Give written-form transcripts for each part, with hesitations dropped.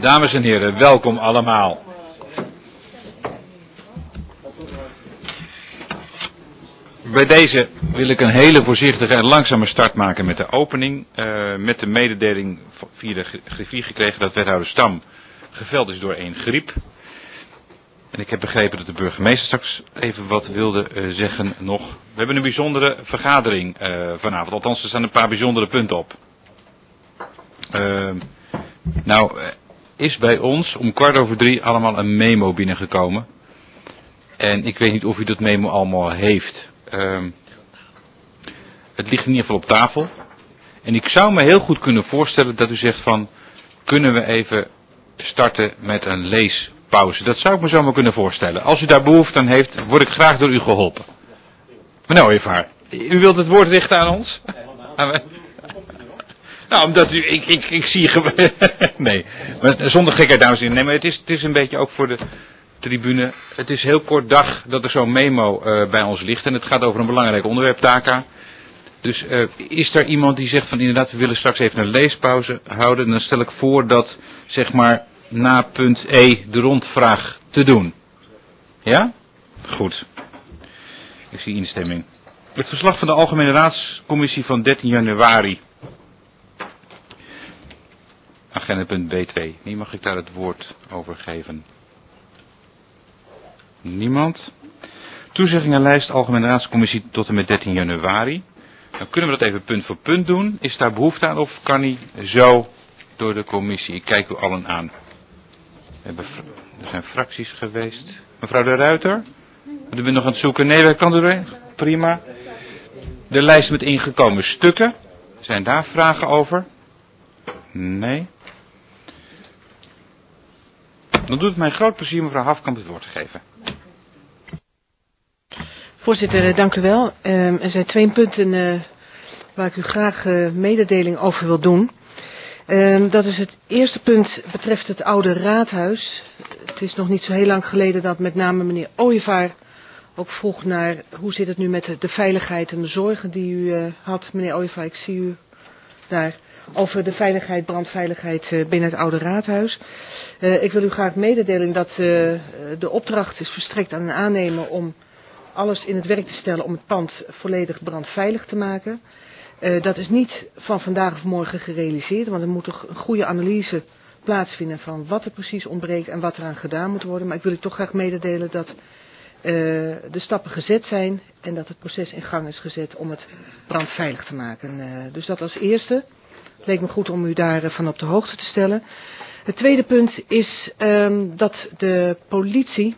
Dames en heren, welkom allemaal. Bij deze wil ik een hele voorzichtige en langzame start maken met de opening. Met de mededeling via de griffier gekregen dat wethouder Stam geveld is door een griep. En ik heb begrepen dat de burgemeester straks even wat wilde zeggen nog. We hebben een bijzondere vergadering vanavond. Althans, er staan een paar bijzondere punten op. Is bij ons om 2:15 allemaal een memo binnengekomen. En ik weet niet of u dat memo allemaal heeft. Het ligt in ieder geval op tafel. En ik zou me heel goed kunnen voorstellen dat u zegt van, kunnen we even starten met een leespauze. Dat zou ik me zomaar kunnen voorstellen. Als u daar behoefte aan heeft, word ik graag door u geholpen. Meneer Ooyevaar, u wilt het woord richten aan ons? Nou, omdat u, ik zie... Nee, maar zonder gekheid, dames en heren. Nee, maar het is een beetje ook voor de tribune. Het is heel kort dag dat er zo'n memo bij ons ligt. En het gaat over een belangrijk onderwerp, Taka. Dus is er iemand die zegt van inderdaad, we willen straks even een leespauze houden. En dan stel ik voor dat, zeg maar, na punt E de rondvraag te doen. Ja? Goed. Ik zie instemming. Het verslag van de Algemene Raadscommissie van 13 januari. Agenda punt B2. Wie mag ik daar het woord over geven? Niemand? Toezeggingenlijst Algemene Raadscommissie tot en met 13 januari. Dan kunnen we dat even punt voor punt doen. Is daar behoefte aan of kan die zo door de commissie? Ik kijk u allen aan. Er zijn fracties geweest. Mevrouw de Ruiter? U bent nog aan het zoeken. Nee, dat kan er. Prima. De lijst met ingekomen stukken. Zijn daar vragen over? Nee. Dan doet het mij groot plezier mevrouw Hafkamp het woord te geven. Voorzitter, dank u wel. Er zijn 2 punten waar ik u graag mededeling over wil doen. Dat is het eerste punt betreft het oude raadhuis. Het is nog niet zo heel lang geleden dat met name meneer Ooyevaar ook vroeg naar hoe zit het nu met de veiligheid en de zorgen die u had. Meneer Ooyevaar, ik zie u daar over de veiligheid, brandveiligheid binnen het oude raadhuis. Ik wil u graag mededelen dat de opdracht is verstrekt aan een aannemer om alles in het werk te stellen om het pand volledig brandveilig te maken. Dat is niet van vandaag of morgen gerealiseerd, want er moet toch een goede analyse plaatsvinden van wat er precies ontbreekt en wat eraan gedaan moet worden. Maar ik wil u toch graag mededelen dat de stappen gezet zijn en dat het proces in gang is gezet om het brandveilig te maken. Dus dat als eerste. Het leek me goed om u daarvan op de hoogte te stellen. Het tweede punt is dat de politie...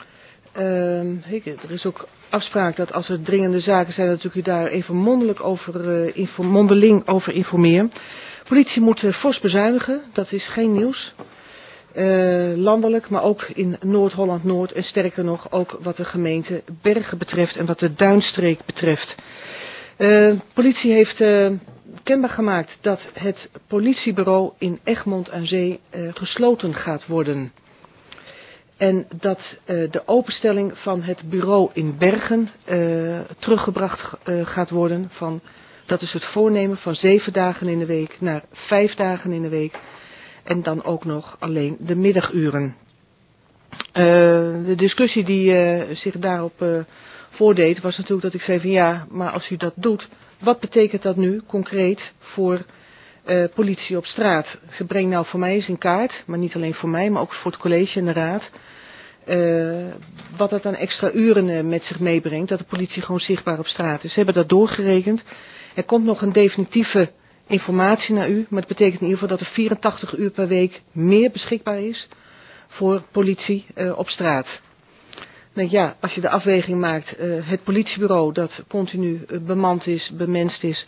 er is ook afspraak dat als er dringende zaken zijn, dat ik u daar even mondeling over informeer. Politie moet fors bezuinigen, dat is geen nieuws. Landelijk, maar ook in Noord-Holland-Noord en sterker nog ook wat de gemeente Bergen betreft en wat de Duinstreek betreft. Politie heeft kenbaar gemaakt dat het politiebureau in Egmond aan Zee gesloten gaat worden. En dat de openstelling van het bureau in Bergen teruggebracht gaat worden van, dat is het voornemen van 7 dagen in de week naar 5 dagen in de week. En dan ook nog alleen de middaguren. De discussie die zich daarop voordeed was natuurlijk dat ik zei van ja, maar als u dat doet, wat betekent dat nu concreet voor politie op straat? Ze brengt nou voor mij eens in kaart, maar niet alleen voor mij, maar ook voor het college en de raad. Wat dat aan extra uren met zich meebrengt, dat de politie gewoon zichtbaar op straat is. Ze hebben dat doorgerekend. Er komt nog een definitieve informatie naar u, maar het betekent in ieder geval dat er 84 uur per week meer beschikbaar is voor politie op straat. Nou ja, als je de afweging maakt, het politiebureau dat continu bemand is, bemenst is,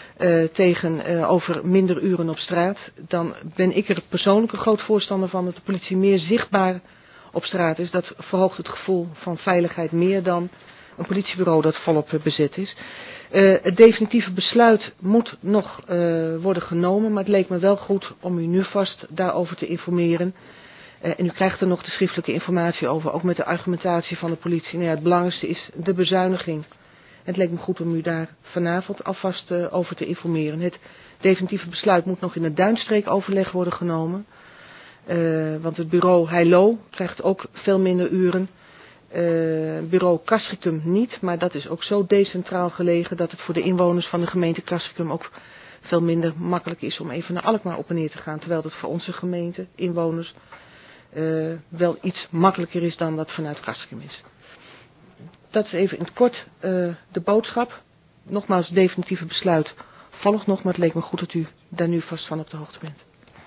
over minder uren op straat, dan ben ik er persoonlijk een groot voorstander van dat de politie meer zichtbaar op straat is. Dat verhoogt het gevoel van veiligheid meer dan een politiebureau dat volop bezet is. Het definitieve besluit moet nog worden genomen, maar het leek me wel goed om u nu vast daarover te informeren. En u krijgt er nog de schriftelijke informatie over, ook met de argumentatie van de politie. Nou ja, het belangrijkste is de bezuiniging. Het leek me goed om u daar vanavond alvast over te informeren. Het definitieve besluit moet nog in het Duinstreek overleg worden genomen. Want het bureau Heilo krijgt ook veel minder uren. Bureau Castricum niet, maar dat is ook zo decentraal gelegen dat het voor de inwoners van de gemeente Castricum ook veel minder makkelijk is om even naar Alkmaar op en neer te gaan. Terwijl dat voor onze gemeente, inwoners, wel iets makkelijker is dan wat vanuit Castricum is. Dat is even in het kort de boodschap. Nogmaals, definitieve besluit volgt nog, maar het leek me goed dat u daar nu vast van op de hoogte bent.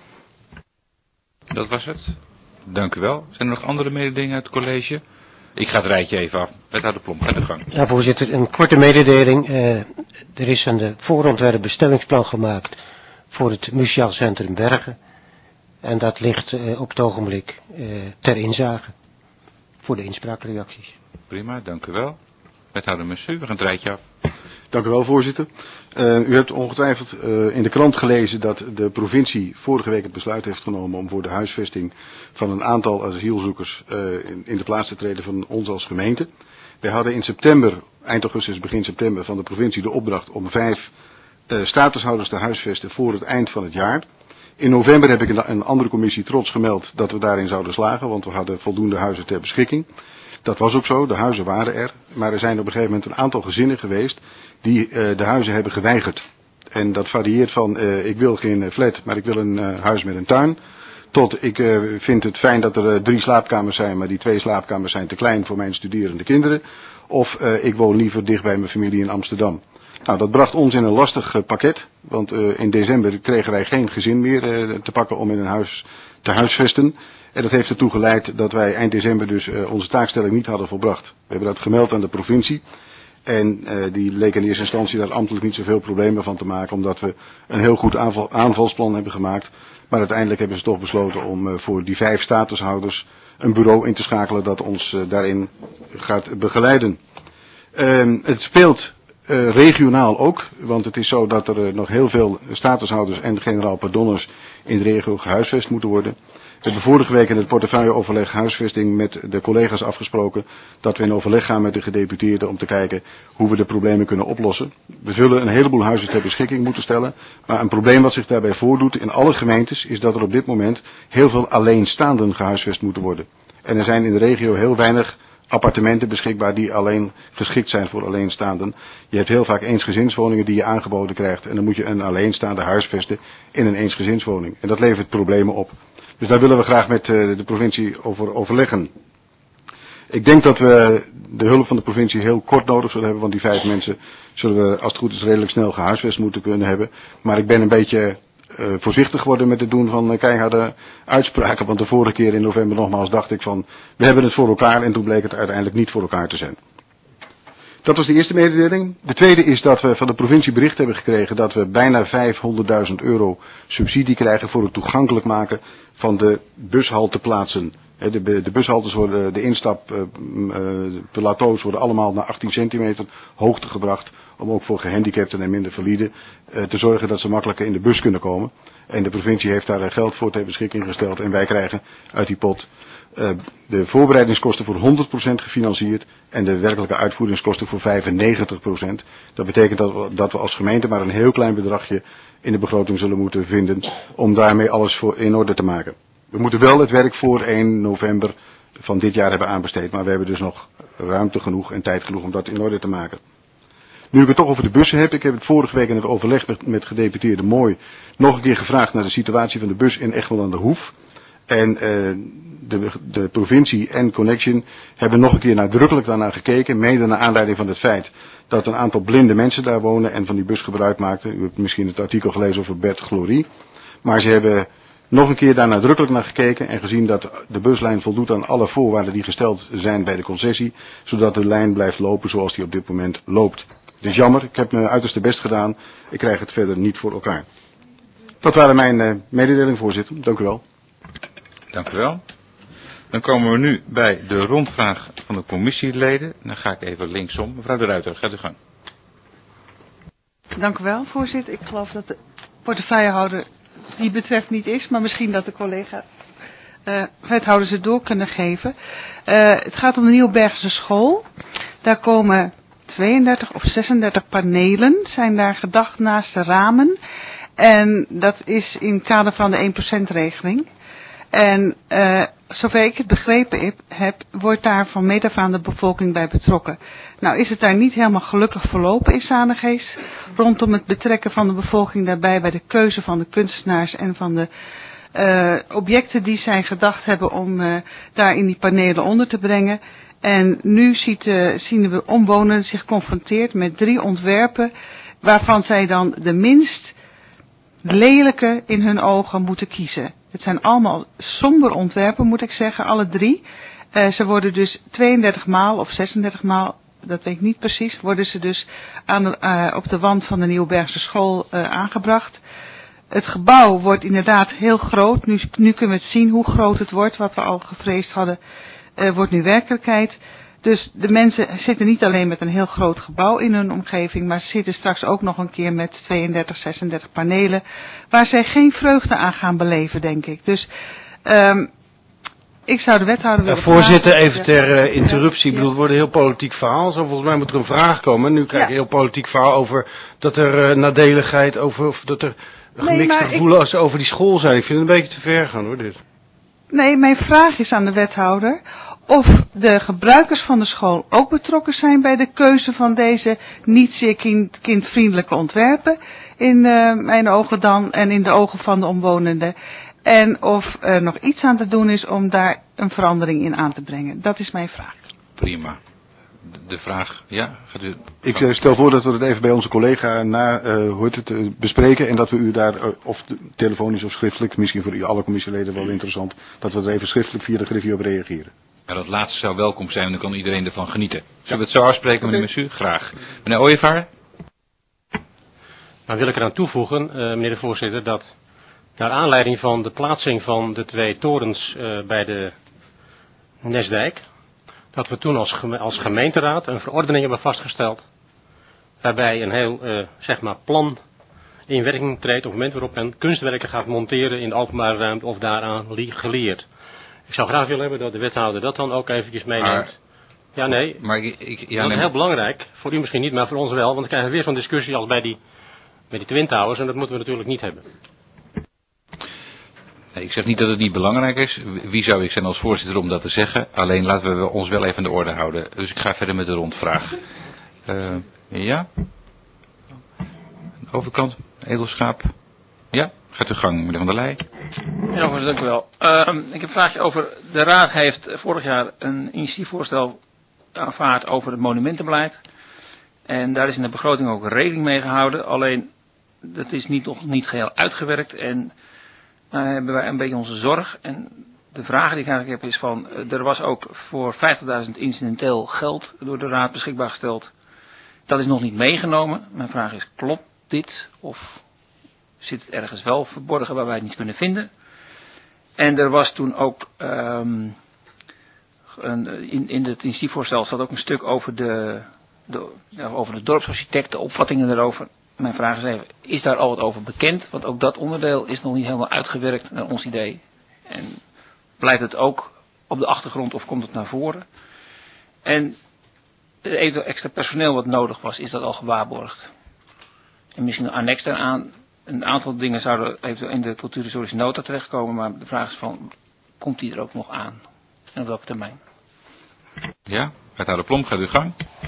Dat was het. Dank u wel. Zijn er nog andere mededelingen uit het college? Ik ga het rijtje even af. Wethouder Plom, ga de gang. Ja, voorzitter, een korte mededeling. Er is een voorontwerp bestemmingsplan gemaakt voor het Museaal Centrum Bergen. En dat ligt op het ogenblik ter inzage voor de inspraakreacties. Prima, dank u wel. Wethouder Messu, we gaan het rijtje af. Dank u wel, voorzitter. U hebt ongetwijfeld in de krant gelezen dat de provincie vorige week het besluit heeft genomen om voor de huisvesting van een aantal asielzoekers in de plaats te treden van ons als gemeente. Wij hadden in september, eind augustus, begin september van de provincie de opdracht om 5 statushouders te huisvesten voor het eind van het jaar. In november heb ik in een andere commissie trots gemeld dat we daarin zouden slagen, want we hadden voldoende huizen ter beschikking. Dat was ook zo, de huizen waren er, maar er zijn op een gegeven moment een aantal gezinnen geweest die de huizen hebben geweigerd. En dat varieert van ik wil geen flat, maar ik wil een huis met een tuin, tot ik vind het fijn dat er 3 slaapkamers zijn, maar die 2 slaapkamers zijn te klein voor mijn studerende kinderen. Of ik woon liever dicht bij mijn familie in Amsterdam. Nou, dat bracht ons in een lastig pakket, want in december kregen wij geen gezin meer te pakken om in een huis te huisvesten. En dat heeft ertoe geleid dat wij eind december dus onze taakstelling niet hadden volbracht. We hebben dat gemeld aan de provincie. En die leek in eerste instantie daar ambtelijk niet zoveel problemen van te maken, omdat we een heel goed aanvalsplan hebben gemaakt. Maar uiteindelijk hebben ze toch besloten om voor die 5 statushouders een bureau in te schakelen dat ons daarin gaat begeleiden. Het speelt regionaal ook, want het is zo dat er nog heel veel statushouders en generaal pardonners in de regio gehuisvest moeten worden. We hebben vorige week in het portefeuilleoverleg huisvesting met de collega's afgesproken dat we in overleg gaan met de gedeputeerden om te kijken hoe we de problemen kunnen oplossen. We zullen een heleboel huizen ter beschikking moeten stellen, maar een probleem wat zich daarbij voordoet in alle gemeentes is dat er op dit moment heel veel alleenstaanden gehuisvest moeten worden. En er zijn in de regio heel weinig appartementen beschikbaar die alleen geschikt zijn voor alleenstaanden. Je hebt heel vaak eensgezinswoningen die je aangeboden krijgt en dan moet je een alleenstaande huisvesten in een eensgezinswoning. En dat levert problemen op. Dus daar willen we graag met de provincie over overleggen. Ik denk dat we de hulp van de provincie heel kort nodig zullen hebben, want die 5 mensen zullen we als het goed is redelijk snel gehuisvest moeten kunnen hebben. Maar ik ben een beetje voorzichtig geworden met het doen van keiharde uitspraken, want de vorige keer in november nogmaals dacht ik van we hebben het voor elkaar en toen bleek het uiteindelijk niet voor elkaar te zijn. Dat was de eerste mededeling. De tweede is dat we van de provincie bericht hebben gekregen dat we bijna €500.000 subsidie krijgen voor het toegankelijk maken van de bushalteplaatsen. De bushaltes worden, de instap, de plateaus worden allemaal naar 18 centimeter hoogte gebracht. Om ook voor gehandicapten en minder valide te zorgen dat ze makkelijker in de bus kunnen komen. En de provincie heeft daar geld voor ter beschikking gesteld. En wij krijgen uit die pot de voorbereidingskosten voor 100% gefinancierd. En de werkelijke uitvoeringskosten voor 95%. Dat betekent dat we als gemeente maar een heel klein bedragje in de begroting zullen moeten vinden. Om daarmee alles in orde te maken. We moeten wel het werk voor 1 november van dit jaar hebben aanbesteed. Maar we hebben dus nog ruimte genoeg en tijd genoeg om dat in orde te maken. Nu ik het toch over de bussen heb. Ik heb het vorige week in het overleg met gedeputeerde Mooi nog een keer gevraagd naar de situatie van de bus in Egmond aan de Hoef. En de provincie en Connection hebben nog een keer nadrukkelijk daarnaar gekeken. Mede naar aanleiding van het feit dat een aantal blinde mensen daar wonen en van die bus gebruik maakten. U hebt misschien het artikel gelezen over Bert Glorie. Maar ze hebben nog een keer daar nadrukkelijk naar gekeken en gezien dat de buslijn voldoet aan alle voorwaarden die gesteld zijn bij de concessie. Zodat de lijn blijft lopen zoals die op dit moment loopt. Het is jammer, ik heb mijn uiterste best gedaan. Ik krijg het verder niet voor elkaar. Dat waren mijn mededelingen, voorzitter. Dank u wel. Dank u wel. Dan komen we nu bij de rondvraag van de commissieleden. Dan ga ik even linksom. Mevrouw De Ruiter, gaat u gang. Dank u wel, voorzitter. Ik geloof dat de portefeuillehouder die betreft niet is, maar misschien dat de collega wethouders het door kunnen geven. Het gaat om de Nieuwbergse school. Daar komen 32 of 36 panelen, zijn daar gedacht naast de ramen. En dat is in het kader van de 1%-regeling. En zover ik het begrepen heb, wordt daar van meet af aan de bevolking bij betrokken. Nou is het daar niet helemaal gelukkig verlopen in Sanegeest, rondom het betrekken van de bevolking daarbij bij de keuze van de kunstenaars en van de objecten die zij gedacht hebben om daar in die panelen onder te brengen. En nu zien de omwonenden zich geconfronteerd met 3 ontwerpen waarvan zij dan de minst lelijke in hun ogen moeten kiezen. Het zijn allemaal somber ontwerpen, moet ik zeggen, alle 3. Ze worden dus 32 maal of 36 maal, dat weet ik niet precies, worden ze dus op de wand van de Nieuwbergse school aangebracht. Het gebouw wordt inderdaad heel groot. Nu kunnen we het zien hoe groot het wordt. Wat we al gevreesd hadden, wordt nu werkelijkheid. Dus de mensen zitten niet alleen met een heel groot gebouw in hun omgeving, maar ze zitten straks ook nog een keer met 32, 36 panelen, waar zij geen vreugde aan gaan beleven, denk ik. Dus ik zou de wethouder willen voorzitter, vragen, even ter interruptie. Ik bedoel, het wordt een heel politiek verhaal. Zo, volgens mij moet er een vraag komen. Nu krijg je een heel politiek verhaal over dat er nadeligheid, of dat er gemixte gevoelens over die school zijn. Ik vind het een beetje te ver gaan, hoor, dit. Nee, mijn vraag is aan de wethouder of de gebruikers van de school ook betrokken zijn bij de keuze van deze niet zeer kindvriendelijke ontwerpen. In mijn ogen dan en in de ogen van de omwonenden. En of er nog iets aan te doen is om daar een verandering in aan te brengen. Dat is mijn vraag. Prima. De vraag, ja? Gaat u... Ik stel voor dat we het even bij onze collega bespreken en dat we u daar, of telefonisch of schriftelijk, misschien voor u alle commissieleden wel interessant, dat we er even schriftelijk via de Griffie op reageren. Ja, dat laatste zou welkom zijn, dan kan iedereen ervan genieten. Zullen we het zo afspreken, meneer Messu? Graag. Meneer Ooyevaar? Nou wil ik eraan toevoegen, meneer de voorzitter, dat naar aanleiding van de plaatsing van de 2 torens bij de Nesdijk, dat we toen als gemeenteraad een verordening hebben vastgesteld, waarbij een heel plan in werking treedt op het moment waarop men kunstwerken gaat monteren in de openbare ruimte of daaraan geleerd. Ik zou graag willen hebben dat de wethouder dat dan ook eventjes meeneemt. Maar dat is heel belangrijk, voor u misschien niet, maar voor ons wel, want dan krijgen we weer zo'n discussie als bij die Twin Towers en dat moeten we natuurlijk niet hebben. Nee, ik zeg niet dat het niet belangrijk is. Wie zou ik zijn als voorzitter om dat te zeggen? Alleen laten we ons wel even aan de orde houden. Dus ik ga verder met de rondvraag. Ja? Overkant, edelschaap. Ja, gaat uw gang, meneer Van der Leij. Ja, voorzitter, dank u wel. Ik heb een vraagje over, de Raad heeft vorig jaar een initiatiefvoorstel aanvaard over het monumentenbeleid. En daar is in de begroting ook rekening mee gehouden. Alleen, dat is nog niet geheel uitgewerkt en daar hebben wij een beetje onze zorg. En de vraag die ik eigenlijk heb is van, er was ook voor 50.000 incidenteel geld door de Raad beschikbaar gesteld. Dat is nog niet meegenomen. Mijn vraag is, klopt dit? Of zit het ergens wel verborgen waar wij het niet kunnen vinden? En er was toen ook, in het initiatiefvoorstel zat ook een stuk over over de dorpsarchitect, de opvattingen erover. Mijn vraag is even, is daar al wat over bekend? Want ook dat onderdeel is nog niet helemaal uitgewerkt naar ons idee. En blijft het ook op de achtergrond of komt het naar voren? En eventueel extra personeel wat nodig was, is dat al gewaarborgd? En misschien een annex daaraan. Een aantal dingen zouden eventueel in de cultuurhistorische nota terechtkomen, maar de vraag is van, komt die er ook nog aan? En op welke termijn? Ja, wethouder Plom, gaat uw gang.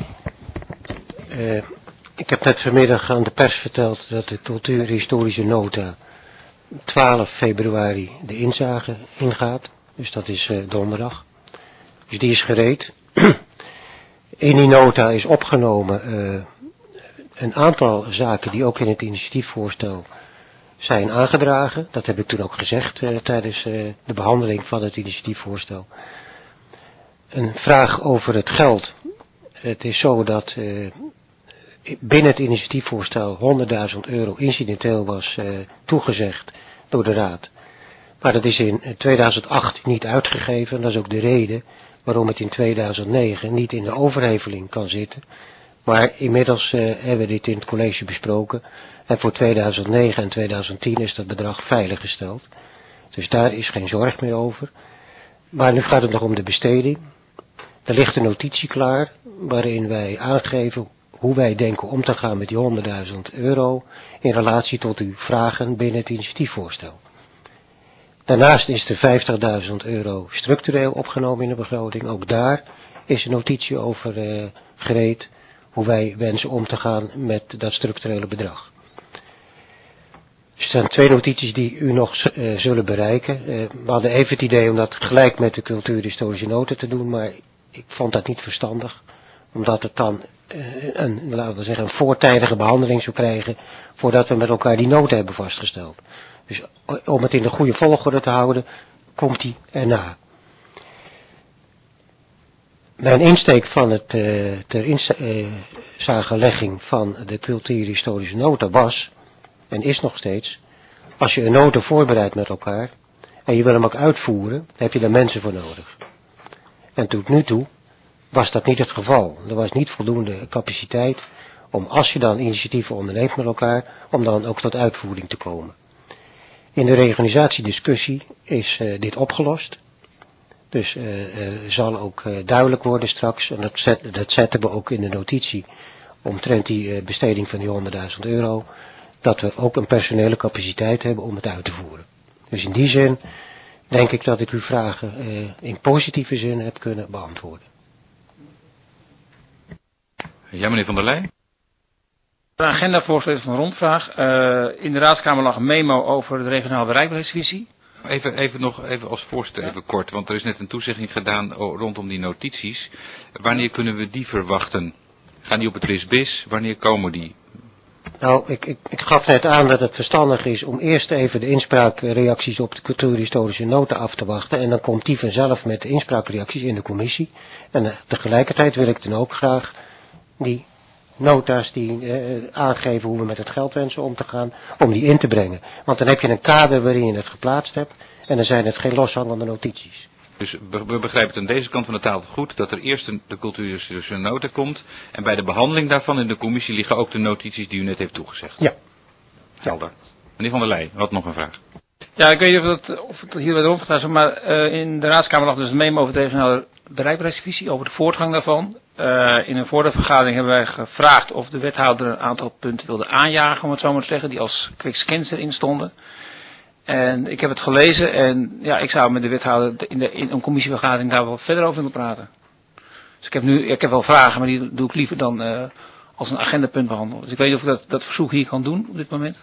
Ik heb net vanmiddag aan de pers verteld dat de cultuurhistorische nota 12 februari de inzage ingaat. Dus dat is donderdag. Dus die is gereed. In die nota is opgenomen een aantal zaken die ook in het initiatiefvoorstel zijn aangedragen. Dat heb ik toen ook gezegd tijdens de behandeling van het initiatiefvoorstel. Een vraag over het geld. Het is zo dat binnen het initiatiefvoorstel 100.000 euro incidenteel was toegezegd door de Raad. Maar dat is in 2008 niet uitgegeven. Dat is ook de reden waarom het in 2009 niet in de overheveling kan zitten. Maar inmiddels hebben we dit in het college besproken. En voor 2009 en 2010 is dat bedrag veiliggesteld. Dus daar is geen zorg meer over. Maar nu gaat het nog om de besteding. Er ligt een notitie klaar waarin wij aangeven hoe wij denken om te gaan met die 100.000 euro in relatie tot uw vragen binnen het initiatiefvoorstel. Daarnaast is er €50.000 structureel opgenomen in de begroting. Ook daar is een notitie over gereed hoe wij wensen om te gaan met dat structurele bedrag. Er zijn 2 notities die u nog zullen bereiken. We hadden even het idee om dat gelijk met de cultuurhistorische nota te doen, maar ik vond dat niet verstandig. Omdat het dan laten we zeggen, een voortijdige behandeling zou krijgen voordat we met elkaar die nota hebben vastgesteld. Dus om het in de goede volgorde te houden, komt die erna. Mijn insteek van het ter inzagelegging van de cultuurhistorische nota was, en is nog steeds, als je een nota voorbereidt met elkaar, en je wil hem ook uitvoeren, heb je daar mensen voor nodig. En tot nu toe was dat niet het geval. Er was niet voldoende capaciteit om, als je dan initiatieven onderneemt met elkaar, om dan ook tot uitvoering te komen. In de reorganisatiediscussie is dit opgelost. Dus er zal ook duidelijk worden straks, en dat zetten we ook in de notitie, omtrent die besteding van die €100.000, dat we ook een personele capaciteit hebben om het uit te voeren. Dus in die zin denk ik dat ik uw vragen in positieve zin heb kunnen beantwoorden. Ja, meneer Van der Leij. Een agendavoorzitter van Rondvraag. In de Raadskamer lag een memo over de regionale bereikbaarheidsvisie. Even als voorzitter even kort, want er is net een toezegging gedaan rondom die notities. Wanneer kunnen we die verwachten? Gaan die op het RISBIS? Wanneer komen die? Nou, ik gaf net aan dat het verstandig is om eerst even de inspraakreacties op de cultuurhistorische nota af te wachten. En dan komt die vanzelf met de inspraakreacties in de commissie. En tegelijkertijd wil ik dan ook graag die nota's die aangeven hoe we met het geld wensen om te gaan, om die in te brengen. Want dan heb je een kader waarin je het geplaatst hebt en dan zijn het geen loshangende notities. Dus we begrijpen het aan deze kant van de tafel goed, dat er eerst de cultuurhistorische nota komt en bij de behandeling daarvan in de commissie liggen ook de notities die u net heeft toegezegd. Ja. Helder. Meneer Van der Leij, had nog een vraag. Ja, ik weet niet of het hier bij de Rondvraag is, maar in de Raadskamer lag dus een memo over de regionale bereikbaarheidsvisie, over de voortgang daarvan. In een vorige vergadering hebben wij gevraagd of de wethouder een aantal punten wilde aanjagen, om het zo maar te zeggen, die als quick scans erin stonden. En ik heb het gelezen en ja, ik zou met de wethouder in een commissievergadering daar wel verder over willen praten. Dus ik heb wel vragen, maar die doe ik liever dan als een agendapunt behandelen. Dus ik weet niet of ik dat verzoek hier kan doen op dit moment.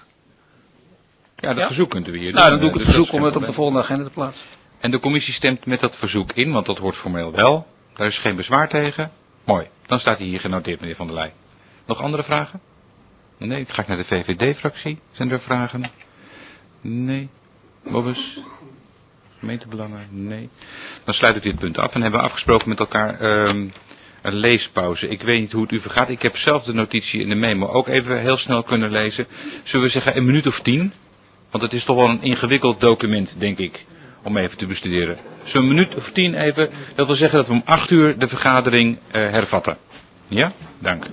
Ja, dat verzoek kunt u hier doen. Nou, dan doe ik het verzoek om het op de volgende agenda te plaatsen. En de commissie stemt met dat verzoek in, want dat hoort formeel wel. Daar is geen bezwaar tegen. Mooi, dan staat hij hier genoteerd, meneer Van der Leij. Nog andere vragen? Nee, ik ga naar de VVD-fractie. Zijn er vragen? Nee. Bobbes? Gemeentebelangen? Nee. Dan sluit ik dit punt af en hebben we afgesproken met elkaar een leespauze. Ik weet niet hoe het u vergaat. Ik heb zelf de notitie in de memo ook even heel snel kunnen lezen. Zullen we zeggen 1 minuut of 10? Want het is toch wel een ingewikkeld document, denk ik, om even te bestuderen. Zullen we 1 minuut of 10 even, dat wil zeggen dat we om 8 uur de vergadering hervatten. Ja? Dank.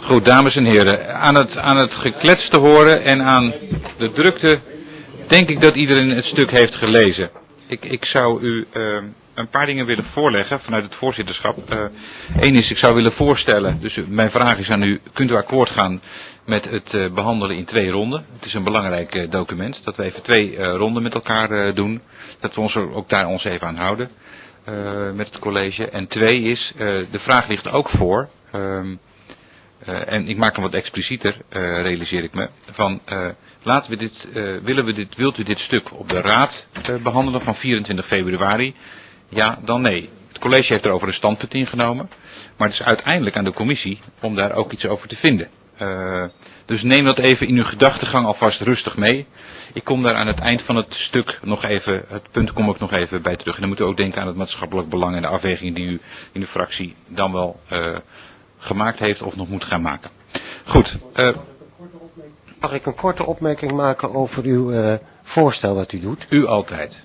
Goed, dames en heren, aan het geklets te horen en aan de drukte denk ik dat iedereen het stuk heeft gelezen. Ik zou u een paar dingen willen voorleggen vanuit het voorzitterschap. Eén is, ik zou willen voorstellen, dus mijn vraag is aan u, kunt u akkoord gaan met het behandelen in 2 ronden? Het is een belangrijk document, dat we even 2 ronden met elkaar doen. Dat we ons ook daar even aan houden met het college. En 2 is, de vraag ligt ook voor, en ik maak hem wat explicieter, realiseer ik me, van laten we wilt u dit stuk op de raad behandelen van 24 februari? Ja, dan nee. Het college heeft erover een standpunt ingenomen, maar het is uiteindelijk aan de commissie om daar ook iets over te vinden. Dus neem dat even in uw gedachtegang alvast rustig mee. Ik kom daar aan het eind van het stuk nog even, het punt kom ik nog even bij terug. En dan moeten we ook denken aan het maatschappelijk belang en de afwegingen die u in de fractie dan wel gemaakt heeft of nog moet gaan maken. Goed. Mag ik een korte opmerking maken over uw voorstel wat u doet? U altijd.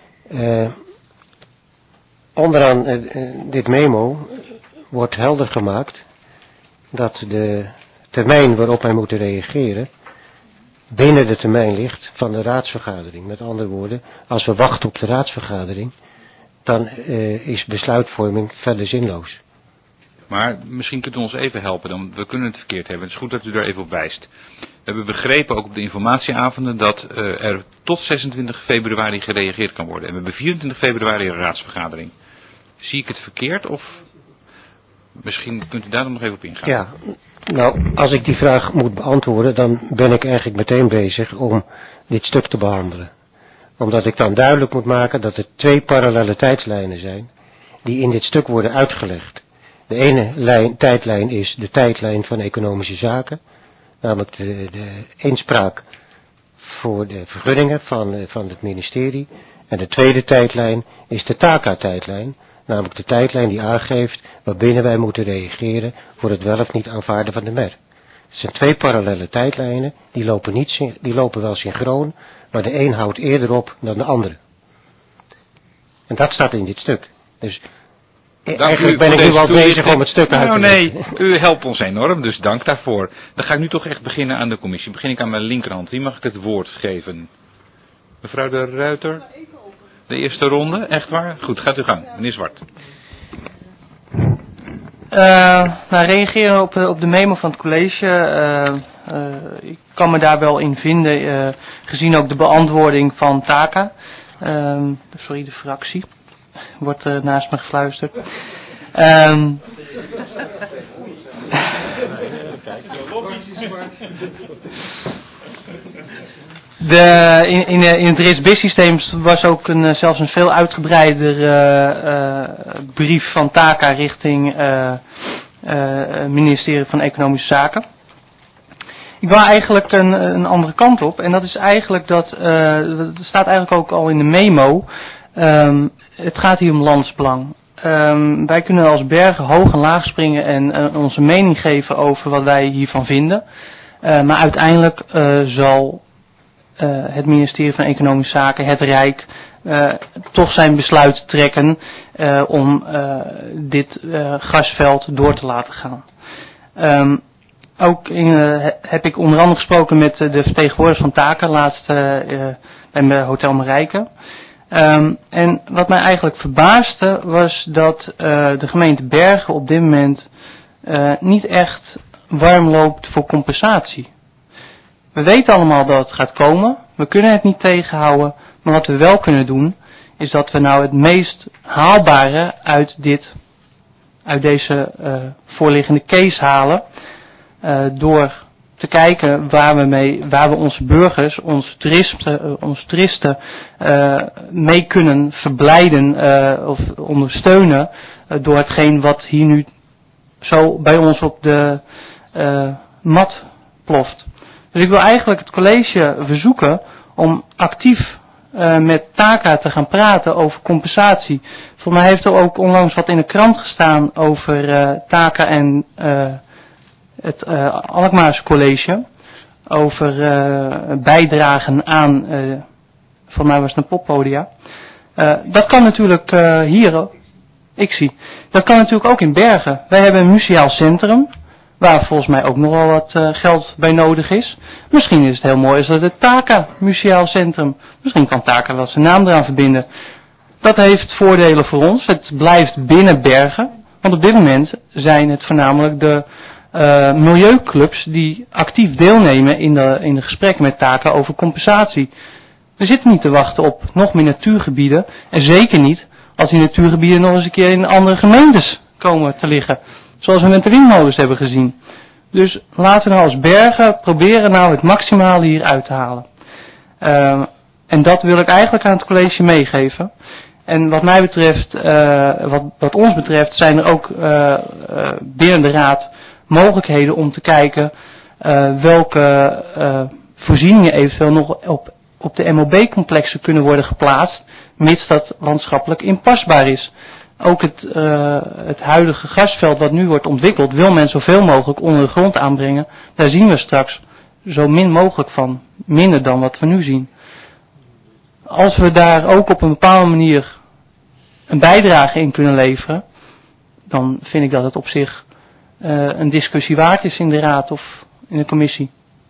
Onderaan dit memo wordt helder gemaakt dat de termijn waarop wij moeten reageren binnen de termijn ligt van de raadsvergadering. Met andere woorden, als we wachten op de raadsvergadering, dan is besluitvorming verder zinloos. Maar misschien kunt u ons even helpen, we kunnen het verkeerd hebben. Het is goed dat u daar even op wijst. We hebben begrepen, ook op de informatieavonden, dat er tot 26 februari gereageerd kan worden. En we hebben 24 februari een raadsvergadering. Zie ik het verkeerd of misschien kunt u daar dan nog even op ingaan? Ja, nou, als ik die vraag moet beantwoorden, dan ben ik eigenlijk meteen bezig om dit stuk te behandelen. Omdat ik dan duidelijk moet maken dat er 2 parallele tijdslijnen zijn die in dit stuk worden uitgelegd. De ene tijdlijn is de tijdlijn van economische zaken, namelijk de inspraak voor de vergunningen van het ministerie. En de tweede tijdlijn is de TACA-tijdlijn, namelijk de tijdlijn die aangeeft waarbinnen wij moeten reageren voor het wel of niet aanvaarden van de MER. Het zijn 2 parallele tijdlijnen, die lopen wel synchroon, maar de een houdt eerder op dan de andere. En dat staat in dit stuk. Dus eigenlijk ben ik nu al bezig om het stuk uit te leggen. Nee, u helpt ons enorm, dus dank daarvoor. Dan ga ik nu toch echt beginnen aan de commissie. Begin ik aan mijn linkerhand. Wie mag ik het woord geven? Mevrouw de Ruiter? De eerste ronde, echt waar? Goed, gaat u gang. Meneer Zwart. Reageren op de memo van het college. Ik kan me daar wel in vinden, gezien ook de beantwoording van TACA. Sorry, de fractie. Wordt naast me gefluisterd. In het RIS-BIS-systeem was ook zelfs een veel uitgebreider brief van TACA richting het ministerie van Economische Zaken. Ik wil eigenlijk een andere kant op. En dat is eigenlijk dat staat eigenlijk ook al in de memo. Het gaat hier om landsbelang. Wij kunnen als Bergen hoog en laag springen en onze mening geven over wat wij hiervan vinden. Maar uiteindelijk zal het ministerie van Economische Zaken, het Rijk, toch zijn besluit trekken om dit gasveld door te laten gaan. Ook heb ik onder andere gesproken met de vertegenwoordigers van TACA, laatst bij Hotel Marijke. En wat mij eigenlijk verbaasde was dat de gemeente Bergen op dit moment niet echt warm loopt voor compensatie. We weten allemaal dat het gaat komen, we kunnen het niet tegenhouden, maar wat we wel kunnen doen is dat we nou het meest haalbare uit deze voorliggende case halen door te kijken waar we onze burgers, onze toeristen mee kunnen verblijden of ondersteunen door hetgeen wat hier nu zo bij ons op de mat ploft. Dus ik wil eigenlijk het college verzoeken om actief met TACA te gaan praten over compensatie. Voor mij heeft er ook onlangs wat in de krant gestaan over TACA en het Alkmaars College over bijdragen aan, voor mij was het een poppodia. Dat kan natuurlijk hier, dat kan natuurlijk ook in Bergen. Wij hebben een museaal centrum waar volgens mij ook nogal wat geld bij nodig is. Misschien is het heel mooi als dat het TACA Museaal Centrum. Misschien kan TACA wel zijn naam eraan verbinden. Dat heeft voordelen voor ons. Het blijft binnen Bergen. Want op dit moment zijn het voornamelijk de milieuclubs die actief deelnemen in de gesprekken met TACA over compensatie. We zitten niet te wachten op nog meer natuurgebieden. En zeker niet als die natuurgebieden nog eens een keer in andere gemeentes komen te liggen. Zoals we met de windmolens hebben gezien. Dus laten we nou als Bergen proberen nou het maximale hier uit te halen. En dat wil ik eigenlijk aan het college meegeven. En wat mij betreft, wat ons betreft, zijn er ook binnen de raad mogelijkheden om te kijken welke voorzieningen eventueel nog op de MOB-complexen kunnen worden geplaatst, mits dat landschappelijk inpasbaar is. Ook het huidige gasveld wat nu wordt ontwikkeld, wil men zoveel mogelijk onder de grond aanbrengen. Daar zien we straks zo min mogelijk van, minder dan wat we nu zien. Als we daar ook op een bepaalde manier een bijdrage in kunnen leveren, dan vind ik dat het op zich een discussie waard is in de raad of in de commissie.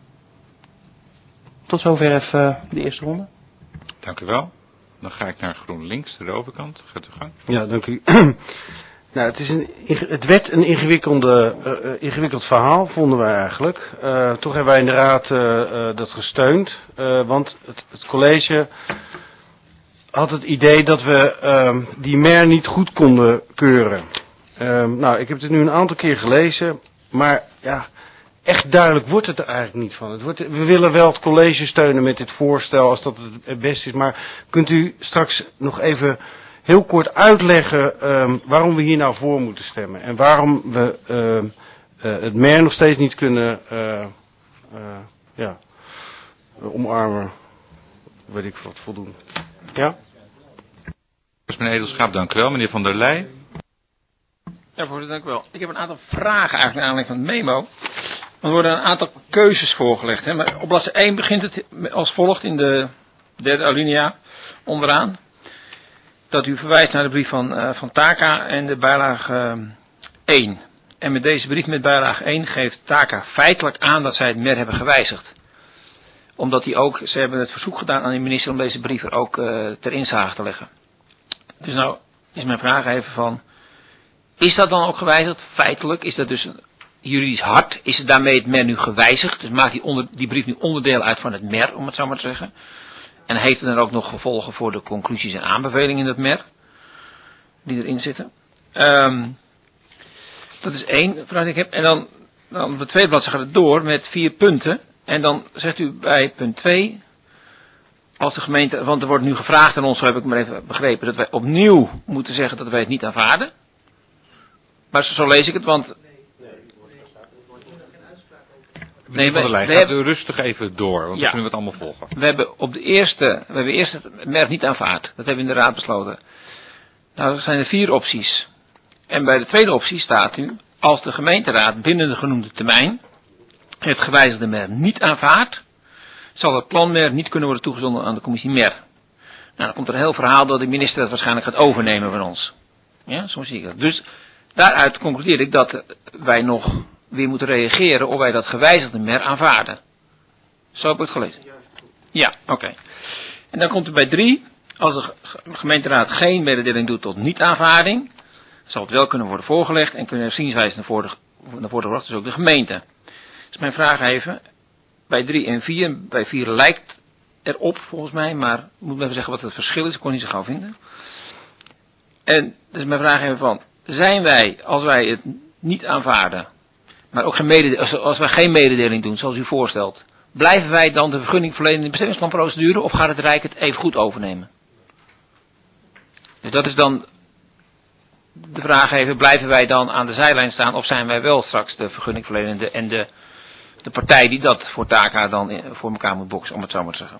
Tot zover even de eerste ronde. Dank u wel. Dan ga ik naar GroenLinks, de overkant. Gaat u gang. Ja, dank u. Nou, het werd een ingewikkeld verhaal, vonden wij eigenlijk. Toch hebben wij in de raad dat gesteund. Want het college had het idee dat we die MER niet goed konden keuren. Nou, ik heb het nu een aantal keer gelezen. Maar ja, echt duidelijk wordt het er eigenlijk niet van. We willen wel het college steunen met dit voorstel als dat het beste is. Maar kunt u straks nog even heel kort uitleggen waarom we hier nou voor moeten stemmen. En waarom we het MER nog steeds niet kunnen omarmen. Weet ik wat voldoen. Ja? Meneer Edelschaap, dank u wel. Meneer Van der Leij. Ja, voorzitter, dank u wel. Ik heb een aantal vragen eigenlijk naar aanleiding van het memo. Er worden een aantal keuzes voorgelegd. Hè? Maar op bladzijde 1 begint het als volgt in de derde alinea onderaan. Dat u verwijst naar de brief van TACA en de bijlage 1. En met deze brief met bijlage 1 geeft TACA feitelijk aan dat zij het MER hebben gewijzigd. Omdat ze hebben het verzoek gedaan aan de minister om deze brief er ook ter inzage te leggen. Dus nou is mijn vraag even van, is dat dan ook gewijzigd? Feitelijk, is dat dus juridisch hard? Is het daarmee het MER nu gewijzigd? Dus maakt die brief nu onderdeel uit van het MER, om het zo maar te zeggen? En heeft het dan ook nog gevolgen voor de conclusies en aanbevelingen in het MER? Die erin zitten. Dat is één vraag die ik heb. En dan op de tweede bladzijde gaat het door met 4 punten. En dan zegt u bij punt 2, als de gemeente, want er wordt nu gevraagd aan ons, zo heb ik maar even begrepen, dat wij opnieuw moeten zeggen dat wij het niet aanvaarden. Maar zo lees ik het, want... Meneer Van der Leij, gaat u rustig even door, want dan kunnen we het allemaal volgen. We hebben eerst het MER niet aanvaard. Dat hebben we in de raad besloten. Nou, er zijn er 4 opties. En bij de tweede optie staat u, als de gemeenteraad binnen de genoemde termijn het gewijzigde MER niet aanvaardt, zal het plan MER niet kunnen worden toegezonden aan de commissie MER. Nou, dan komt er een heel verhaal dat de minister dat waarschijnlijk gaat overnemen van ons. Ja, zo zie ik dat. Dus daaruit concludeer ik dat wij nog weer moeten reageren of wij dat gewijzigde MER aanvaarden. Zo heb ik het gelezen. Ja, oké. En dan komt er bij 3, als de gemeenteraad geen mededeling doet tot niet-aanvaarding, zal het wel kunnen worden voorgelegd en kunnen er zienswijze naar voren gebracht, dus ook de gemeente. Dus mijn vraag even, bij 3 en 4, bij 4 lijkt erop volgens mij, maar moet me even zeggen wat het verschil is, ik kon niet zo gauw vinden. En dus mijn vraag even van, zijn wij, als wij het niet aanvaarden, maar ook als wij geen mededeling doen, zoals u voorstelt, blijven wij dan de vergunning verlenen in de bestemmingsplanprocedure of gaat het Rijk het even goed overnemen? Dus dat is dan de vraag even, blijven wij dan aan de zijlijn staan of zijn wij wel straks de vergunningverlenende en de partij die dat voor TACA dan voor elkaar moet boksen, om het zo maar te zeggen.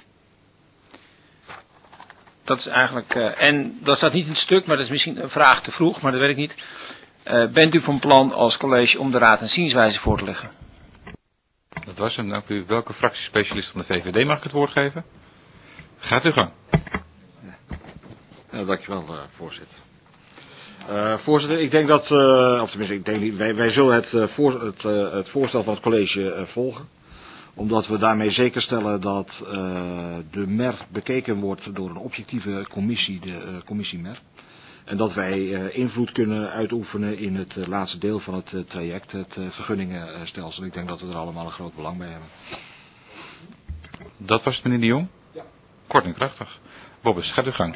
Dat is eigenlijk, en dat staat niet in het stuk, maar dat is misschien een vraag te vroeg, maar dat weet ik niet. Bent u van plan als college om de raad een zienswijze voor te leggen? Dat was hem, dank u. Welke fractiespecialist van de VVD mag ik het woord geven? Gaat u gang. Ja, dankjewel, voorzitter. Voorzitter, ik denk dat, of tenminste, ik denk niet, wij zullen het voorstel van het college volgen. Omdat we daarmee zeker stellen dat de MER bekeken wordt door een objectieve commissie, de commissie MER. En dat wij invloed kunnen uitoefenen in het laatste deel van het traject, het vergunningenstelsel. Ik denk dat we er allemaal een groot belang bij hebben. Dat was het, meneer de Jong? Ja. Kort en krachtig. Bobbes, gaat uw gang.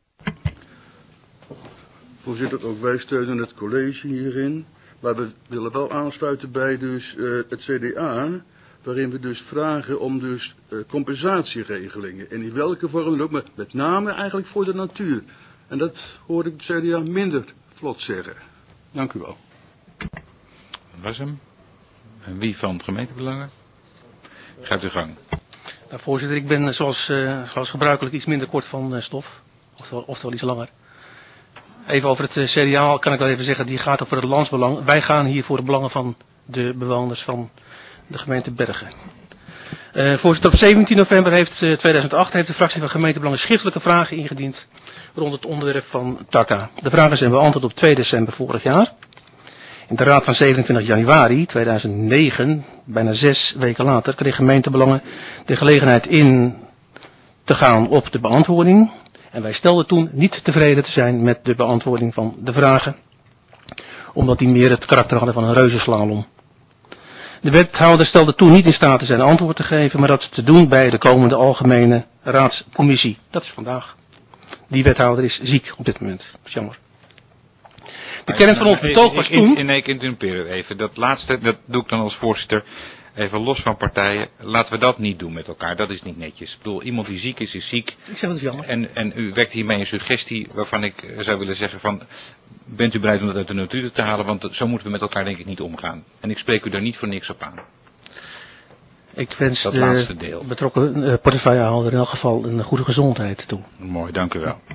Voorzitter, ook wij steunen het college hierin. Maar we willen wel aansluiten bij dus het CDA, waarin we dus vragen om dus compensatieregelingen. En in welke vorm dan ook, maar met name eigenlijk voor de natuur. En dat hoorde ik het CDA minder vlot zeggen. Dank u wel. Dat was hem. En wie van gemeentebelangen? Gaat uw gang. Nou, voorzitter, ik ben zoals gebruikelijk iets minder kort van stof. Oftewel iets langer. Even over het CDA kan ik wel even zeggen, die gaat over het landsbelang. Wij gaan hier voor de belangen van de bewoners van de gemeente Bergen. Voorzitter, op 17 november 2008 heeft de fractie van gemeentebelangen schriftelijke vragen ingediend rond het onderwerp van TACA. De vragen zijn beantwoord op 2 december vorig jaar. In de raad van 27 januari 2009, bijna 6 weken later, kreeg gemeentebelangen de gelegenheid in te gaan op de beantwoording. En wij stelden toen niet tevreden te zijn met de beantwoording van de vragen, omdat die meer het karakter hadden van een reuzenslalom. De wethouder stelde toen niet in staat te zijn antwoord te geven, maar dat te doen bij de komende algemene raadscommissie. Dat is vandaag. Die wethouder is ziek op dit moment. Dat is jammer. De kern van ons betoog was toen... Ik interrumpeer even. Dat laatste, dat doe ik dan als voorzitter. Even los van partijen. Laten we dat niet doen met elkaar. Dat is niet netjes. Ik bedoel, iemand die ziek is ziek. Ik zeg dat is jammer. En u wekt hiermee een suggestie waarvan ik zou willen zeggen van... Bent u bereid om dat uit de natuur te halen? Want zo moeten we met elkaar denk ik niet omgaan. En ik spreek u daar niet voor niks op aan. Ik wens de betrokken portefeuillehouder in elk geval een goede gezondheid toe. Mooi, dank u wel.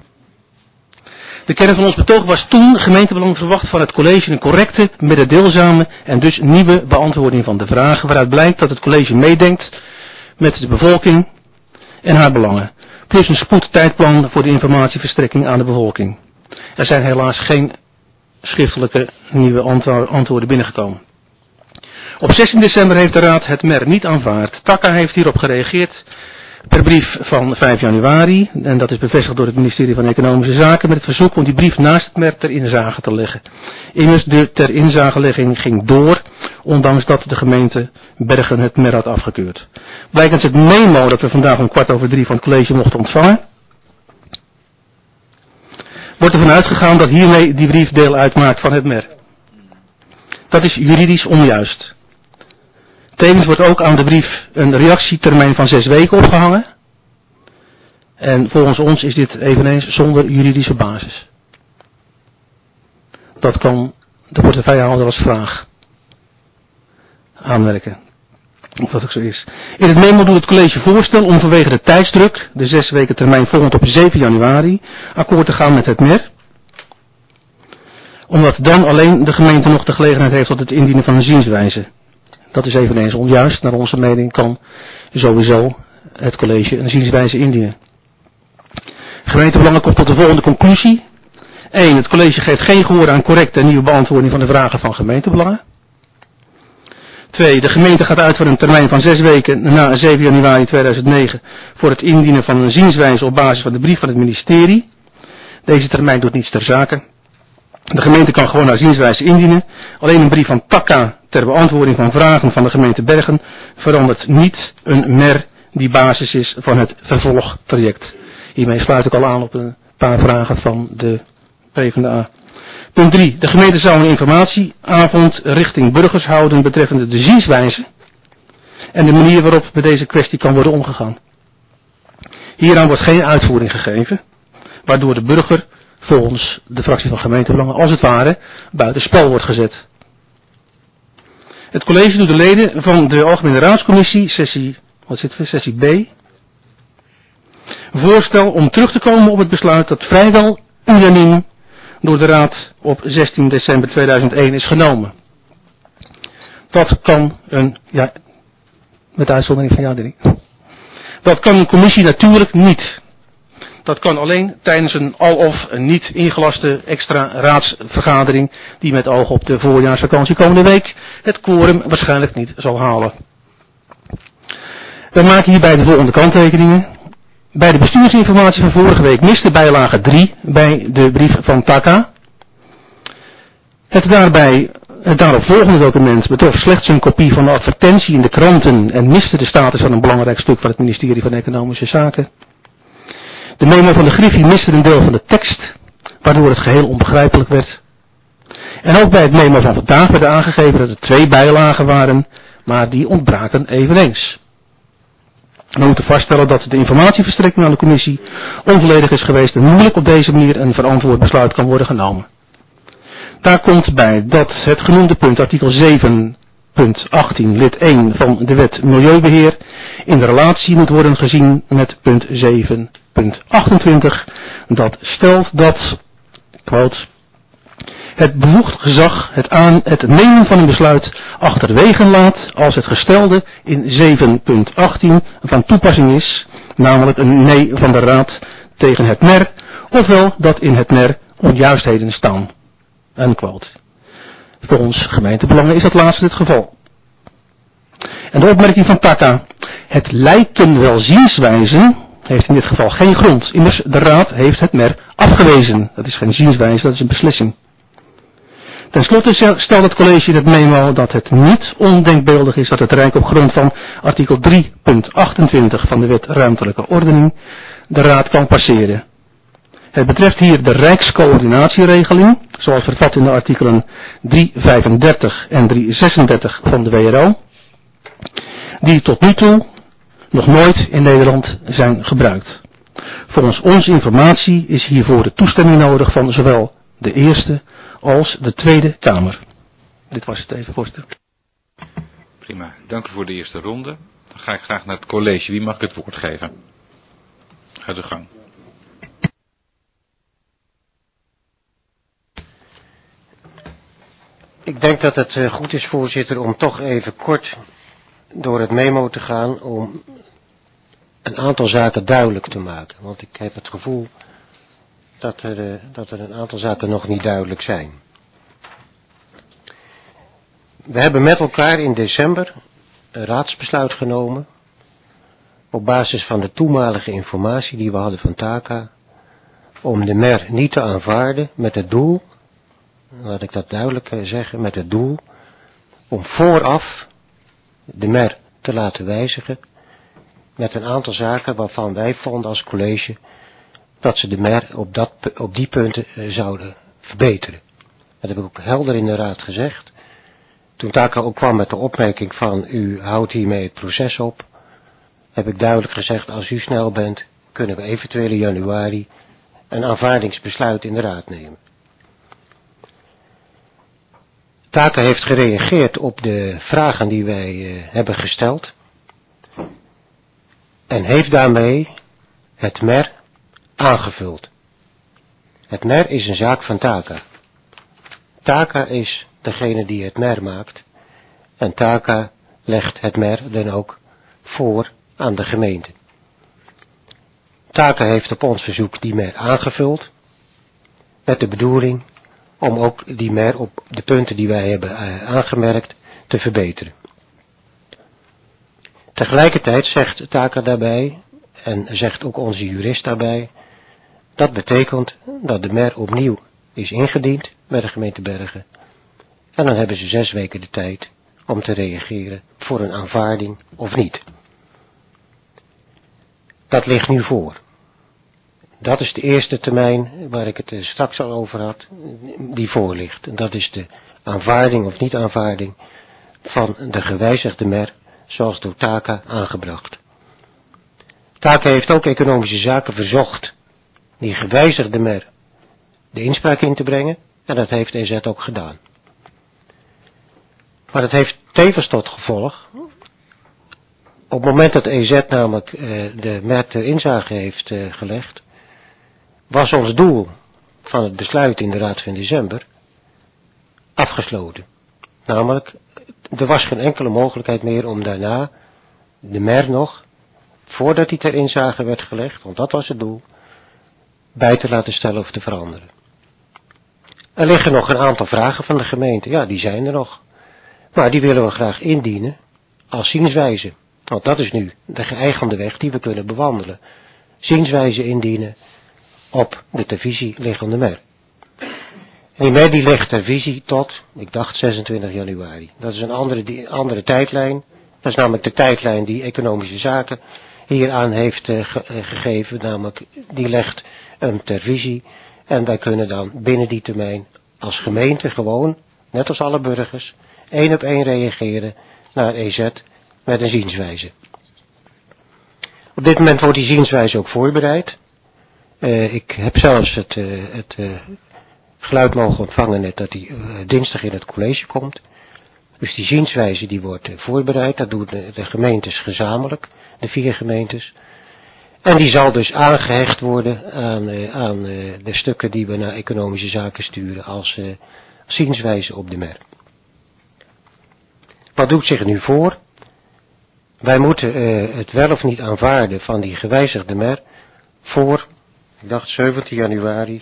De kern van ons betoog was toen gemeentebelang verwacht van het college een correcte, mededeelzame en dus nieuwe beantwoording van de vragen, waaruit blijkt dat het college meedenkt met de bevolking en haar belangen. Plus een spoedtijdplan voor de informatieverstrekking aan de bevolking. Er zijn helaas geen schriftelijke nieuwe antwoorden binnengekomen. Op 16 december heeft de Raad het MER niet aanvaard. TACA heeft hierop gereageerd per brief van 5 januari. En dat is bevestigd door het ministerie van Economische Zaken met het verzoek om die brief naast het MER ter inzage te leggen. Immers de ter inzagelegging ging door, ondanks dat de gemeente Bergen het MER had afgekeurd. Blijkens het memo dat we vandaag om 2:15 van het college mochten ontvangen, wordt ervan uitgegaan dat hiermee die brief deel uitmaakt van het MER. Dat is juridisch onjuist. Tevens wordt ook aan de brief een reactietermijn van 6 weken opgehangen. En volgens ons is dit eveneens zonder juridische basis. Dat kan de portefeuillehouder als vraag aanmerken. Of dat ook zo is. In het memo doet het college voorstel om vanwege de tijdsdruk, de 6 weken termijn volgend op 7 januari, akkoord te gaan met het MER. Omdat dan alleen de gemeente nog de gelegenheid heeft tot het indienen van een zienswijze. Dat is eveneens onjuist. Naar onze mening kan sowieso het college een zienswijze indienen. Gemeentebelangen komt tot de volgende conclusie. 1. Het college geeft geen gehoor aan correcte en nieuwe beantwoording van de vragen van gemeentebelangen. 2. De gemeente gaat uit van een termijn van 6 weken na 7 januari 2009 voor het indienen van een zienswijze op basis van de brief van het ministerie. Deze termijn doet niets ter zake. De gemeente kan gewoon haar zienswijze indienen. Alleen een brief van TACA ter beantwoording van vragen van de gemeente Bergen verandert niet een MER die basis is van het vervolgtraject. Hiermee sluit ik al aan op een paar vragen van de PvdA. Punt 3. De gemeente zou een informatieavond richting burgers houden betreffende de zienswijze en de manier waarop met deze kwestie kan worden omgegaan. Hieraan wordt geen uitvoering gegeven, waardoor de burger volgens de fractie van gemeentebelangen als het ware buiten spel wordt gezet. Het college doet de leden van de Algemene Raadscommissie, sessie B, voorstel om terug te komen op het besluit dat vrijwel unaniem door de Raad op 16 december 2001 is genomen. Dat kan met uitzondering van dat kan een commissie natuurlijk niet. Dat kan alleen tijdens een al of een niet ingelaste extra raadsvergadering die met oog op de voorjaarsvakantie komende week het quorum waarschijnlijk niet zal halen. We maken hierbij de volgende kanttekeningen. Bij de bestuursinformatie van vorige week miste bijlage 3 bij de brief van TACA. Het daarop volgende document betrof slechts een kopie van de advertentie in de kranten en miste de status van een belangrijk stuk van het ministerie van Economische Zaken. De memo van de Griffie miste een deel van de tekst, waardoor het geheel onbegrijpelijk werd. En ook bij het memo van vandaag werd aangegeven dat er 2 bijlagen waren, maar die ontbraken eveneens. We moeten vaststellen dat de informatieverstrekking aan de commissie onvolledig is geweest en moeilijk op deze manier een verantwoord besluit kan worden genomen. Daar komt bij dat het genoemde punt, artikel 7.18 lid 1 van de wet Milieubeheer, in de relatie moet worden gezien met punt 7.28, dat stelt dat, quote, het bevoegd gezag het nemen van een besluit achterwege laat als het gestelde in 7.18 van toepassing is, namelijk een nee van de Raad tegen het MER, ofwel dat in het MER onjuistheden staan. Unquote. Volgens gemeentebelangen is dat laatste het geval. En de opmerking van TACA, het lijken wel zienswijzen, heeft in dit geval geen grond. Immers, de Raad heeft het MER afgewezen. Dat is geen zienswijze, dat is een beslissing. Ten slotte stelt het college in het memo dat het niet ondenkbeeldig is dat het Rijk op grond van artikel 3.28 van de wet Ruimtelijke Ordening de Raad kan passeren. Het betreft hier de Rijkscoördinatieregeling, zoals vervat in de artikelen 335 en 336 van de WRO, die tot nu toe nog nooit in Nederland zijn gebruikt. Volgens onze informatie is hiervoor de toestemming nodig van zowel de Eerste als de Tweede Kamer. Dit was het even, voorzitter. Prima, dank u voor de eerste ronde. Dan ga ik graag naar het college. Wie mag ik het woord geven? Ga de gang. Ik denk dat het goed is, voorzitter, om toch even kort door het memo te gaan om een aantal zaken duidelijk te maken. Want ik heb het gevoel dat er een aantal zaken nog niet duidelijk zijn. We hebben met elkaar in december een raadsbesluit genomen op basis van de toenmalige informatie die we hadden van TACA om de MER niet te aanvaarden met het doel, laat ik dat duidelijk zeggen, met het doel om vooraf de MER te laten wijzigen met een aantal zaken waarvan wij vonden als college dat ze de MER op die punten zouden verbeteren. Dat heb ik ook helder in de raad gezegd. Toen TACA ook kwam met de opmerking van u houdt hiermee het proces op, heb ik duidelijk gezegd, als u snel bent, kunnen we eventueel in januari een aanvaardingsbesluit in de raad nemen. TACA heeft gereageerd op de vragen die wij hebben gesteld en heeft daarmee het MER aangevuld. Het MER is een zaak van TACA. TACA is degene die het MER maakt en TACA legt het MER dan ook voor aan de gemeente. TACA heeft op ons verzoek die MER aangevuld met de bedoeling om ook die MER op de punten die wij hebben aangemerkt te verbeteren. Tegelijkertijd zegt TACA daarbij, en zegt ook onze jurist daarbij, dat betekent dat de MER opnieuw is ingediend bij de gemeente Bergen. En dan hebben ze 6 weken de tijd om te reageren voor een aanvaarding of niet. Dat ligt nu voor. Dat is de eerste termijn waar ik het straks al over had, die voor ligt. En dat is de aanvaarding of niet aanvaarding van de gewijzigde MER zoals door TACA aangebracht. TACA heeft ook economische zaken verzocht die gewijzigde MER de inspraak in te brengen en dat heeft EZ ook gedaan. Maar dat heeft tevens tot gevolg, op het moment dat EZ namelijk de MER ter inzage heeft gelegd, was ons doel van het besluit in de raad van december afgesloten. Namelijk, er was geen enkele mogelijkheid meer om daarna de MER nog, voordat hij ter inzage werd gelegd, want dat was het doel, bij te laten stellen of te veranderen. Er liggen nog een aantal vragen van de gemeente. Ja, die zijn er nog. Maar die willen we graag indienen als zienswijze. Want dat is nu de geëigende weg die we kunnen bewandelen. Zienswijze indienen op de ter visie liggende MER. En die MER die ligt ter visie tot, ik dacht 26 januari. Dat is een andere tijdlijn. Dat is namelijk de tijdlijn die Economische Zaken hieraan heeft gegeven. Namelijk, die legt een ter visie. En wij kunnen dan binnen die termijn als gemeente gewoon, net als alle burgers, 1 op 1 reageren naar EZ met een zienswijze. Op dit moment wordt die zienswijze ook voorbereid. Ik heb zelfs het geluid mogen ontvangen net dat die dinsdag in het college komt. Dus die zienswijze die wordt voorbereid. Dat doen de gemeentes gezamenlijk, de 4 gemeentes. En die zal dus aangehecht worden aan de stukken die we naar Economische Zaken sturen als zienswijze op de MER. Wat doet zich nu voor? Wij moeten het wel of niet aanvaarden van die gewijzigde MER voor, ik dacht 17 januari,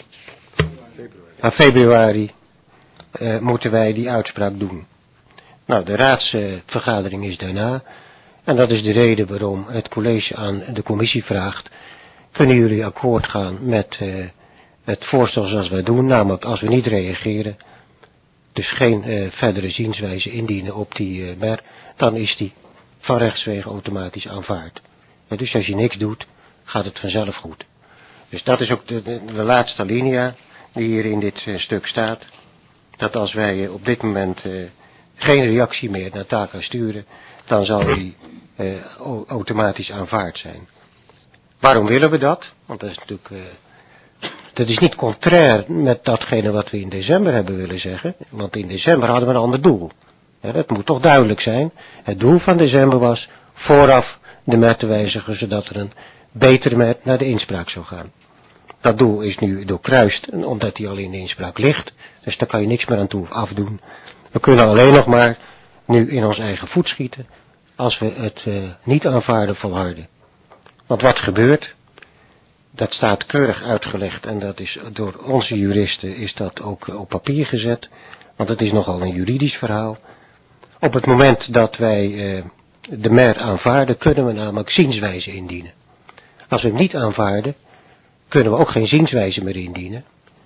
februari moeten wij die uitspraak doen. Nou, de raadsvergadering is daarna. En dat is de reden waarom het college aan de commissie vraagt, kunnen jullie akkoord gaan met het voorstel zoals wij doen, namelijk als we niet reageren, dus geen verdere zienswijze indienen op die MER, dan is die van rechtswege automatisch aanvaard. En dus als je niks doet, gaat het vanzelf goed. Dus dat is ook de laatste linia die hier in dit stuk staat, dat als wij op dit moment geen reactie meer naar TACA sturen, dan zal die automatisch aanvaard zijn. Waarom willen we dat? Want dat is natuurlijk, dat is niet contrair met datgene wat we in december hebben willen zeggen. Want in december hadden we een ander doel. Ja, dat moet toch duidelijk zijn. Het doel van december was vooraf de MER te wijzigen, zodat er een betere MER naar de inspraak zou gaan. Dat doel is nu doorkruist, omdat die al in de inspraak ligt. Dus daar kan je niks meer aan toe afdoen. We kunnen alleen nog maar nu in ons eigen voet schieten, als we het niet aanvaarden volharden. Want wat gebeurt, dat staat keurig uitgelegd en dat is door onze juristen is dat ook op papier gezet, want het is nogal een juridisch verhaal. Op het moment dat wij de MER aanvaarden, kunnen we namelijk zienswijze indienen. Als we hem niet aanvaarden, kunnen we ook geen zienswijze meer indienen,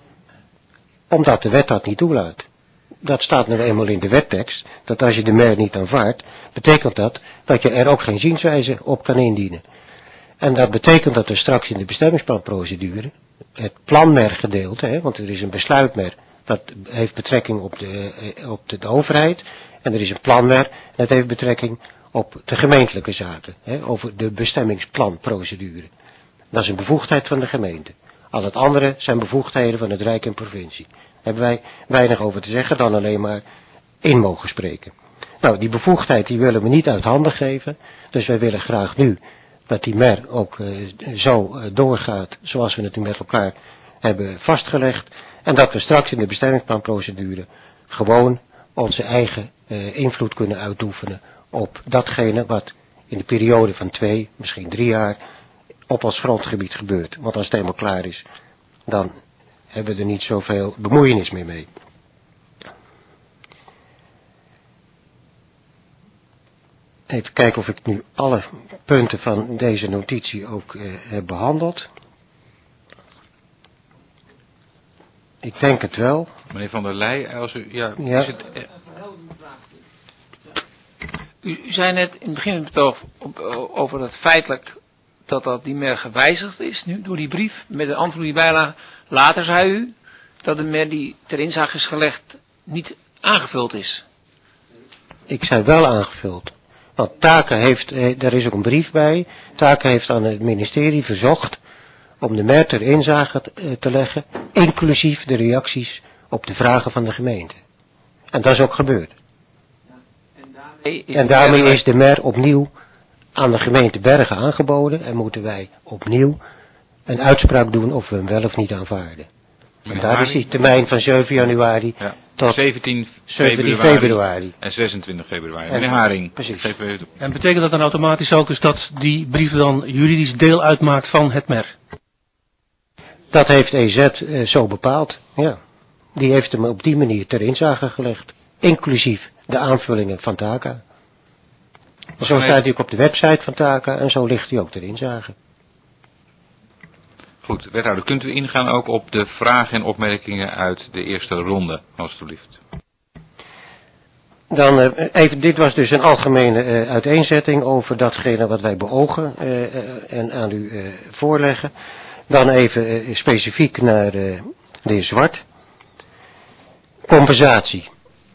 omdat de wet dat niet toelaat. Dat staat nu eenmaal in de wettekst, dat als je de MER niet aanvaardt, betekent dat je er ook geen zienswijze op kan indienen. En dat betekent dat er straks in de bestemmingsplanprocedure, het planmergedeelte, want er is een besluitmer, dat heeft betrekking op de overheid, en er is een planmer, en dat heeft betrekking op de gemeentelijke zaken, over de bestemmingsplanprocedure. Dat is een bevoegdheid van de gemeente. Al het andere zijn bevoegdheden van het Rijk en provincie. Daar hebben wij weinig over te zeggen, dan alleen maar in mogen spreken. Nou, die bevoegdheid die willen we niet uit handen geven, dus wij willen graag nu dat die MER ook zo doorgaat zoals we het nu met elkaar hebben vastgelegd. En dat we straks in de bestemmingsplanprocedure gewoon onze eigen invloed kunnen uitoefenen op datgene wat in de periode van 2, misschien 3 jaar op ons grondgebied gebeurt. Want als het helemaal klaar is, dan hebben we er niet zoveel bemoeienis meer mee. Even kijken of ik nu alle punten van deze notitie ook heb behandeld. Ik denk het wel. Meneer Van der Leij, als u, is het... U zei net in het begin het betoog over het feitelijk dat die MER gewijzigd is nu door die brief met de antwoord die bijlage. Later zei u dat de MER die ter inzage is gelegd niet aangevuld is. Ik zei wel aangevuld. Want TACA heeft, daar is ook een brief bij, TACA heeft aan het ministerie verzocht om de MER ter inzage te leggen, inclusief de reacties op de vragen van de gemeente. En dat is ook gebeurd. En daarmee is de MER opnieuw aan de gemeente Bergen aangeboden en moeten wij opnieuw een uitspraak doen of we hem wel of niet aanvaarden. En daar is die termijn van 7 januari tot 17 februari. En 26 februari. Meneer Haring. Precies. En betekent dat dan automatisch ook dus dat die brief dan juridisch deel uitmaakt van het MER? Dat heeft EZ zo bepaald. Ja. Die heeft hem op die manier ter inzage gelegd. Inclusief de aanvullingen van TACA. Zo staat hij ook op de website van TACA en zo ligt hij ook ter inzage. Goed, wethouder, kunt u ingaan ook op de vragen en opmerkingen uit de eerste ronde, alstublieft? Dan even, dit was dus een algemene uiteenzetting over datgene wat wij beogen en aan u voorleggen. Dan even specifiek naar de heer Zwart. Compensatie.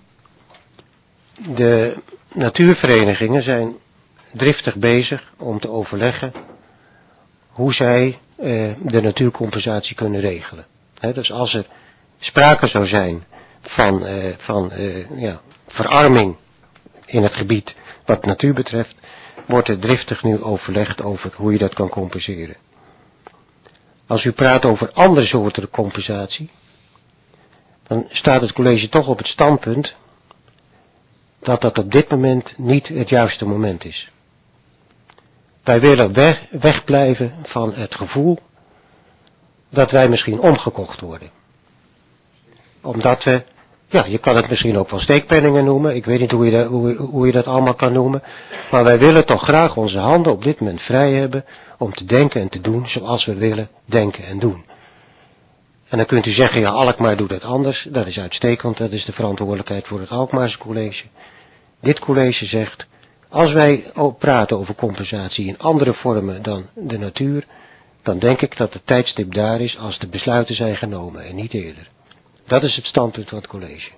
De natuurverenigingen zijn driftig bezig om te overleggen hoe zij de natuurcompensatie kunnen regelen. Dus als er sprake zou zijn van verarming in het gebied wat natuur betreft, wordt er driftig nu overlegd over hoe je dat kan compenseren. Als u praat over andere soorten compensatie, dan staat het college toch op het standpunt dat dat op dit moment niet het juiste moment is. Wij willen wegblijven van het gevoel dat wij misschien omgekocht worden. Omdat we, je kan het misschien ook wel steekpenningen noemen, ik weet niet hoe je dat allemaal kan noemen, maar wij willen toch graag onze handen op dit moment vrij hebben om te denken en te doen zoals we willen denken en doen. En dan kunt u zeggen, Alkmaar doet het anders, dat is uitstekend, dat is de verantwoordelijkheid voor het Alkmaarse college. Dit college zegt, als wij praten over compensatie in andere vormen dan de natuur, dan denk ik dat het tijdstip daar is als de besluiten zijn genomen en niet eerder. Dat is het standpunt van het college.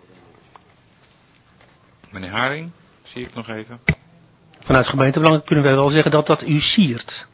Meneer Haring, zie ik nog even. Vanuit gemeentebelang kunnen wij wel zeggen dat dat u siert.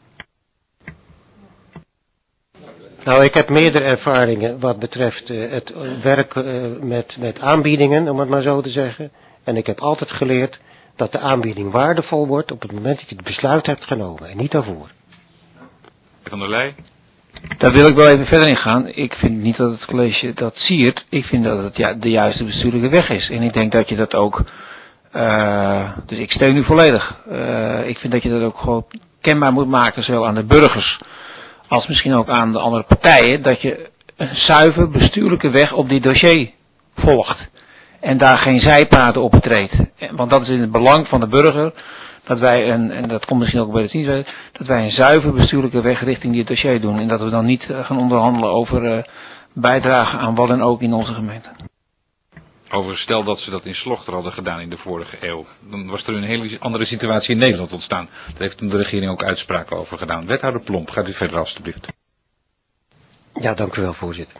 Nou, ik heb meerdere ervaringen wat betreft het werk met aanbiedingen, om het maar zo te zeggen. En ik heb altijd geleerd dat de aanbieding waardevol wordt op het moment dat je het besluit hebt genomen en niet daarvoor. Van der Leij. Daar wil ik wel even verder in gaan. Ik vind niet dat het college dat siert. Ik vind dat het de juiste bestuurlijke weg is. En ik denk dat je dat ook, dus ik steun u volledig. Ik vind dat je dat ook gewoon kenbaar moet maken, zowel aan de burgers als misschien ook aan de andere partijen, dat je een zuiver bestuurlijke weg op dit dossier volgt. En daar geen zijpaden op betreedt. Want dat is in het belang van de burger, dat wij, en dat komt misschien ook bij de zienswijze, dat wij een zuiver bestuurlijke weg richting dit dossier doen. En dat we dan niet gaan onderhandelen over bijdragen aan wat en ook in onze gemeente. Overigens, stel dat ze dat in Slochter hadden gedaan in de vorige eeuw. Dan was er een hele andere situatie in Nederland ontstaan. Daar heeft toen de regering ook uitspraken over gedaan. Wethouder Plomp, gaat u verder alstublieft. Ja, dank u wel, voorzitter.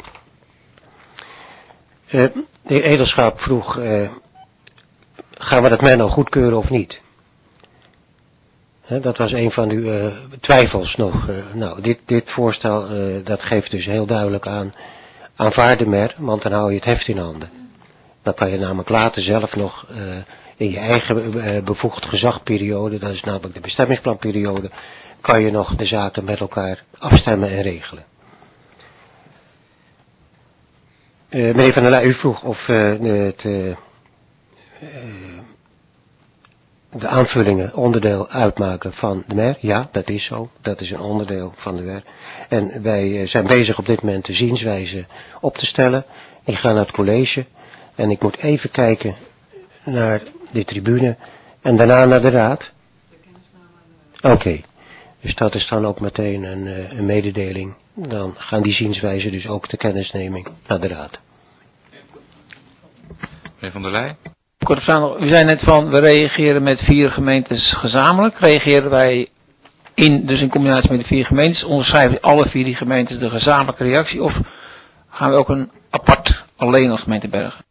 De heer Edelschap vroeg, gaan we dat men nou goedkeuren of niet? Dat was een van uw twijfels nog. Nou, dit voorstel, dat geeft dus heel duidelijk aan, aanvaard de mer, want dan hou je het heft in handen. Dan kan je namelijk later zelf nog in je eigen bevoegd gezagperiode, dat is namelijk de bestemmingsplanperiode, kan je nog de zaken met elkaar afstemmen en regelen. Meneer Van der Leij, u vroeg of de aanvullingen onderdeel uitmaken van de MER. Ja, dat is zo. Dat is een onderdeel van de MER. En wij zijn bezig op dit moment de zienswijze op te stellen. Die gaan naar het college. En ik moet even kijken naar de tribune. En daarna naar de raad. Oké. Dus dat is dan ook meteen een mededeling. Dan gaan die zienswijzen dus ook de kennisneming naar de raad. Meneer Van der Leij. Korte vraag nog. U zei net van, we reageren met 4 gemeentes gezamenlijk. Reageren wij dus in combinatie met de 4 gemeentes, onderschrijven alle 4 die gemeentes de gezamenlijke reactie? Of gaan we ook een apart alleen als gemeente Bergen?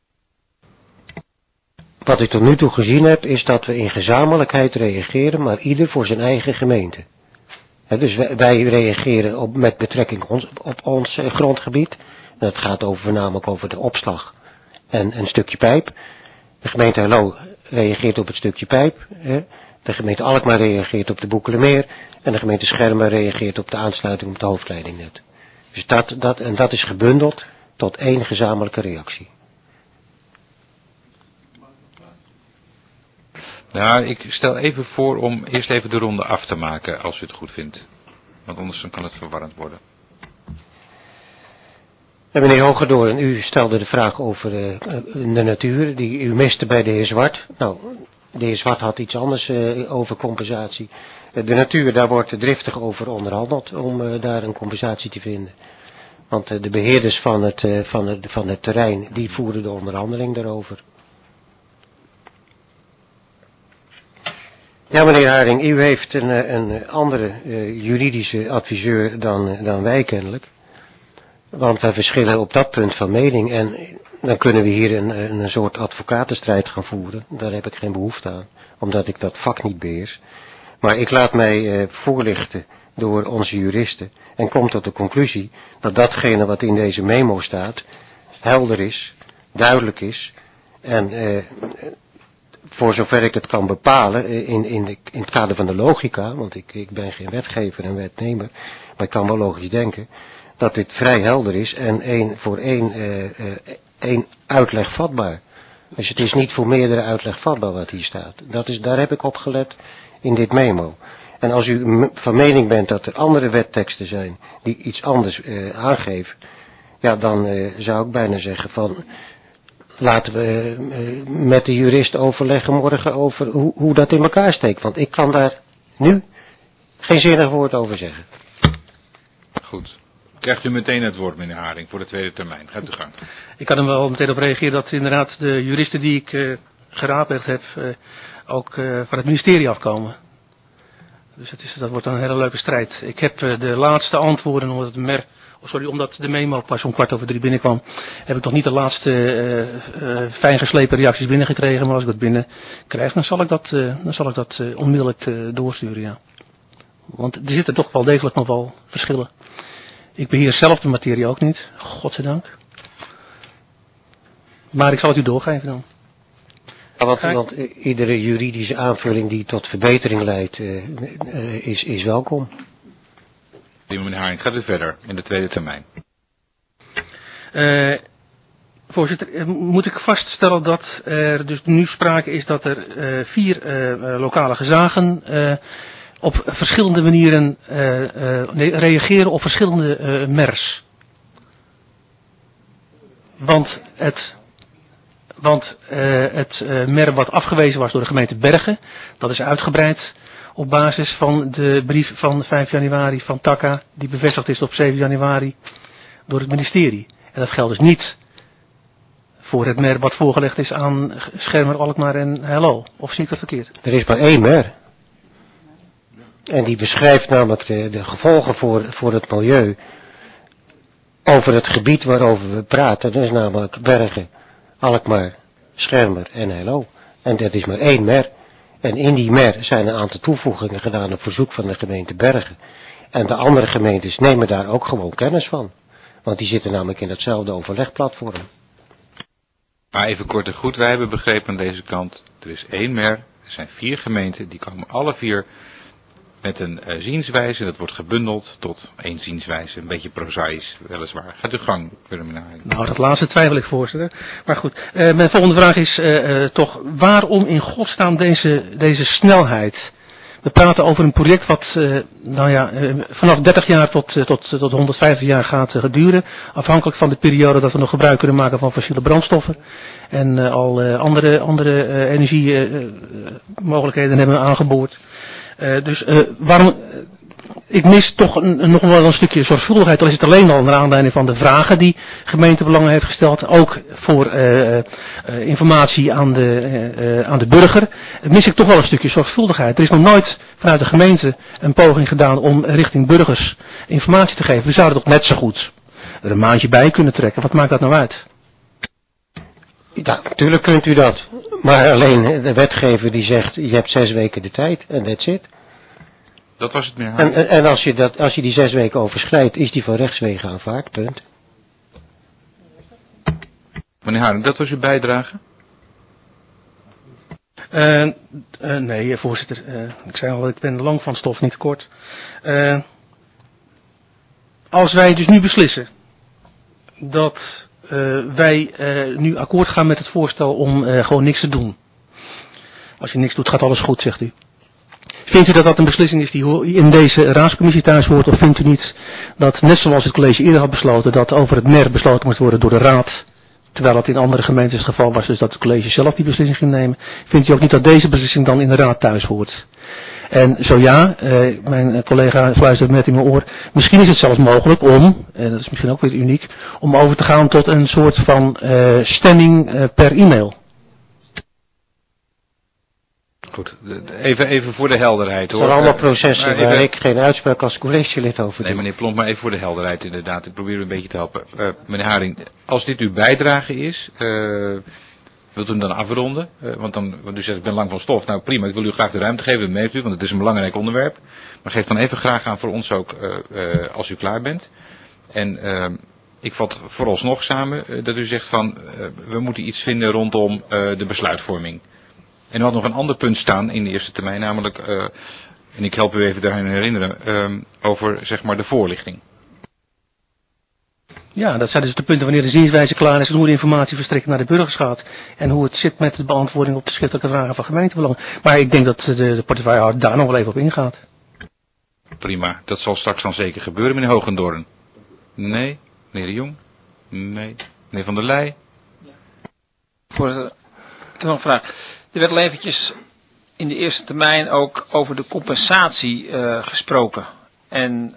Wat ik tot nu toe gezien heb, is dat we in gezamenlijkheid reageren, maar ieder voor zijn eigen gemeente. Dus wij reageren met betrekking op ons grondgebied. Dat gaat voornamelijk over de opslag en een stukje pijp. De gemeente Hello reageert op het stukje pijp. De gemeente Alkmaar reageert op de Boekelermeer. En de gemeente Schermen reageert op de aansluiting op het hoofdleidingnet. Dus dat is gebundeld tot 1 gezamenlijke reactie. Nou, ik stel even voor om eerst even de ronde af te maken, als u het goed vindt. Want anders kan het verwarrend worden. En meneer Hogedoorn, u stelde de vraag over de natuur, die u miste bij de heer Zwart. Nou, de heer Zwart had iets anders over compensatie. De natuur, daar wordt driftig over onderhandeld om daar een compensatie te vinden. Want de beheerders van het terrein, die voeren de onderhandeling daarover. Ja, meneer Haring, u heeft een andere juridische adviseur dan wij kennelijk. Want wij verschillen op dat punt van mening en dan kunnen we hier een soort advocatenstrijd gaan voeren. Daar heb ik geen behoefte aan, omdat ik dat vak niet beheers. Maar ik laat mij voorlichten door onze juristen en kom tot de conclusie dat datgene wat in deze memo staat helder is, duidelijk is en voor zover ik het kan bepalen in het kader van de logica, want ik ben geen wetgever en wetnemer, maar ik kan wel logisch denken, dat dit vrij helder is en één uitleg vatbaar. Dus het is niet voor meerdere uitleg vatbaar wat hier staat. Daar heb ik op gelet in dit memo. En als u van mening bent dat er andere wetteksten zijn die iets anders aangeven, ja, dan zou ik bijna zeggen van, laten we met de jurist overleggen morgen over hoe dat in elkaar steekt. Want ik kan daar nu geen zinnig woord over zeggen. Goed. Krijgt u meteen het woord, meneer Haring, voor de tweede termijn. Gaat u gang. Ik kan er wel meteen op reageren dat inderdaad de juristen die ik geraadpleegd heb ook van het ministerie afkomen. Dus dat wordt een hele leuke strijd. Ik heb de laatste antwoorden, omdat de memo pas om 2:15 binnenkwam, heb ik nog niet de laatste fijn geslepen reacties binnengekregen. Maar als ik dat binnen krijg, dan zal ik dat onmiddellijk doorsturen, ja. Want er zitten toch wel degelijk nog wel verschillen. Ik beheer zelf de materie ook niet, godzijdank. Maar ik zal het u doorgeven dan. Want iedere juridische aanvulling die tot verbetering leidt, is welkom. Meneer Haring, gaat u verder in de tweede termijn. Voorzitter, moet ik vaststellen dat er dus nu sprake is dat er 4 lokale gezagen op verschillende manieren reageren op verschillende MER's. Want het MER wat afgewezen was door de gemeente Bergen, dat is uitgebreid op basis van de brief van 5 januari van TACA, die bevestigd is op 7 januari door het ministerie. En dat geldt dus niet voor het MER wat voorgelegd is aan Schermer, Alkmaar en Hello. Of zie ik dat verkeerd? Er is maar 1 MER. En die beschrijft namelijk de gevolgen voor het milieu over het gebied waarover we praten. Dat is namelijk Bergen, Alkmaar, Schermer en Hello. En dat is maar 1 MER. En in die MER zijn een aantal toevoegingen gedaan op verzoek van de gemeente Bergen. En de andere gemeentes nemen daar ook gewoon kennis van. Want die zitten namelijk in hetzelfde overlegplatform. Maar even kort en goed, wij hebben begrepen aan deze kant, er is 1 MER, er zijn 4 gemeenten, die komen alle 4 met een zienswijze, dat wordt gebundeld tot 1 zienswijze, een beetje prozaïs weliswaar. Gaat u gang, meneer Haring. Nou, dat laatste twijfel ik, voorzitter. Maar goed, mijn volgende vraag is toch, waarom in godsnaam deze snelheid? We praten over een project wat vanaf 30 jaar tot 150 jaar gaat duren. Afhankelijk van de periode dat we nog gebruik kunnen maken van fossiele brandstoffen. En al andere energiemogelijkheden hebben aangeboord. Dus waarom... Ik mis toch nog wel een stukje zorgvuldigheid. Al is het alleen al naar aanleiding van de vragen die gemeentebelangen heeft gesteld. Ook voor informatie aan de burger. Mis ik toch wel een stukje zorgvuldigheid. Er is nog nooit vanuit de gemeente een poging gedaan om richting burgers informatie te geven. We zouden toch net zo goed er een maandje bij kunnen trekken. Wat maakt dat nou uit? Ja, natuurlijk kunt u dat. Maar alleen de wetgever die zegt, je hebt 6 weken de tijd en that's it. Dat was het, meneer Haring. En als je die 6 weken overschrijdt, is die van rechtswege aanvaard, punt. Meneer Haring, dat was uw bijdrage? Nee, voorzitter. Ik zei al, ik ben lang van stof, niet kort. Als wij dus nu beslissen dat wij nu akkoord gaan met het voorstel om gewoon niks te doen. Als je niks doet, gaat alles goed, zegt u. Vindt u dat dat een beslissing is die in deze raadscommissie thuis hoort, of vindt u niet dat, net zoals het college eerder had besloten, dat over het MER besloten moet worden door de raad, terwijl het in andere gemeentes het geval was, dus dat het college zelf die beslissing ging nemen, vindt u ook niet dat deze beslissing dan in de raad thuis hoort? En zo ja, mijn collega fluistert net in mijn oor, misschien is het zelfs mogelijk om, en dat is misschien ook weer uniek, om over te gaan tot een soort van stemming per e-mail. Goed, even voor de helderheid hoor. Het zijn allemaal processen waar ik geen uitspraak als collegelid over doe. Nee, meneer Plomp, maar even voor de helderheid inderdaad. Ik probeer u een beetje te helpen. Meneer Haring, als dit uw bijdrage is, wilt u hem dan afronden? Want u zegt, ik ben lang van stof. Nou prima, ik wil u graag de ruimte geven, dat merkt u, want het is een belangrijk onderwerp. Maar geef dan even graag aan voor ons ook, als u klaar bent. En ik vat vooralsnog samen dat u zegt van, we moeten iets vinden rondom de besluitvorming. En u had nog een ander punt staan in de eerste termijn, namelijk, en ik help u even daaraan herinneren, over zeg maar de voorlichting. Ja, dat zijn dus de punten wanneer de zienswijze klaar is en hoe de informatieverstrekking naar de burgers gaat. En hoe het zit met de beantwoording op de schriftelijke vragen van gemeentebelangen. Maar ik denk dat de portefeuillehouder daar nog wel even op ingaat. Prima, dat zal straks dan zeker gebeuren, meneer Hogendoorn. Nee? Meneer De Jong? Nee? Meneer Van der Leij? Voorzitter, ik heb nog een vraag. Er werd al eventjes in de eerste termijn ook over de compensatie gesproken. En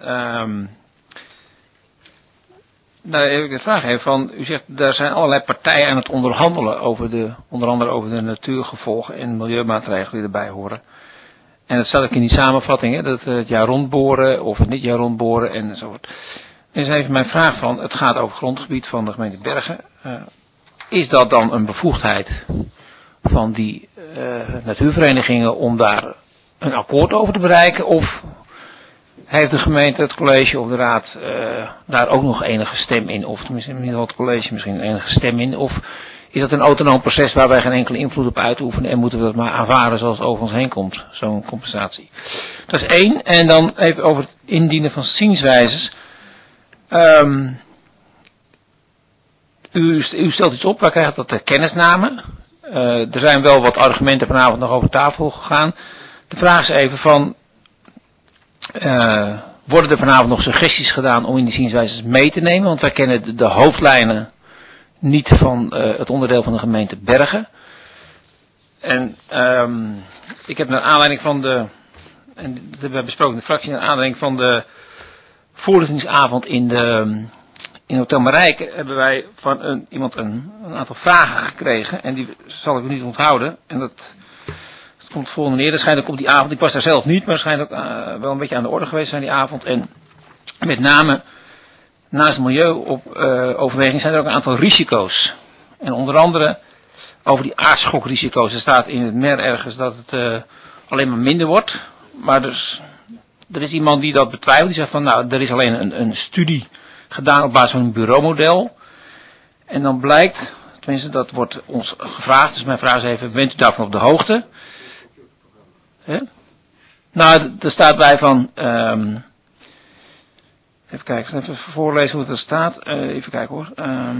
nou heb ik de vraag even van, u zegt, daar zijn allerlei partijen aan het onderhandelen over onder andere over de natuurgevolgen en milieumaatregelen die erbij horen. En dat staat ook in die samenvatting, hè, dat het jaar rondboren of het niet jaar rondboren enzovoort. En dus even mijn vraag van, het gaat over grondgebied van de gemeente Bergen. Is dat dan een bevoegdheid van die natuurverenigingen om daar een akkoord over te bereiken? Of heeft de gemeente, het college of de raad daar ook nog enige stem in? Of tenminste het college misschien enige stem in? Of is dat een autonoom proces waar wij geen enkele invloed op uitoefenen en moeten we dat maar aanvaarden zoals het over ons heen komt, zo'n compensatie? Dat is één. En dan even over het indienen van zienswijzes. U stelt iets op, wij krijgen dat ter kennisname. Er zijn wel wat argumenten vanavond nog over tafel gegaan. De vraag is even van, worden er vanavond nog suggesties gedaan om in die zienswijzes mee te nemen? Want wij kennen de hoofdlijnen niet van het onderdeel van de gemeente Bergen. En ik heb naar aanleiding van en dat hebben we besproken in de fractie, naar aanleiding van de voorlichtingsavond in Hotel Marijke hebben wij van iemand een aantal vragen gekregen. En die zal ik u niet onthouden. En dat komt volgende neer. Dat schijnt ook op die avond, ik was daar zelf niet, maar schijnt ook wel een beetje aan de orde geweest zijn die avond. En met name naast milieuoverweging zijn er ook een aantal risico's. En onder andere over die aardschokrasico's. Er staat in het MER ergens dat het alleen maar minder wordt. Maar er is iemand die dat betwijfelt. Die zegt van nou, er is alleen een studie gedaan op basis van een bureaumodel. En dan blijkt, tenminste dat wordt ons gevraagd, dus mijn vraag is even, bent u daarvan op de hoogte? Nou, er staat bij van, even kijken, even voorlezen hoe het er staat. Even kijken hoor.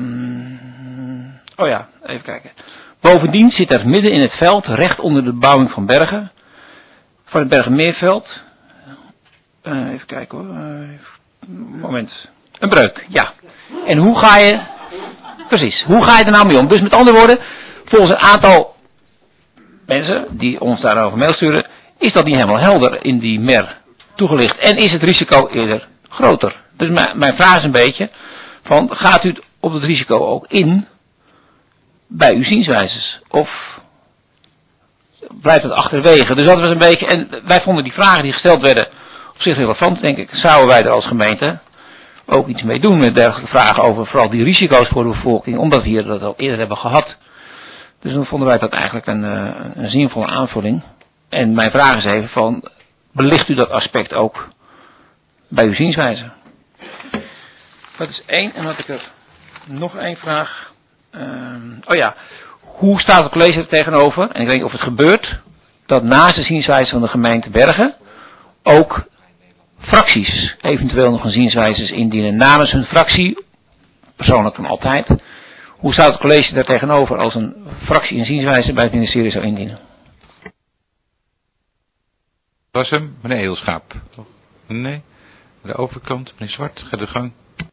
Oh ja, even kijken. Bovendien zit er midden in het veld, recht onder de bebouwing van Bergen, van het Bergenmeerveld. Even kijken hoor. Moment. Een breuk, ja. En hoe ga je er nou mee om? Dus met andere woorden, volgens een aantal mensen die ons daarover mail sturen, is dat niet helemaal helder in die MER toegelicht. En is het risico eerder groter? Dus mijn vraag is een beetje, van gaat u op het risico ook in bij uw zienswijzes? Of blijft het achterwege? Dus dat was een beetje, en wij vonden die vragen die gesteld werden op zich relevant, denk ik. Zouden wij er als gemeente ook iets mee doen met dergelijke vragen over vooral die risico's voor de bevolking, omdat we hier dat al eerder hebben gehad. Dus dan vonden wij dat eigenlijk een zinvolle aanvulling. En mijn vraag is even van, belicht u dat aspect ook bij uw zienswijze? Dat is één. En had ik er nog één vraag. Oh ja, hoe staat het college er tegenover? En ik weet niet of het gebeurt, dat naast de zienswijze van de gemeente Bergen ook fracties eventueel nog een zienswijzes indienen namens hun fractie. Persoonlijk kan altijd. Hoe staat het college daar tegenover als een fractie een zienswijze bij het ministerie zou indienen? Was hem, meneer Eelschaap? Nee? De overkant, meneer Zwart, gaat de gang.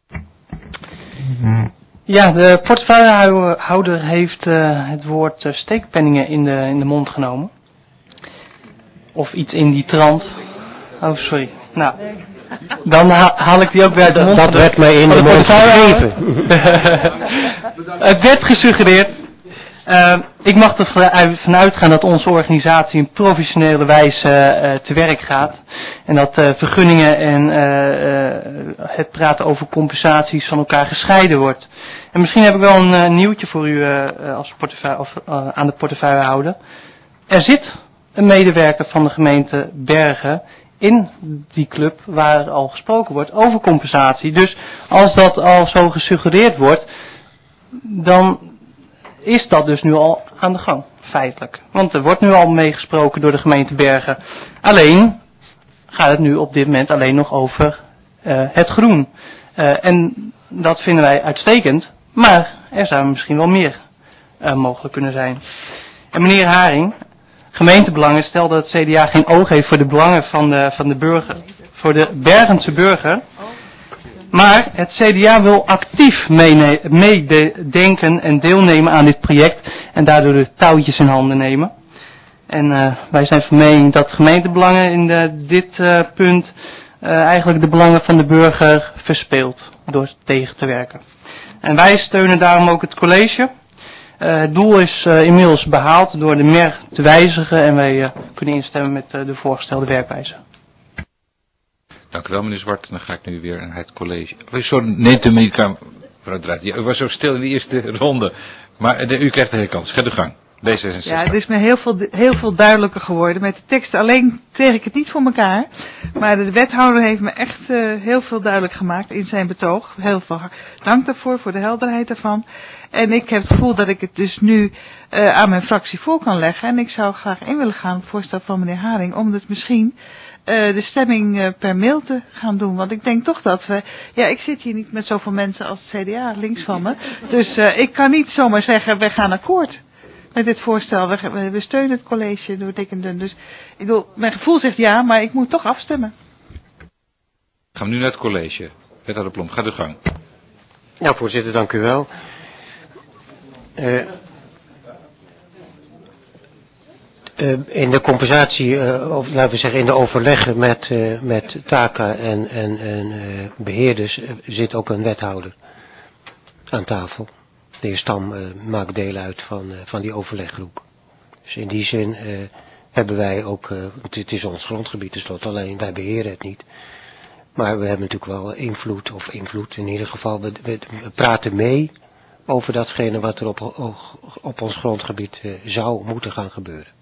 Ja, de portefeuillehouder heeft het woord steekpenningen in de mond genomen. Of iets in die trant. Oh, sorry. Nou, dan haal ik die ook weer uit de mond. Dat werd mij in de mond gegeven. Het werd gesuggereerd. Ik mag ervan uitgaan dat onze organisatie op professionele wijze te werk gaat. En dat vergunningen en het praten over compensaties van elkaar gescheiden wordt. En misschien heb ik wel een nieuwtje voor u aan de portefeuillehouder. Er zit een medewerker van de gemeente Bergen in die club waar al gesproken wordt over compensatie. Dus als dat al zo gesuggereerd wordt, dan is dat dus nu al aan de gang, feitelijk. Want er wordt nu al meegesproken door de gemeente Bergen. Alleen gaat het nu op dit moment alleen nog over het groen. En dat vinden wij uitstekend, maar er zou misschien wel meer mogelijk kunnen zijn. En meneer Haring, gemeentebelangen, stel dat het CDA geen oog heeft voor de belangen van de burger, voor de Bergense burger. Maar het CDA wil actief meedenken en deelnemen aan dit project en daardoor de touwtjes in handen nemen. En wij zijn van mening dat gemeentebelangen in dit punt eigenlijk de belangen van de burger verspeelt door tegen te werken. En wij steunen daarom ook het college. Het doel is inmiddels behaald door de MER te wijzigen en wij kunnen instemmen met de voorgestelde werkwijze. Dank u wel, meneer Zwart. Dan ga ik nu weer naar het college. Sorry, neemt u me mevrouw Draait. U was zo stil in de eerste ronde. Maar u krijgt de hele kans. Ga de gang. D66. Ja, het is me heel veel duidelijker geworden. Met de tekst alleen kreeg ik het niet voor elkaar. Maar de wethouder heeft me echt heel veel duidelijk gemaakt in zijn betoog. Heel veel dank daarvoor, voor de helderheid daarvan. En ik heb het gevoel dat ik het dus nu aan mijn fractie voor kan leggen. En ik zou graag in willen gaan op het voorstel van meneer Haring. Om het misschien de stemming per mail te gaan doen. Want ik denk toch dat we... Ja, ik zit hier niet met zoveel mensen als het CDA links van me. Dus ik kan niet zomaar zeggen, we gaan akkoord met dit voorstel. We steunen het college door dik en dun. Dus ik bedoel, mijn gevoel zegt ja, maar ik moet toch afstemmen. Gaan we nu naar het college. Wethouder Plom, ga de gang. Ja, voorzitter, dank u wel. In de compensatie, laten we zeggen in de overleggen met TACA en beheerders zit ook een wethouder aan tafel. De heer Stam maakt deel uit van die overleggroep. Dus in die zin hebben wij ook, het is ons grondgebied tenslotte, alleen wij beheren het niet. Maar we hebben natuurlijk wel invloed, in ieder geval, we praten mee over datgene wat er op ons grondgebied zou moeten gaan gebeuren.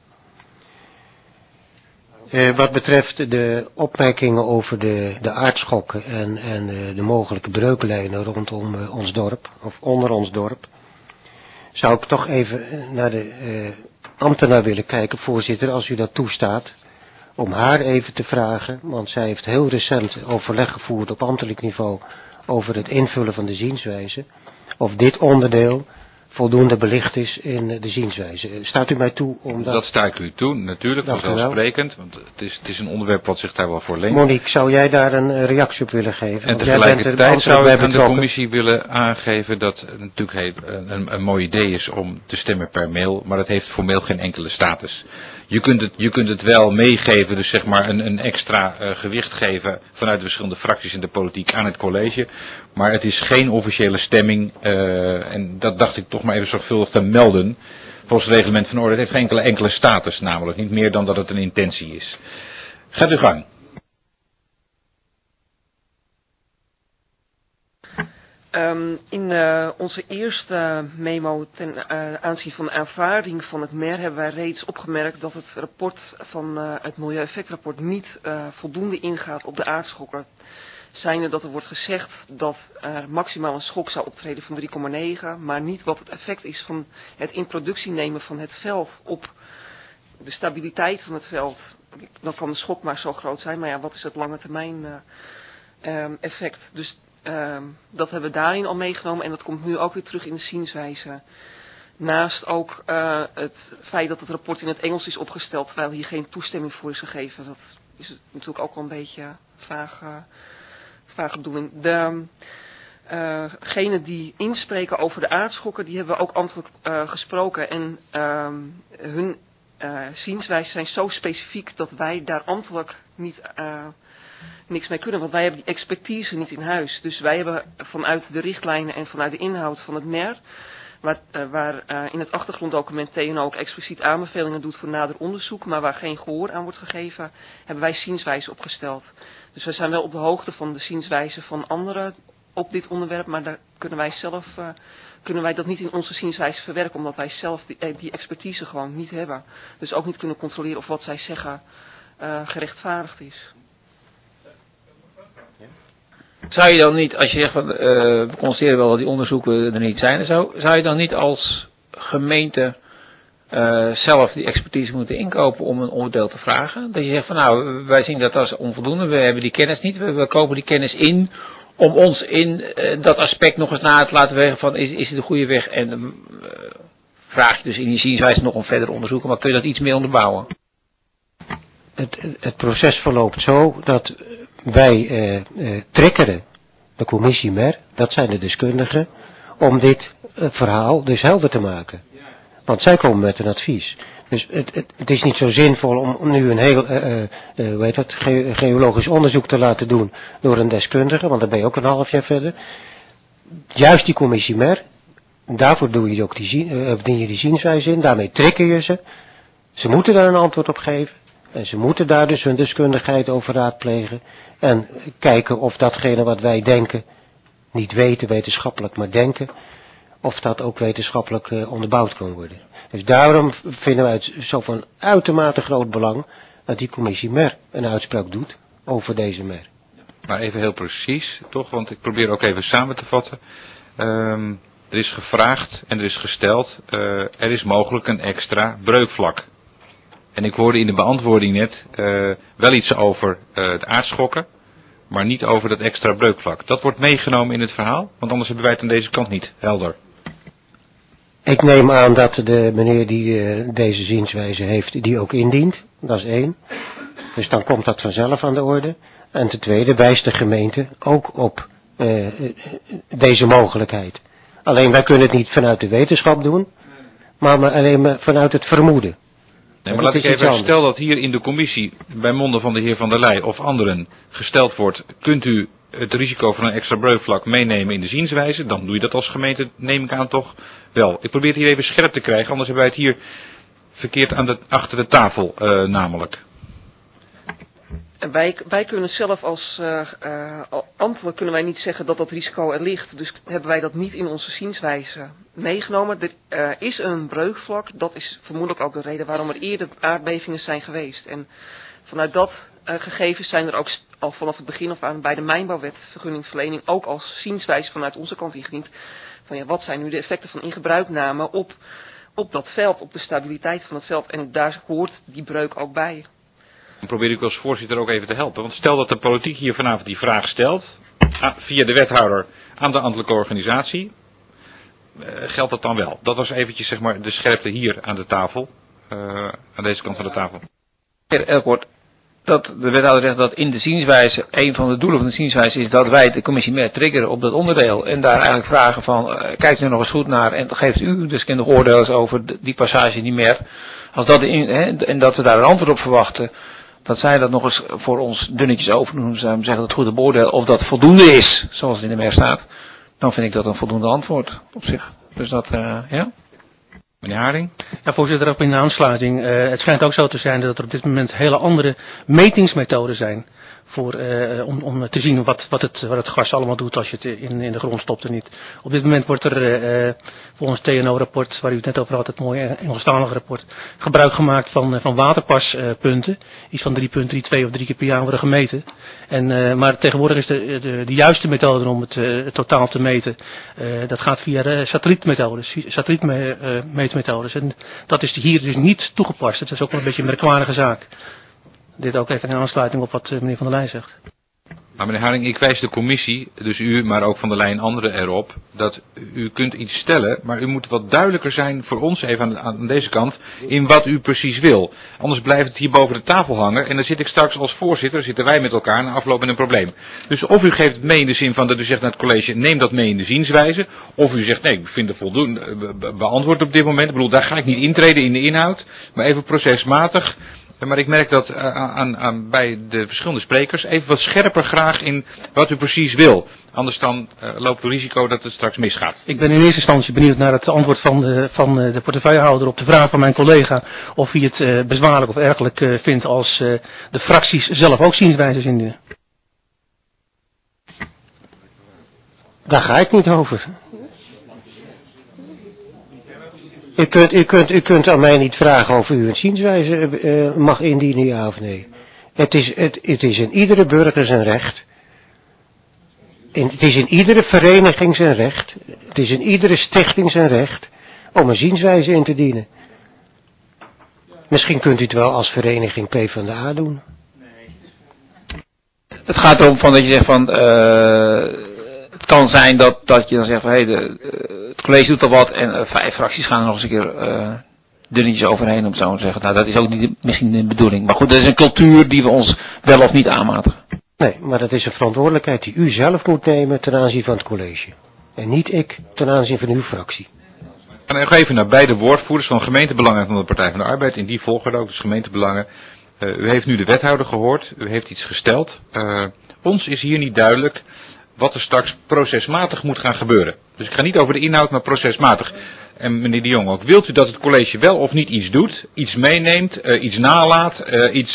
Wat betreft de opmerkingen over de aardschokken en de mogelijke breuklijnen rondom ons dorp, of onder ons dorp, zou ik toch even naar de ambtenaar willen kijken, voorzitter, als u dat toestaat, om haar even te vragen, want zij heeft heel recent overleg gevoerd op ambtelijk niveau over het invullen van de zienswijze, of dit onderdeel voldoende belicht is in de zienswijze. Staat u mij toe om dat... Dat sta ik u toe, natuurlijk, vanzelfsprekend. Want het is een onderwerp wat zich daar wel voor leent. Monique, zou jij daar een reactie op willen geven? En tegelijkertijd zou ik aan de commissie willen aangeven dat het natuurlijk een mooi idee is om te stemmen per mail. Maar dat heeft formeel geen enkele status. Je kunt het wel meegeven, dus zeg maar een extra gewicht geven vanuit de verschillende fracties in de politiek aan het college. Maar het is geen officiële stemming en dat dacht ik toch maar even zorgvuldig te melden. Volgens het reglement van orde, het heeft geen enkele status namelijk, niet meer dan dat het een intentie is. Gaat uw gang. In onze eerste memo ten aanzien van de aanvaarding van het MER hebben wij reeds opgemerkt dat het rapport van het milieueffectrapport niet voldoende ingaat op de aardschokken. Zijnde dat er wordt gezegd dat er maximaal een schok zou optreden van 3,9, maar niet wat het effect is van het in productie nemen van het veld op de stabiliteit van het veld. Dan kan de schok maar zo groot zijn, maar ja, wat is het lange termijn effect? Dus dat hebben we daarin al meegenomen en dat komt nu ook weer terug in de zienswijze. Naast ook het feit dat het rapport in het Engels is opgesteld, terwijl hier geen toestemming voor is gegeven. Dat is het natuurlijk ook wel een beetje vage bedoeling. Degenen die inspreken over de aardschokken, die hebben we ook ambtelijk gesproken. En hun zienswijzen zijn zo specifiek dat wij daar ambtelijk niks mee kunnen. Want wij hebben die expertise niet in huis. Dus wij hebben vanuit de richtlijnen en vanuit de inhoud van het MER, waar in het achtergronddocument TNO ook expliciet aanbevelingen doet voor nader onderzoek, maar waar geen gehoor aan wordt gegeven, hebben wij zienswijzen opgesteld. Dus we zijn wel op de hoogte van de zienswijzen van anderen op dit onderwerp, maar daar kunnen wij dat niet in onze zienswijze verwerken, omdat wij zelf die expertise gewoon niet hebben. Dus ook niet kunnen controleren of wat zij zeggen gerechtvaardigd is. Zou je dan niet, als je zegt van we constateren wel dat die onderzoeken er niet zijn, zou je dan niet als gemeente zelf die expertise moeten inkopen om een oordeel te vragen? Dat je zegt van nou, wij zien dat als onvoldoende, we hebben die kennis niet, we kopen die kennis in om ons in dat aspect nog eens na te laten wegen van is het de goede weg en vraag je dus in die zienswijze nog om verder onderzoeken, maar kun je dat iets meer onderbouwen? Het proces verloopt zo dat wij triggeren de commissie MER, dat zijn de deskundigen, om dit verhaal dus helder te maken. Want zij komen met een advies. Dus het is niet zo zinvol om nu een heel geologisch onderzoek te laten doen door een deskundige, want dan ben je ook een half jaar verder. Juist die commissie MER, daarvoor dien je die zienswijze in, daarmee trigger je ze. Ze moeten daar een antwoord op geven. En ze moeten daar dus hun deskundigheid over raadplegen. En kijken of datgene wat wij denken, niet weten wetenschappelijk, maar denken, of dat ook wetenschappelijk onderbouwd kan worden. Dus daarom vinden wij het zo van uitermate groot belang dat die commissie MER een uitspraak doet over deze MER. Maar even heel precies, toch? Want ik probeer ook even samen te vatten. Er is gevraagd en er is gesteld, er is mogelijk een extra breukvlak. En ik hoorde in de beantwoording net wel iets over de aardschokken, maar niet over dat extra breukvlak. Dat wordt meegenomen in het verhaal, want anders hebben wij het aan deze kant niet helder. Ik neem aan dat de meneer die deze zienswijze heeft, die ook indient. Dat is 1. Dus dan komt dat vanzelf aan de orde. En ten tweede wijst de gemeente ook op deze mogelijkheid. Alleen wij kunnen het niet vanuit de wetenschap doen, maar alleen vanuit het vermoeden. Nee, maar laat ik even, stel dat hier in de commissie, bij monden van de heer Van der Leij of anderen, gesteld wordt, kunt u het risico van een extra breukvlak meenemen in de zienswijze, dan doe je dat als gemeente, neem ik aan toch wel. Ik probeer het hier even scherp te krijgen, anders hebben wij het hier verkeerd achter de tafel namelijk. Wij kunnen zelf als ambtelijk kunnen wij niet zeggen dat dat risico er ligt. Dus hebben wij dat niet in onze zienswijze meegenomen. Er is een breukvlak. Dat is vermoedelijk ook de reden waarom er eerder aardbevingen zijn geweest. En vanuit dat gegevens zijn er ook al vanaf het begin af aan bij de mijnbouwwet vergunningverlening ook als zienswijze vanuit onze kant ingediend. Van ja, wat zijn nu de effecten van ingebruikname op dat veld, op de stabiliteit van het veld. En daar hoort die breuk ook bij. Dan probeer ik als voorzitter ook even te helpen. Want stel dat de politiek hier vanavond die vraag stelt, via de wethouder aan de ambtelijke organisatie, geldt dat dan wel? Dat was eventjes zeg maar de scherpte hier aan de tafel, aan deze kant van de tafel. Heer Elkort, dat de wethouder zegt dat in de zienswijze, een van de doelen van de zienswijze is dat wij de commissie MER triggeren op dat onderdeel. En daar eigenlijk vragen van, kijkt u nog eens goed naar en geeft u deskundig oordeel over die passage in die MER. Als dat en dat we daar een antwoord op verwachten, dat zij dat nog eens voor ons dunnetjes overdoen, zeggen dat het goede beoordeel, of dat voldoende is, zoals het in de MER staat, dan vind ik dat een voldoende antwoord op zich. Dus dat, ja. Meneer Haring? Ja, voorzitter, ook in de aansluiting. Het schijnt ook zo te zijn dat er op dit moment hele andere metingsmethoden zijn om te zien wat het gas allemaal doet als je het in de grond stopt en niet. Op dit moment wordt er volgens het TNO-rapport, waar u het net over had, het mooie Engelstalige rapport, gebruik gemaakt van waterpaspunten. Iets van 3 punten die 2 of 3 keer per jaar worden gemeten. Maar tegenwoordig is de juiste methode om het totaal te meten, dat gaat via de satellietmeetmethodes. En dat is hier dus niet toegepast. Het is ook wel een beetje een merkwaardige zaak. Dit ook even in aansluiting op wat meneer Van der Leij zegt. Maar meneer Haring, ik wijs de commissie, dus u, maar ook Van der Leyen en anderen erop, dat u kunt iets stellen, maar u moet wat duidelijker zijn voor ons even aan deze kant, in wat u precies wil. Anders blijft het hier boven de tafel hangen en dan zit ik straks als voorzitter, zitten wij met elkaar na afloop met een probleem. Dus of u geeft het mee in de zin van dat u zegt naar het college, neem dat mee in de zienswijze, of u zegt nee, ik vind het voldoende beantwoord op dit moment. Ik bedoel, daar ga ik niet intreden in de inhoud, maar even procesmatig. Maar ik merk dat bij de verschillende sprekers even wat scherper graag in wat u precies wil. Anders dan loopt u risico dat het straks misgaat. Ik ben in eerste instantie benieuwd naar het antwoord van de portefeuillehouder op de vraag van mijn collega. Of hij het bezwaarlijk of ergerlijk vindt als de fracties zelf ook zienswijzes indienen. Daar ga ik niet over. U kunt aan mij niet vragen of u een zienswijze mag indienen, ja of nee. Het is in iedere burger zijn recht. Het is in iedere vereniging zijn recht. Het is in iedere stichting zijn recht om een zienswijze in te dienen. Misschien kunt u het wel als vereniging PvdA doen. Het gaat erom van dat je zegt van... het kan zijn dat je dan zegt van het college doet al wat en 5 fracties gaan er nog eens een keer dunnetjes overheen om zo te zeggen. Nou, dat is ook niet misschien de bedoeling. Maar goed, dat is een cultuur die we ons wel of niet aanmatigen. Nee, maar dat is een verantwoordelijkheid die u zelf moet nemen ten aanzien van het college. En niet ik ten aanzien van uw fractie. En nog even naar beide woordvoerders van gemeentebelangen van de Partij van de Arbeid. In die volgorde ook, dus gemeentebelangen. U heeft nu de wethouder gehoord. U heeft iets gesteld. Ons is hier niet duidelijk wat er straks procesmatig moet gaan gebeuren. Dus ik ga niet over de inhoud, maar procesmatig. En meneer de Jong ook, wilt u dat het college wel of niet iets doet, iets meeneemt, iets nalaat,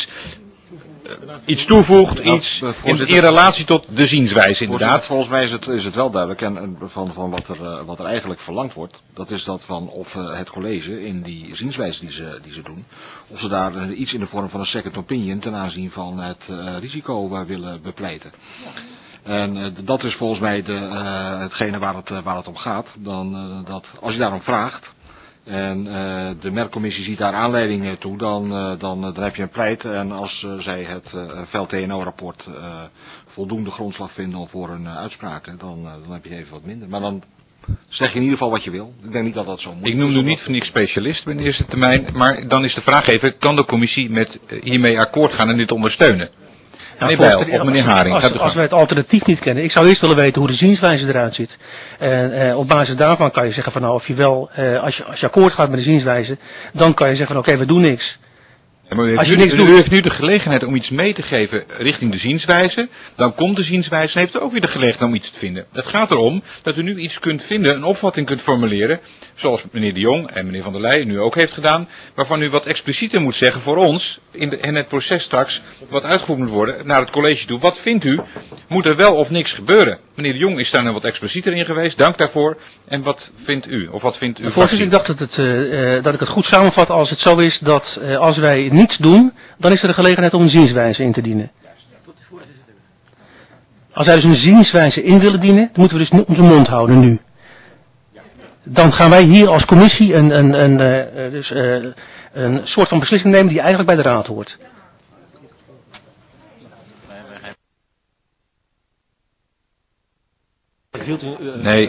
iets toevoegt, iets in relatie tot de zienswijze inderdaad? Volgens mij is het wel duidelijk en van wat er eigenlijk verlangd wordt, dat is dat van of het college in die zienswijze die ze doen, of ze daar iets in de vorm van een second opinion ten aanzien van het risico willen bepleiten. En dat is volgens mij hetgene waar het om gaat. Dat als je daarom vraagt en de merkcommissie ziet daar aanleiding toe, dan heb je een pleit. En als zij het VEL-TNO-rapport voldoende grondslag vinden voor een uitspraak, dan heb je even wat minder. Maar dan zeg je in ieder geval wat je wil. Ik denk niet dat dat zo moet. Ik noem u niet voor niks specialist in de eerste termijn, maar dan is de vraag even, kan de commissie hiermee akkoord gaan en dit ondersteunen? Meneer Bijl of meneer Haring. Als wij het alternatief niet kennen. Ik zou eerst willen weten hoe de zienswijze eruit ziet. En op basis daarvan kan je zeggen van nou of je wel, als je akkoord gaat met de zienswijze, dan kan je zeggen van oké, we doen niks. Ja, maar u heeft nu de gelegenheid om iets mee te geven richting de zienswijze. Dan komt de zienswijze en heeft u ook weer de gelegenheid om iets te vinden. Het gaat erom dat u nu iets kunt vinden, een opvatting kunt formuleren. Zoals meneer de Jong en meneer Van der Leyen nu ook heeft gedaan. Waarvan u wat explicieter moet zeggen voor ons in het proces straks. Wat uitgevoerd moet worden naar het college toe. Wat vindt u? Moet er wel of niks gebeuren? Meneer de Jong is daar nou wat explicieter in geweest. Dank daarvoor. En wat vindt u? Of wat vindt u? Voorzitter, ik dacht dat ik het goed samenvat als het zo is dat als wij niets doen, dan is er de gelegenheid om een zienswijze in te dienen. Als wij dus een zienswijze in willen dienen, dan moeten we dus onze mond houden nu. Dan gaan wij hier als commissie een soort van beslissing nemen die eigenlijk bij de raad hoort. Nee.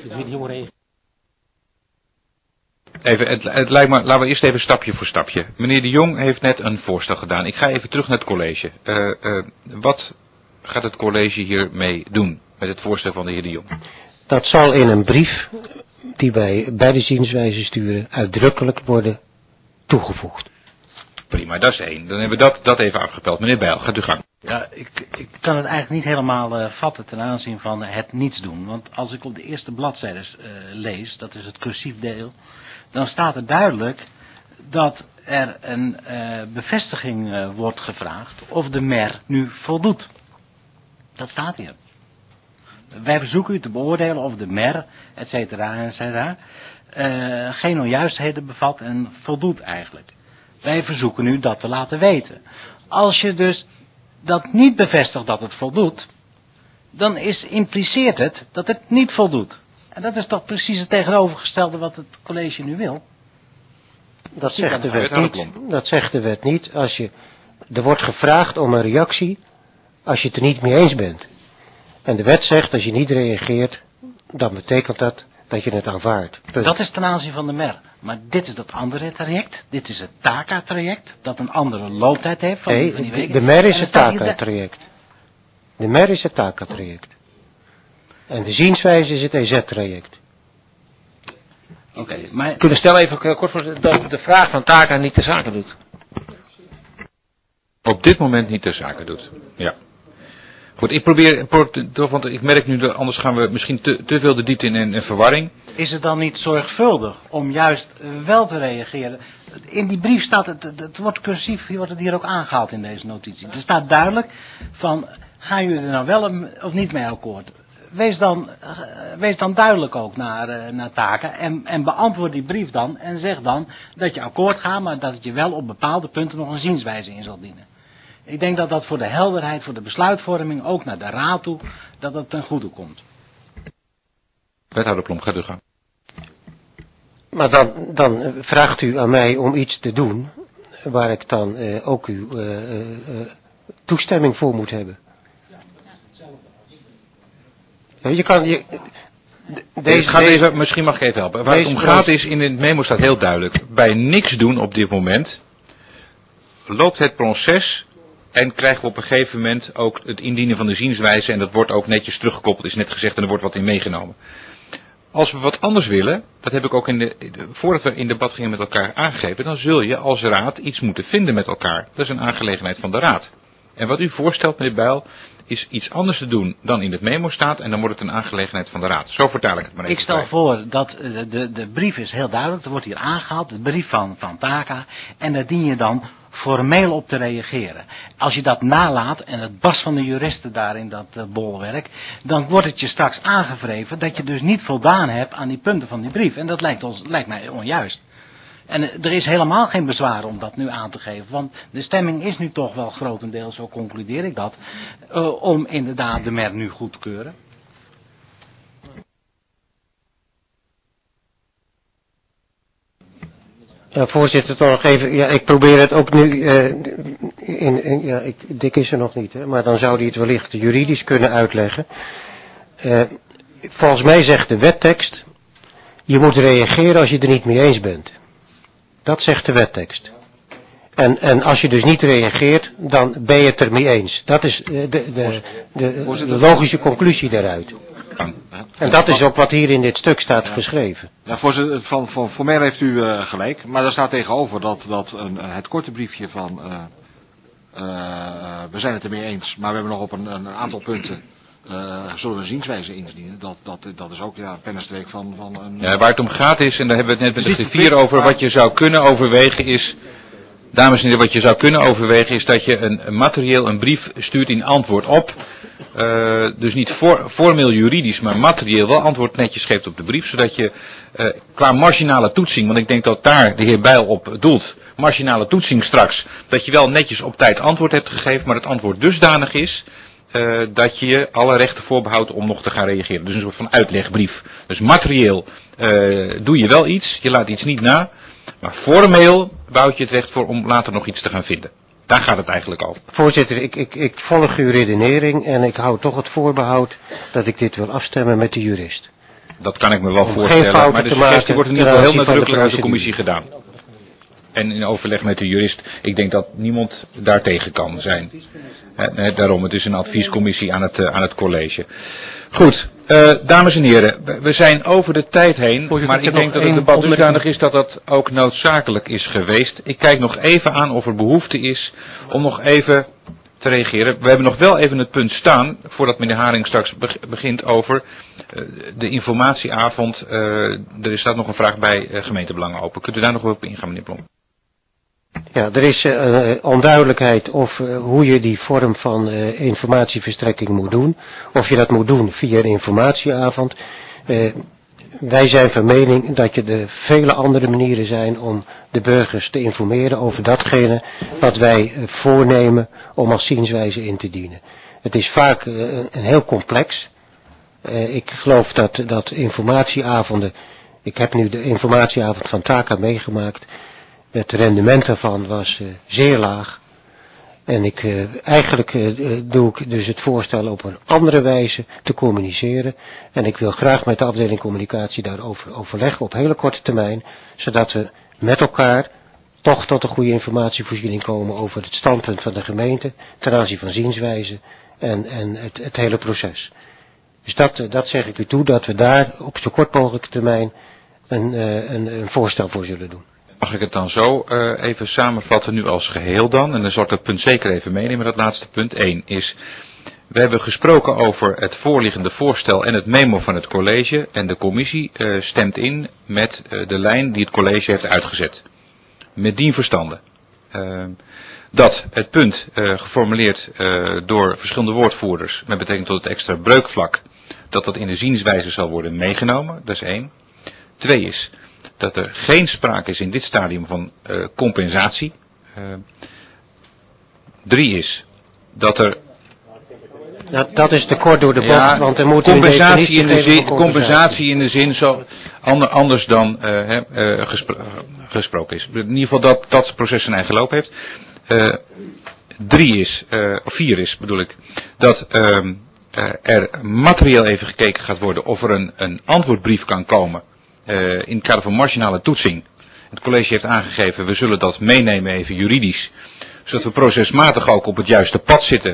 Even, het lijkt me, laten we eerst even stapje voor stapje. Meneer de Jong heeft net een voorstel gedaan. Ik ga even terug naar het college. Wat gaat het college hiermee doen met het voorstel van de heer de Jong? Dat zal in een brief die wij bij de zienswijze sturen uitdrukkelijk worden toegevoegd. Prima, dat is 1. Dan hebben we dat even afgepeld. Meneer Bijl, gaat u gang. Ja, ik kan het eigenlijk niet helemaal vatten ten aanzien van het niets doen. Want als ik op de eerste bladzijde lees, dat is het cursief deel, dan staat er duidelijk dat er een bevestiging wordt gevraagd of de MER nu voldoet. Dat staat hier. Wij verzoeken u te beoordelen of de MER, et cetera, geen onjuistheden bevat en voldoet eigenlijk. Wij verzoeken u dat te laten weten. Als je dus dat niet bevestigt dat het voldoet, dan impliceert het dat het niet voldoet. En dat is toch precies het tegenovergestelde wat het college nu wil? Dat zegt de wet niet. Dat zegt de wet niet. Er wordt gevraagd om een reactie als je het er niet mee eens bent. En de wet zegt, als je niet reageert, dan betekent dat dat je het aanvaardt. Punt. Dat is ten aanzien van de MER. Maar dit is dat andere traject. Dit is het TACA-traject. Dat een andere looptijd heeft. Van die weken. De MER is het TACA-traject. De MER is het TACA-traject. En de zienswijze is het EZ-traject. Oké, maar kunnen stellen even kort voor dat de vraag van TACA niet de zaken doet. Op dit moment niet de zaken doet. Ja. Goed, ik probeer toch, want ik merk nu dat anders gaan we misschien te veel de diepte in verwarring. Is het dan niet zorgvuldig om juist wel te reageren? In die brief staat het wordt cursief, wordt het hier ook aangehaald in deze notitie. Er staat duidelijk van, gaan jullie er nou wel of niet mee akkoord? Wees dan duidelijk ook naar TACA en beantwoord die brief dan en zeg dan dat je akkoord gaat, maar dat je wel op bepaalde punten nog een zienswijze in zal dienen. Ik denk dat dat voor de helderheid, voor de besluitvorming, ook naar de raad toe, dat dat ten goede komt. Wethouder Plom, gaat u gaan. Maar dan vraagt u aan mij om iets te doen, waar ik dan ook uw toestemming voor moet hebben. Je kan... Misschien mag ik even helpen. Waar het om gaat is, in het memo staat heel duidelijk, bij niks doen op dit moment, loopt het proces en krijgen we op een gegeven moment ook het indienen van de zienswijze en dat wordt ook netjes teruggekoppeld, is net gezegd en er wordt wat in meegenomen. Als we wat anders willen, dat heb ik ook voordat we in debat gingen met elkaar aangegeven, dan zul je als raad iets moeten vinden met elkaar. Dat is een aangelegenheid van de raad. En wat u voorstelt, meneer Bijl, is iets anders te doen dan in het memo staat en dan wordt het een aangelegenheid van de raad. Zo vertaal ik het maar even. Ik stel voor dat de brief is heel duidelijk, er wordt hier aangehaald, de brief van TACA en daar dien je dan formeel op te reageren. Als je dat nalaat en het barst van de juristen daar in dat bolwerk, dan wordt het je straks aangevreven dat je dus niet voldaan hebt aan die punten van die brief. En dat lijkt mij onjuist. En er is helemaal geen bezwaar om dat nu aan te geven, want de stemming is nu toch wel grotendeels, zo concludeer ik dat, om inderdaad de MER nu goed te keuren. Ja, voorzitter, toch nog even, ja, ik probeer het ook nu, Dick is er nog niet, hè, maar dan zou hij het wellicht juridisch kunnen uitleggen. Volgens mij zegt de wettekst, je moet reageren als je er niet mee eens bent. Dat zegt de wettekst. En als je dus niet reageert, dan ben je het er mee eens. Dat is de logische conclusie daaruit. En dat is ook wat hier in dit stuk staat geschreven. Ja, voorzitter, formeel heeft u gelijk, maar daar staat tegenover dat het korte briefje van we zijn het ermee eens, maar we hebben nog op een aantal punten zullen we een zienswijze indienen. Dat is ook pennenstreek van een... Ja, waar het om gaat is, en daar hebben we het net met de griffier over, wat je zou kunnen overwegen is, dames en heren, wat je zou kunnen overwegen is dat je een brief stuurt in antwoord op. Dus niet formeel juridisch, maar materieel wel antwoord netjes geeft op de brief. Zodat je qua marginale toetsing, want ik denk dat daar de heer Bijl op doelt, marginale toetsing straks, dat je wel netjes op tijd antwoord hebt gegeven, maar het antwoord dusdanig is dat je alle rechten voorbehoudt om nog te gaan reageren. Dus een soort van uitlegbrief. Dus materieel doe je wel iets, je laat iets niet na, maar formeel bouwt je het recht voor om later nog iets te gaan vinden. Daar gaat het eigenlijk over. Voorzitter, ik volg uw redenering en ik hou toch het voorbehoud dat ik dit wil afstemmen met de jurist. Dat kan ik me wel voorstellen, maar de suggestie wordt in ieder geval heel nadrukkelijk uit de commissie gedaan. En in overleg met de jurist, ik denk dat niemand daartegen kan zijn. Daarom, het is een adviescommissie aan het college. Goed, dames en heren, we zijn over de tijd heen, maar ik denk dat het debat dusdanig is dat dat ook noodzakelijk is geweest. Ik kijk nog even aan of er behoefte is om nog even te reageren. We hebben nog wel even het punt staan, voordat meneer Haring straks begint, over de informatieavond. Er staat nog een vraag bij gemeentebelangen open. Kunt u daar nog wel op ingaan, meneer Blom? Ja, er is onduidelijkheid of hoe je die vorm van informatieverstrekking moet doen. Of je dat moet doen via een informatieavond. Wij zijn van mening dat er vele andere manieren zijn om de burgers te informeren over datgene wat wij voornemen om als zienswijze in te dienen. Het is vaak een heel complex. Ik geloof dat informatieavonden, ik heb nu de informatieavond van TACA meegemaakt. Het rendement daarvan was zeer laag. En eigenlijk doe ik dus het voorstel op een andere wijze te communiceren. En ik wil graag met de afdeling communicatie daarover overleggen op hele korte termijn. Zodat we met elkaar toch tot een goede informatievoorziening komen over het standpunt van de gemeente. Ten aanzien van zienswijze en het hele proces. Dus dat zeg ik u toe, dat we daar op zo kort mogelijke termijn een voorstel voor zullen doen. Mag ik het dan zo even samenvatten nu als geheel dan? En dan zal ik dat punt zeker even meenemen, dat laatste punt. 1 is, we hebben gesproken over het voorliggende voorstel en het memo van het college. En de commissie stemt in met de lijn die het college heeft uitgezet. Met dien verstande. Dat het punt geformuleerd door verschillende woordvoerders met betrekking tot het extra breukvlak, dat in de zienswijze zal worden meegenomen. Dat is 1. 2 is dat er geen sprake is in dit stadium van compensatie. 3 is dat er... Dat is te kort door de bocht, ja, want er moet compensatie in de zin zo anders dan gesproken is. In ieder geval dat het proces zijn eigen loop heeft. 4 is bedoel ik, dat er materieel even gekeken gaat worden of er een antwoordbrief kan komen in het kader van marginale toetsing. Het college heeft aangegeven, we zullen dat meenemen even juridisch, zodat we procesmatig ook op het juiste pad zitten,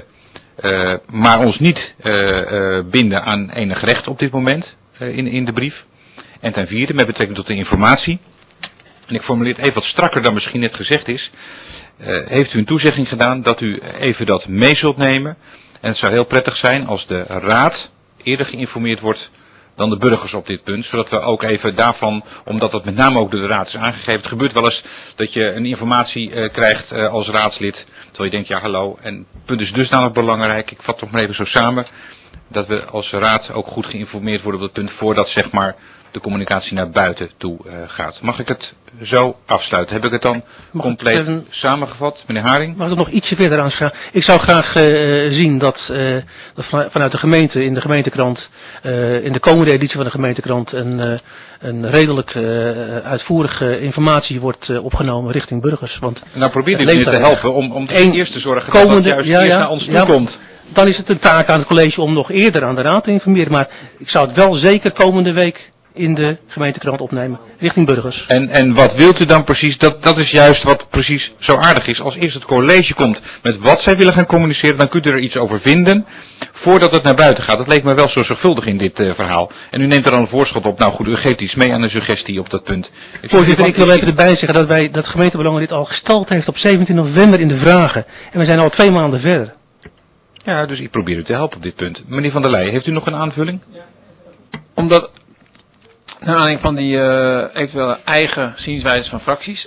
maar ons niet binden aan enig recht op dit moment in de brief. En ten vierde, met betrekking tot de informatie, en ik formuleer het even wat strakker dan misschien net gezegd is, heeft u een toezegging gedaan dat u even dat mee zult nemen. En het zou heel prettig zijn als de raad eerder geïnformeerd wordt dan de burgers op dit punt. Zodat we ook even daarvan, omdat dat met name ook door de raad is aangegeven. Het gebeurt wel eens dat je een informatie krijgt als raadslid. Terwijl je denkt, ja hallo, en het punt is dusdanig belangrijk. Ik vat nog maar even zo samen. Dat we als raad ook goed geïnformeerd worden op dat punt voordat zeg maar de communicatie naar buiten toe gaat. Mag ik het zo afsluiten? Heb ik het dan compleet samengevat, meneer Haring? Mag ik nog ietsje verder aansgaan? Ik zou graag zien dat vanuit de gemeente, in de gemeentekrant, in de komende editie van de gemeentekrant, een redelijk uitvoerige informatie wordt opgenomen richting burgers. Want nou probeer u te helpen om eerst te zorgen dat dat juist eerst naar ons toe komt. Dan is het een taak aan het college om nog eerder aan de raad te informeren. Maar ik zou het wel zeker komende week in de gemeentekrant opnemen, richting burgers. En wat wilt u dan precies? Dat is juist wat precies zo aardig is. Als eerst het college komt met wat zij willen gaan communiceren, dan kunt u er iets over vinden, voordat het naar buiten gaat. Dat leek me wel zo zorgvuldig in dit verhaal. En u neemt er dan een voorschot op. Nou goed, u geeft iets mee aan een suggestie op dat punt. Voorzitter, ik wil even erbij zeggen dat gemeentebelangen dit al gesteld heeft op 17 november in de vragen. En we zijn al 2 maanden verder. Ja, dus ik probeer u te helpen op dit punt. Meneer Van der Leyen, heeft u nog een aanvulling? Ja. Omdat, naar aanleiding van die eventuele eigen zienswijze van fracties,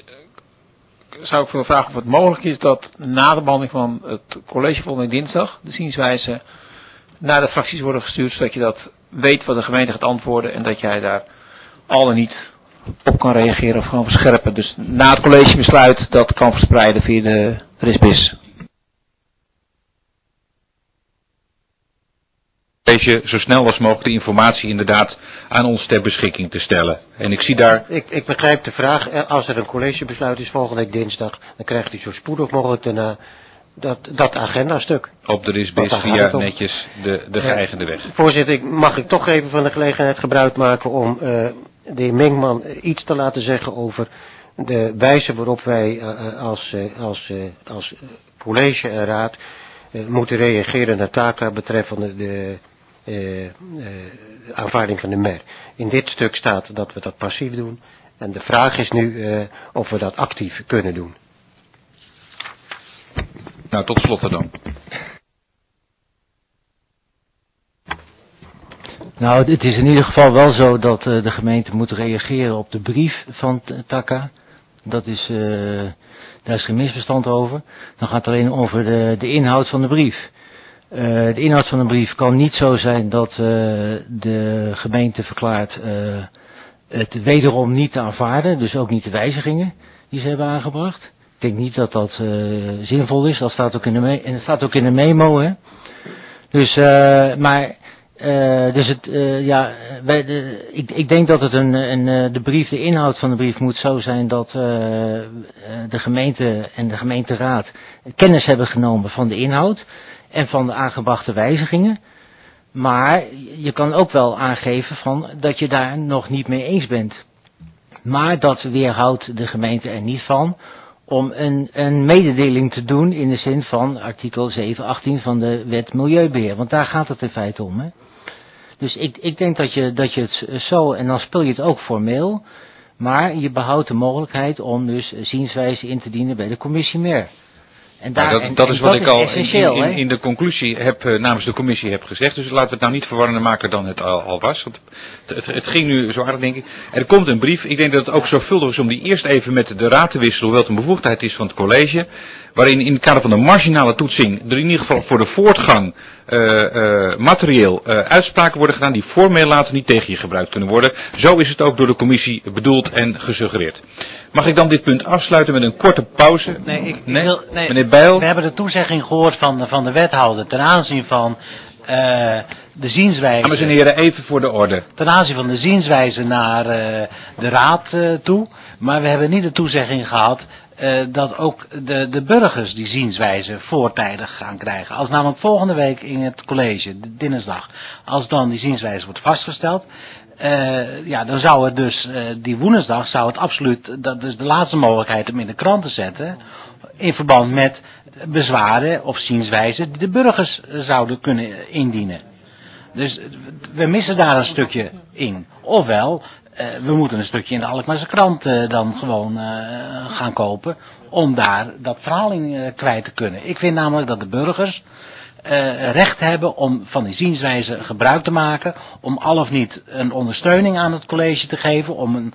zou ik willen vragen of het mogelijk is dat na de behandeling van het college volgende dinsdag de zienswijze naar de fracties worden gestuurd, zodat je dat weet wat de gemeente gaat antwoorden en dat jij daar al en niet op kan reageren of gewoon verscherpen. Dus na het collegebesluit dat kan verspreiden via de RISBIS. Zo snel als mogelijk de informatie inderdaad aan ons ter beschikking te stellen. En ik zie daar... Ik begrijp de vraag. Als er een collegebesluit is volgende week dinsdag, dan krijgt u zo spoedig mogelijk daarna dat agendastuk. Op de RISBIS via netjes de geëigende weg. Voorzitter, mag ik toch even van de gelegenheid gebruik maken om de heer Menkman iets te laten zeggen over de wijze waarop wij als college en raad moeten reageren naar taken betreffende de aanvaarding van de MER. In dit stuk staat dat we dat passief doen. En de vraag is nu of we dat actief kunnen doen. Nou, tot slot dan. Nou, het is in ieder geval wel zo dat de gemeente moet reageren op de brief van TACA. Dat is, daar is geen misverstand over. Dan gaat het alleen over de inhoud van de brief. De inhoud van de brief kan niet zo zijn dat de gemeente verklaart het wederom niet te aanvaarden. Dus ook niet de wijzigingen die ze hebben aangebracht. Ik denk niet dat dat zinvol is. Dat staat ook in de memo. Hè? Dus, maar Ik denk dat het de inhoud van de brief moet zo zijn dat de gemeente en de gemeenteraad kennis hebben genomen van de inhoud en van de aangebrachte wijzigingen. Maar je kan ook wel aangeven dat je daar nog niet mee eens bent. Maar dat weerhoudt de gemeente er niet van om een mededeling te doen in de zin van artikel 718 van de wet Milieubeheer. Want daar gaat het in feite om. Hè? Dus ik denk dat je het zo, en dan speel je het ook formeel, maar je behoudt de mogelijkheid om dus zienswijze in te dienen bij de commissie MER. En dat is wat ik al in de conclusie namens de commissie heb gezegd. Dus laten we het nou niet verwarrender maken dan het al was. Want het ging nu zo aardig, denk ik. Er komt een brief. Ik denk dat het ook zorgvuldig is om die eerst even met de raad te wisselen, hoewel het een bevoegdheid is van het college. Waarin in het kader van de marginale toetsing er in ieder geval voor de voortgang materieel uitspraken worden gedaan die formeel later niet tegen je gebruikt kunnen worden. Zo is het ook door de commissie bedoeld en gesuggereerd. Mag ik dan dit punt afsluiten met een korte pauze? Nee, meneer Bijl. We hebben de toezegging gehoord van de wethouder ten aanzien van de zienswijze. Dames en heren, even voor de orde. Ten aanzien van de zienswijze naar de raad toe. Maar we hebben niet de toezegging gehad dat ook de burgers die zienswijze voortijdig gaan krijgen. Als namelijk volgende week in het college, dinsdag, als dan die zienswijze wordt vastgesteld. Dan zou het dus, die woensdag zou het absoluut, dat is de laatste mogelijkheid om in de krant te zetten, in verband met bezwaren of zienswijzen die de burgers zouden kunnen indienen. Dus we missen daar een stukje in. Ofwel, we moeten een stukje in de Alkmaarse krant dan gewoon gaan kopen, om daar dat verhaal in kwijt te kunnen. Ik vind namelijk dat de burgers recht hebben om van die zienswijze gebruik te maken, om al of niet een ondersteuning aan het college te geven, om een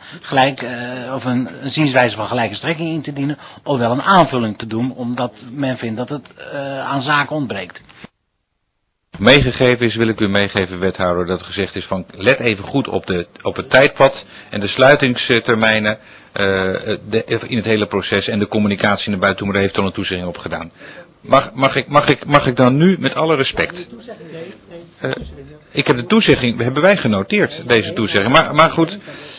zienswijze van gelijke strekking in te dienen, of wel een aanvulling te doen, omdat men vindt dat het aan zaken ontbreekt. Meegegeven is, wil ik u meegeven, wethouder, dat gezegd is van let even goed op het tijdpad en de sluitingstermijnen in het hele proces en de communicatie naar buiten toe, maar daar heeft al een toezegging op gedaan. Mag ik dan nu, met alle respect, ik heb de toezegging, hebben wij genoteerd, deze toezegging, maar goed,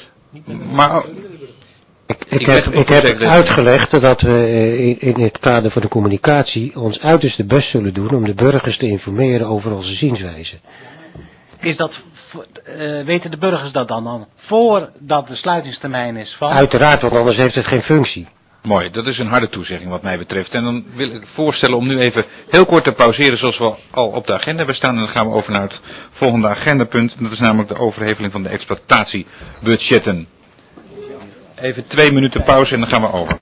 Ik heb uitgelegd dat we in het kader van de communicatie ons uiterste best zullen doen om de burgers te informeren over onze zienswijze. Is dat, weten de burgers dat dan voordat de sluitingstermijn is van? Uiteraard, want anders heeft het geen functie. Mooi, dat is een harde toezegging wat mij betreft. En dan wil ik voorstellen om nu even heel kort te pauzeren zoals we al op de agenda hebben staan. En dan gaan we over naar het volgende agendapunt. Dat is namelijk de overheveling van de exploitatiebudgetten. Even 2 minuten pauze en dan gaan we over.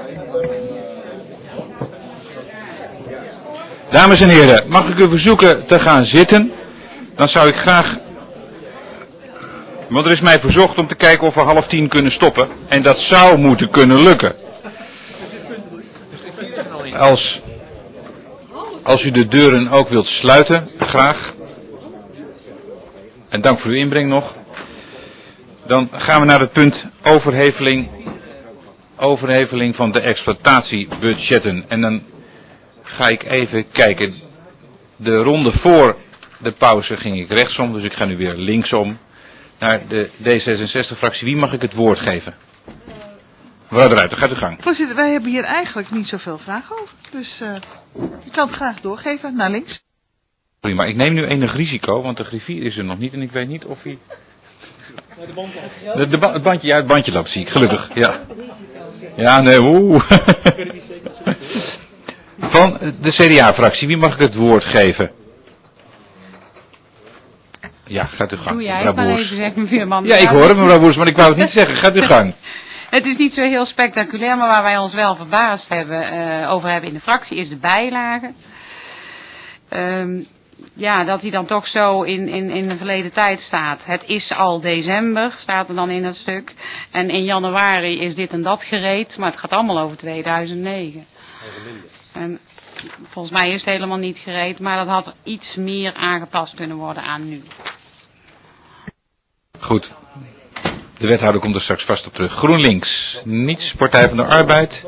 Dames en heren, mag ik u verzoeken te gaan zitten? Dan zou ik graag... Want er is mij verzocht om te kijken of we 9:30 kunnen stoppen. En dat zou moeten kunnen lukken. Als u de deuren ook wilt sluiten, graag. En dank voor uw inbreng nog. Dan gaan we naar het punt overheveling van de exploitatiebudgetten. En dan ga ik even kijken. De ronde voor de pauze ging ik rechtsom, dus ik ga nu weer linksom. Naar de D66-fractie. Wie mag ik het woord geven? Mevrouw de Ruiter, gaat uw gang. Voorzitter, wij hebben hier eigenlijk niet zoveel vragen over. Dus ik kan het graag doorgeven naar links. Sorry, maar ik neem nu enig risico, want de griffier is er nog niet en ik weet niet of hij... Het bandje loopt, zie ik, gelukkig. Ja, ja nee, Van de CDA-fractie, wie mag ik het woord geven? Ja, gaat u gang. Doe jij het maar even zeggen, mevrouw Mandel. Ja, ik hoor het, mevrouw Boers, maar ik wou het niet zeggen. Gaat u gang. Het is niet zo heel spectaculair, maar waar wij ons wel verbaasd over hebben in de fractie is de bijlage. Ja, dat die dan toch zo in de verleden tijd staat. Het is al december, staat er dan in het stuk. En in januari is dit en dat gereed, maar het gaat allemaal over 2009. En volgens mij is het helemaal niet gereed, maar dat had iets meer aangepast kunnen worden aan nu. Goed. De wethouder komt er straks vast op terug. GroenLinks, niets, Partij van de Arbeid.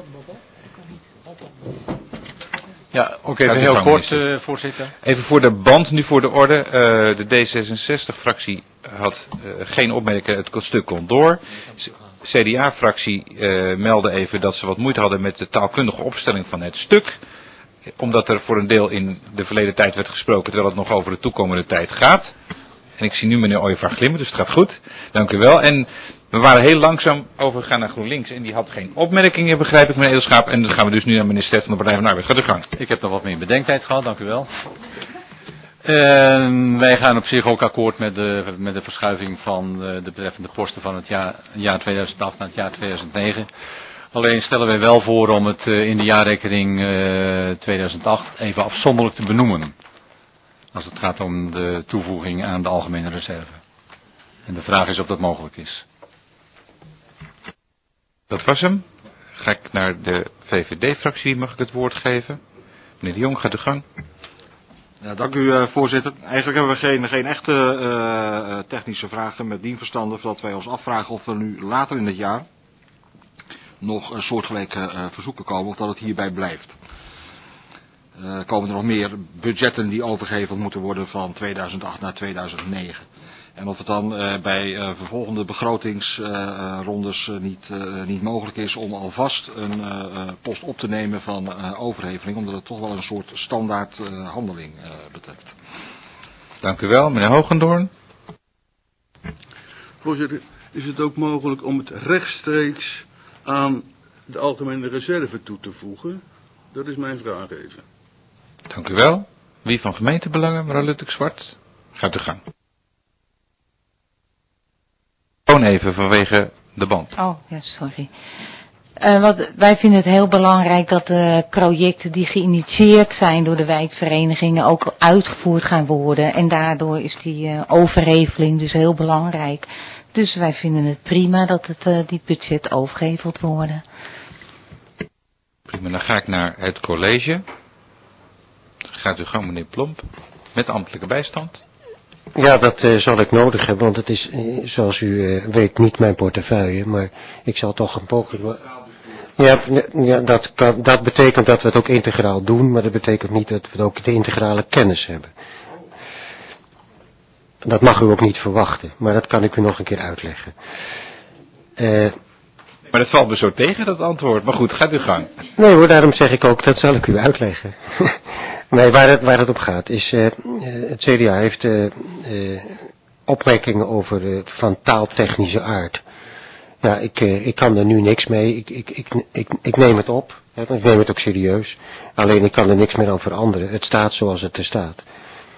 Ja, ook even heel kort, voorzitter. Even voor de band, nu voor de orde. De D66-fractie had geen opmerkingen, het stuk kon door. CDA-fractie meldde even dat ze wat moeite hadden met de taalkundige opstelling van het stuk. Omdat er voor een deel in de verleden tijd werd gesproken, terwijl het nog over de toekomende tijd gaat. En ik zie nu meneer Ooyevaar glimmen, dus het gaat goed. Dank u wel. En we waren heel langzaam overgegaan naar GroenLinks. En die had geen opmerkingen, begrijp ik, meneer Edelschaap. En dan gaan we dus nu naar meneer Stef van de Partij van de Arbeid. Gaat u gang. Ik heb nog wat meer bedenktijd gehad, dank u wel. Wij gaan op zich ook akkoord met de verschuiving van de betreffende posten van het jaar 2008 naar het jaar 2009. Alleen stellen wij wel voor om het in de jaarrekening 2008 even afzonderlijk te benoemen. Als het gaat om de toevoeging aan de algemene reserve. En de vraag is of dat mogelijk is. Dat was hem. Ga ik naar de VVD-fractie, mag ik het woord geven. Meneer de Jong, gaat de gang. Ja, dank u voorzitter. Eigenlijk hebben we geen echte technische vragen met dien verstande, dat wij ons afvragen of er nu later in het jaar nog een soortgelijke verzoeken komen of dat het hierbij blijft. Komen er nog meer budgetten die overgeheveld moeten worden van 2008 naar 2009. En of het dan bij vervolgende begrotingsrondes niet mogelijk is om alvast een post op te nemen van overheveling, omdat het toch wel een soort standaard handeling betreft. Dank u wel, meneer Hogendoorn. Voorzitter, is het ook mogelijk om het rechtstreeks aan de algemene reserve toe te voegen? Dat is mijn vraag even. Dank u wel. Wie van gemeentebelangen, mevrouw Luttek-Zwart? Gaat u gang. Gewoon even vanwege de band. Oh, ja, sorry. Wij vinden het heel belangrijk dat de projecten die geïnitieerd zijn door de wijkverenigingen ook uitgevoerd gaan worden. En daardoor is die overheveling dus heel belangrijk. Dus wij vinden het prima dat die budget overgeheveld worden. Prima, dan ga ik naar het college. Gaat u gang, meneer Plomp, met ambtelijke bijstand. Ja, dat zal ik nodig hebben, want het is, zoals u weet, niet mijn portefeuille, maar ik zal toch een poging... Ja, dat betekent dat we het ook integraal doen, maar dat betekent niet dat we ook de integrale kennis hebben. Dat mag u ook niet verwachten, maar dat kan ik u nog een keer uitleggen. Maar dat valt me zo tegen, dat antwoord. Maar goed, gaat u gang. Nee hoor, daarom zeg ik ook, dat zal ik u uitleggen. Nee, waar het om gaat is, het CDA heeft opmerkingen over van taaltechnische aard. Ja, ik kan er nu niks mee. Ik neem het op. Ik neem het ook serieus. Alleen ik kan er niks meer aan veranderen. Het staat zoals het er staat.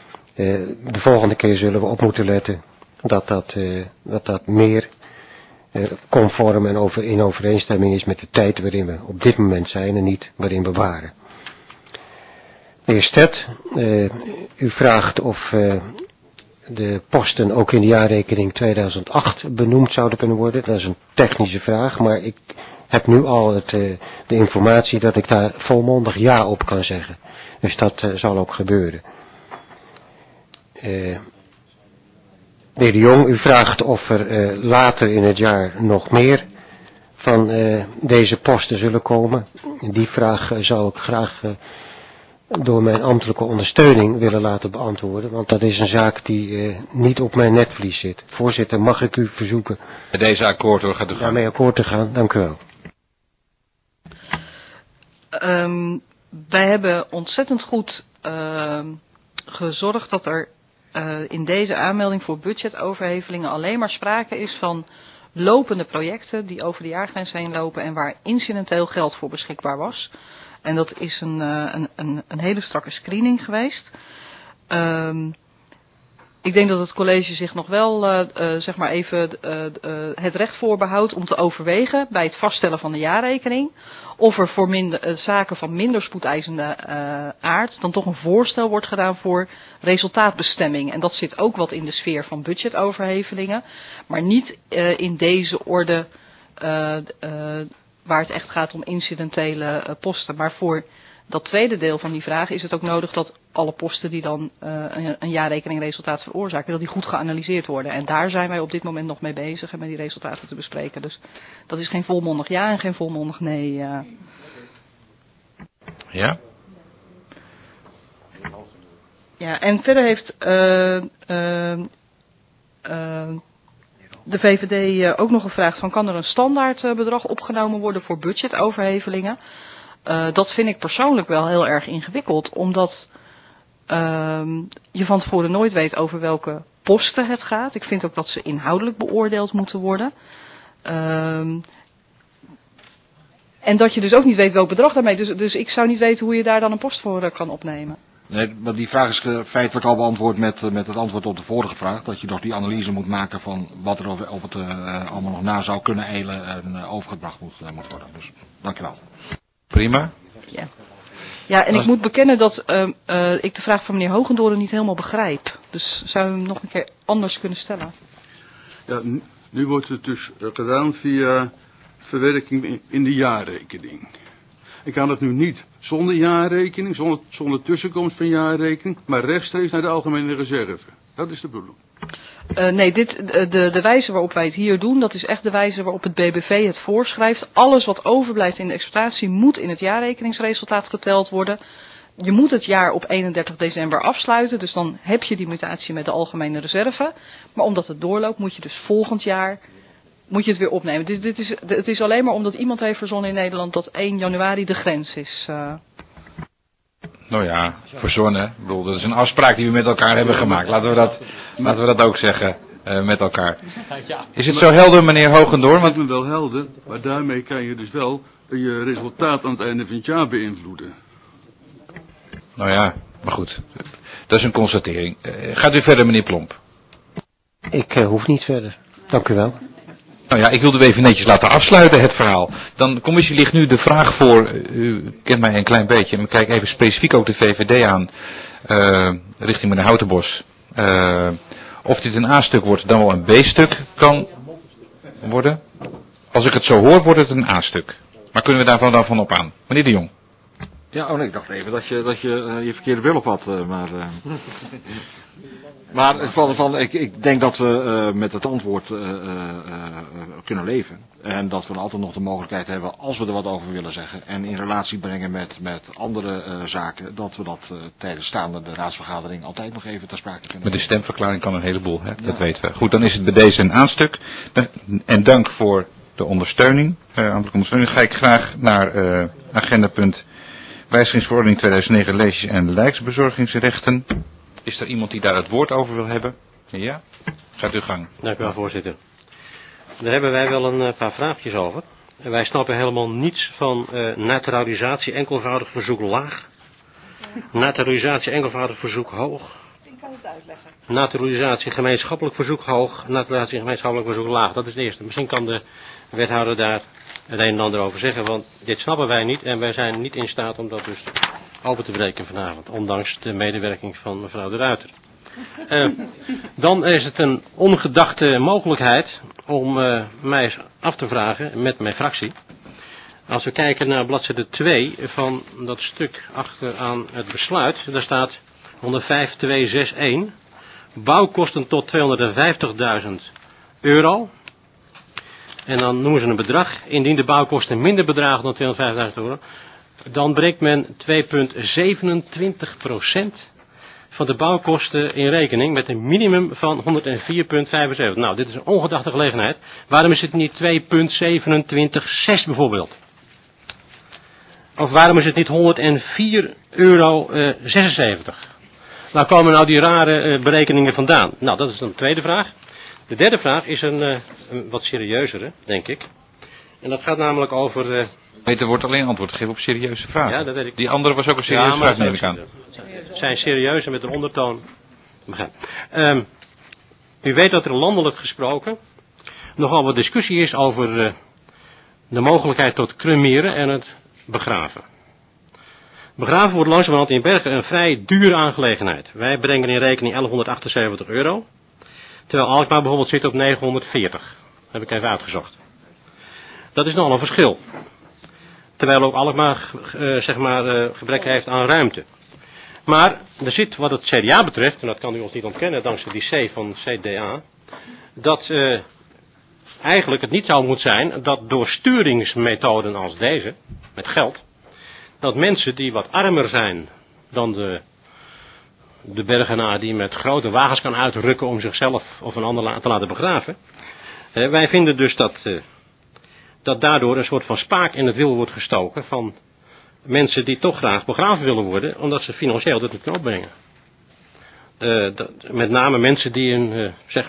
De volgende keer zullen we op moeten letten dat meer conform en in overeenstemming is met de tijd waarin we op dit moment zijn en niet waarin we waren. De heer Stet, u vraagt of de posten ook in de jaarrekening 2008 benoemd zouden kunnen worden. Dat is een technische vraag, maar ik heb nu al de informatie dat ik daar volmondig ja op kan zeggen. Dus dat zal ook gebeuren. De heer De Jong, u vraagt of er later in het jaar nog meer van deze posten zullen komen. Die vraag zou ik graag door mijn ambtelijke ondersteuning willen laten beantwoorden, want dat is een zaak die niet op mijn netvlies zit. Voorzitter, mag ik u verzoeken met deze akkoord gaat u gaan. Daarmee akkoord te gaan? Dank u wel. Wij hebben ontzettend goed gezorgd dat er in deze aanmelding voor budgetoverhevelingen alleen maar sprake is van lopende projecten die over de jaargrens heen lopen en waar incidenteel geld voor beschikbaar was. En dat is een hele strakke screening geweest. Ik denk dat het college zich nog wel zeg maar even het recht voorbehoudt om te overwegen bij het vaststellen van de jaarrekening of er voor zaken van minder spoedeisende aard dan toch een voorstel wordt gedaan voor resultaatbestemming. En dat zit ook wat in de sfeer van budgetoverhevelingen, maar niet in deze orde waar het echt gaat om incidentele posten. Maar voor dat tweede deel van die vraag is het ook nodig dat alle posten die dan een jaarrekeningresultaat veroorzaken, dat die goed geanalyseerd worden. En daar zijn wij op dit moment nog mee bezig en met die resultaten te bespreken. Dus dat is geen volmondig ja en geen volmondig nee. Ja? Ja, en verder heeft de VVD ook nog gevraagd van kan er een standaard bedrag opgenomen worden voor budgetoverhevelingen. Dat vind ik persoonlijk wel heel erg ingewikkeld, omdat je van tevoren nooit weet over welke posten het gaat. Ik vind ook dat ze inhoudelijk beoordeeld moeten worden. En dat je dus ook niet weet welk bedrag daarmee. Dus ik zou niet weten hoe je daar dan een post voor kan opnemen. Nee, maar die vraag is feitelijk al beantwoord met het antwoord op de vorige vraag. Dat je nog die analyse moet maken van wat er op het allemaal nog na zou kunnen eilen en overgebracht moet worden. Dus dankjewel. Prima. Ja. Ja, en ik moet bekennen dat ik de vraag van meneer Hogendoren niet helemaal begrijp. Dus zou u hem nog een keer anders kunnen stellen? Ja, nu wordt het dus gedaan via verwerking in de jaarrekening. Ik kan het nu niet zonder jaarrekening, zonder tussenkomst van jaarrekening, maar rechtstreeks naar de algemene reserve. Dat is de bedoeling. Nee, de wijze waarop wij het hier doen, dat is echt de wijze waarop het BBV het voorschrijft. Alles wat overblijft in de exploitatie moet in het jaarrekeningsresultaat geteld worden. Je moet het jaar op 31 december afsluiten, dus dan heb je die mutatie met de algemene reserve. Maar omdat het doorloopt, moet je dus volgend jaar moet je het weer opnemen. Het is alleen maar omdat iemand heeft verzonnen in Nederland dat 1 januari de grens is. Nou ja, verzonnen. Ik bedoel, dat is een afspraak die we met elkaar hebben gemaakt. Laten we dat ook zeggen met elkaar. Is het zo helder, meneer Hogendoorn? Het is wel helder, maar daarmee kan je dus wel je resultaat aan het einde van het jaar beïnvloeden. Nou ja, maar goed. Dat is een constatering. Gaat u verder, meneer Plomp? Ik hoef niet verder. Dank u wel. Nou ja, ik wilde u even netjes laten afsluiten, het verhaal. Dan, commissie, ligt nu de vraag voor, u kent mij een klein beetje, en kijk even specifiek ook de VVD aan, richting meneer Houtenbos. Of dit een A-stuk wordt, dan wel een B-stuk kan worden. Als ik het zo hoor, wordt het een A-stuk. Maar kunnen we daarvan dan op aan? Meneer De Jong. Ja, oh nee, ik dacht even dat je verkeerde bril op had, maar ik denk dat we met het antwoord kunnen leven. En dat we altijd nog de mogelijkheid hebben, als we er wat over willen zeggen, en in relatie brengen met andere zaken, dat we dat tijdens de raadsvergadering altijd nog even ter sprake kunnen. Met de stemverklaring kan een heleboel, hè? Dat weten we. Goed, dan is het bij deze een aanstuk. En dank voor de ondersteuning, ambtelijke ondersteuning. Ga ik graag naar agendapunt wijzigingsverordening 2009 leesjes- en lijksbezorgingsrechten. Is er iemand die daar het woord over wil hebben? Ja? Gaat uw gang. Dank u wel, voorzitter. Daar hebben wij wel een paar vraagjes over. Wij snappen helemaal niets van naturalisatie enkelvoudig verzoek laag. Naturalisatie enkelvoudig verzoek hoog. Naturalisatie gemeenschappelijk verzoek hoog, naturalisatie gemeenschappelijk verzoek laag. Dat is het eerste. Misschien kan de wethouder daar het een en ander over zeggen, want dit snappen wij niet en wij zijn niet in staat om dat dus open te breken vanavond, ondanks de medewerking van mevrouw De Ruiter. Dan is het een ongedachte mogelijkheid om mij eens af te vragen met mijn fractie. Als we kijken naar bladzijde 2 van dat stuk achteraan het besluit, daar staat 105.261, bouwkosten tot €250.000. En dan noemen ze een bedrag, indien de bouwkosten minder bedragen dan €250.000, dan breekt men 2,27% van de bouwkosten in rekening met een minimum van 104,75. Nou, dit is een ongedachte gelegenheid. Waarom is het niet 2,276 bijvoorbeeld? Of waarom is het niet €104,76? Waar komen nou die rare berekeningen vandaan? Nou, dat is dan de tweede vraag. De derde vraag is een wat serieuzere, denk ik. En dat gaat namelijk over... Peter wordt alleen antwoord gegeven op serieuze vragen. Ja, dat weet ik. Die andere was ook een serieuze vraag, neem ik aan. Zijn serieuze met een ondertoon. U weet dat er landelijk gesproken nogal wat discussie is over de mogelijkheid tot cremeren en het begraven. Begraven wordt langzamerhand in Bergen een vrij dure aangelegenheid. Wij brengen in rekening €1178. Terwijl Alkmaar bijvoorbeeld zit op 940. Dat heb ik even uitgezocht. Dat is nogal een verschil. Terwijl ook Alkmaar gebrek heeft aan ruimte. Maar er zit wat het CDA betreft, en dat kan u ons niet ontkennen dankzij die C van CDA, dat eigenlijk het niet zou moeten zijn dat door sturingsmethoden als deze, met geld, dat mensen die wat armer zijn dan de Bergenaar die met grote wagens kan uitrukken om zichzelf of een ander te laten begraven. Wij vinden dus dat daardoor een soort van spaak in het wiel wordt gestoken van mensen die toch graag begraven willen worden, omdat ze financieel dit niet kunnen opbrengen. Met name mensen die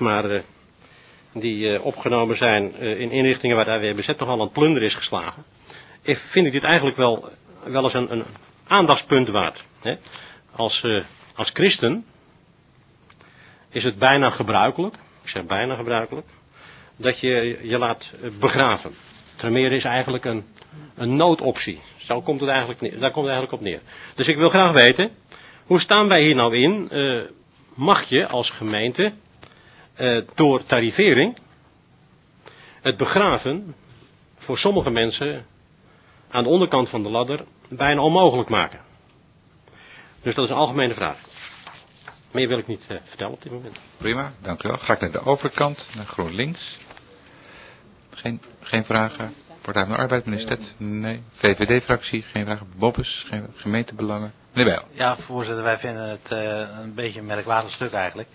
die opgenomen zijn in inrichtingen waar de AWBZ nogal aan het plunder is geslagen. Vind ik dit eigenlijk wel eens een aandachtspunt waard. Hè? Als christen is het bijna gebruikelijk, ik zeg bijna gebruikelijk, dat je je laat begraven. Cremeren is eigenlijk een noodoptie. Daar komt het eigenlijk op neer. Dus ik wil graag weten, hoe staan wij hier nou in? Mag je als gemeente door tarivering het begraven voor sommige mensen aan de onderkant van de ladder bijna onmogelijk maken? Dus dat is een algemene vraag. Meer wil ik niet vertellen op dit moment. Prima, dank u wel. Ga ik naar de overkant, naar GroenLinks. Geen vragen. Partij van de Arbeid, meneer Stet? Nee. VVD-fractie, geen vragen. Bobbes, geen gemeentebelangen. Meneer Bijl. Ja, voorzitter, wij vinden het een beetje een merkwaardig stuk eigenlijk.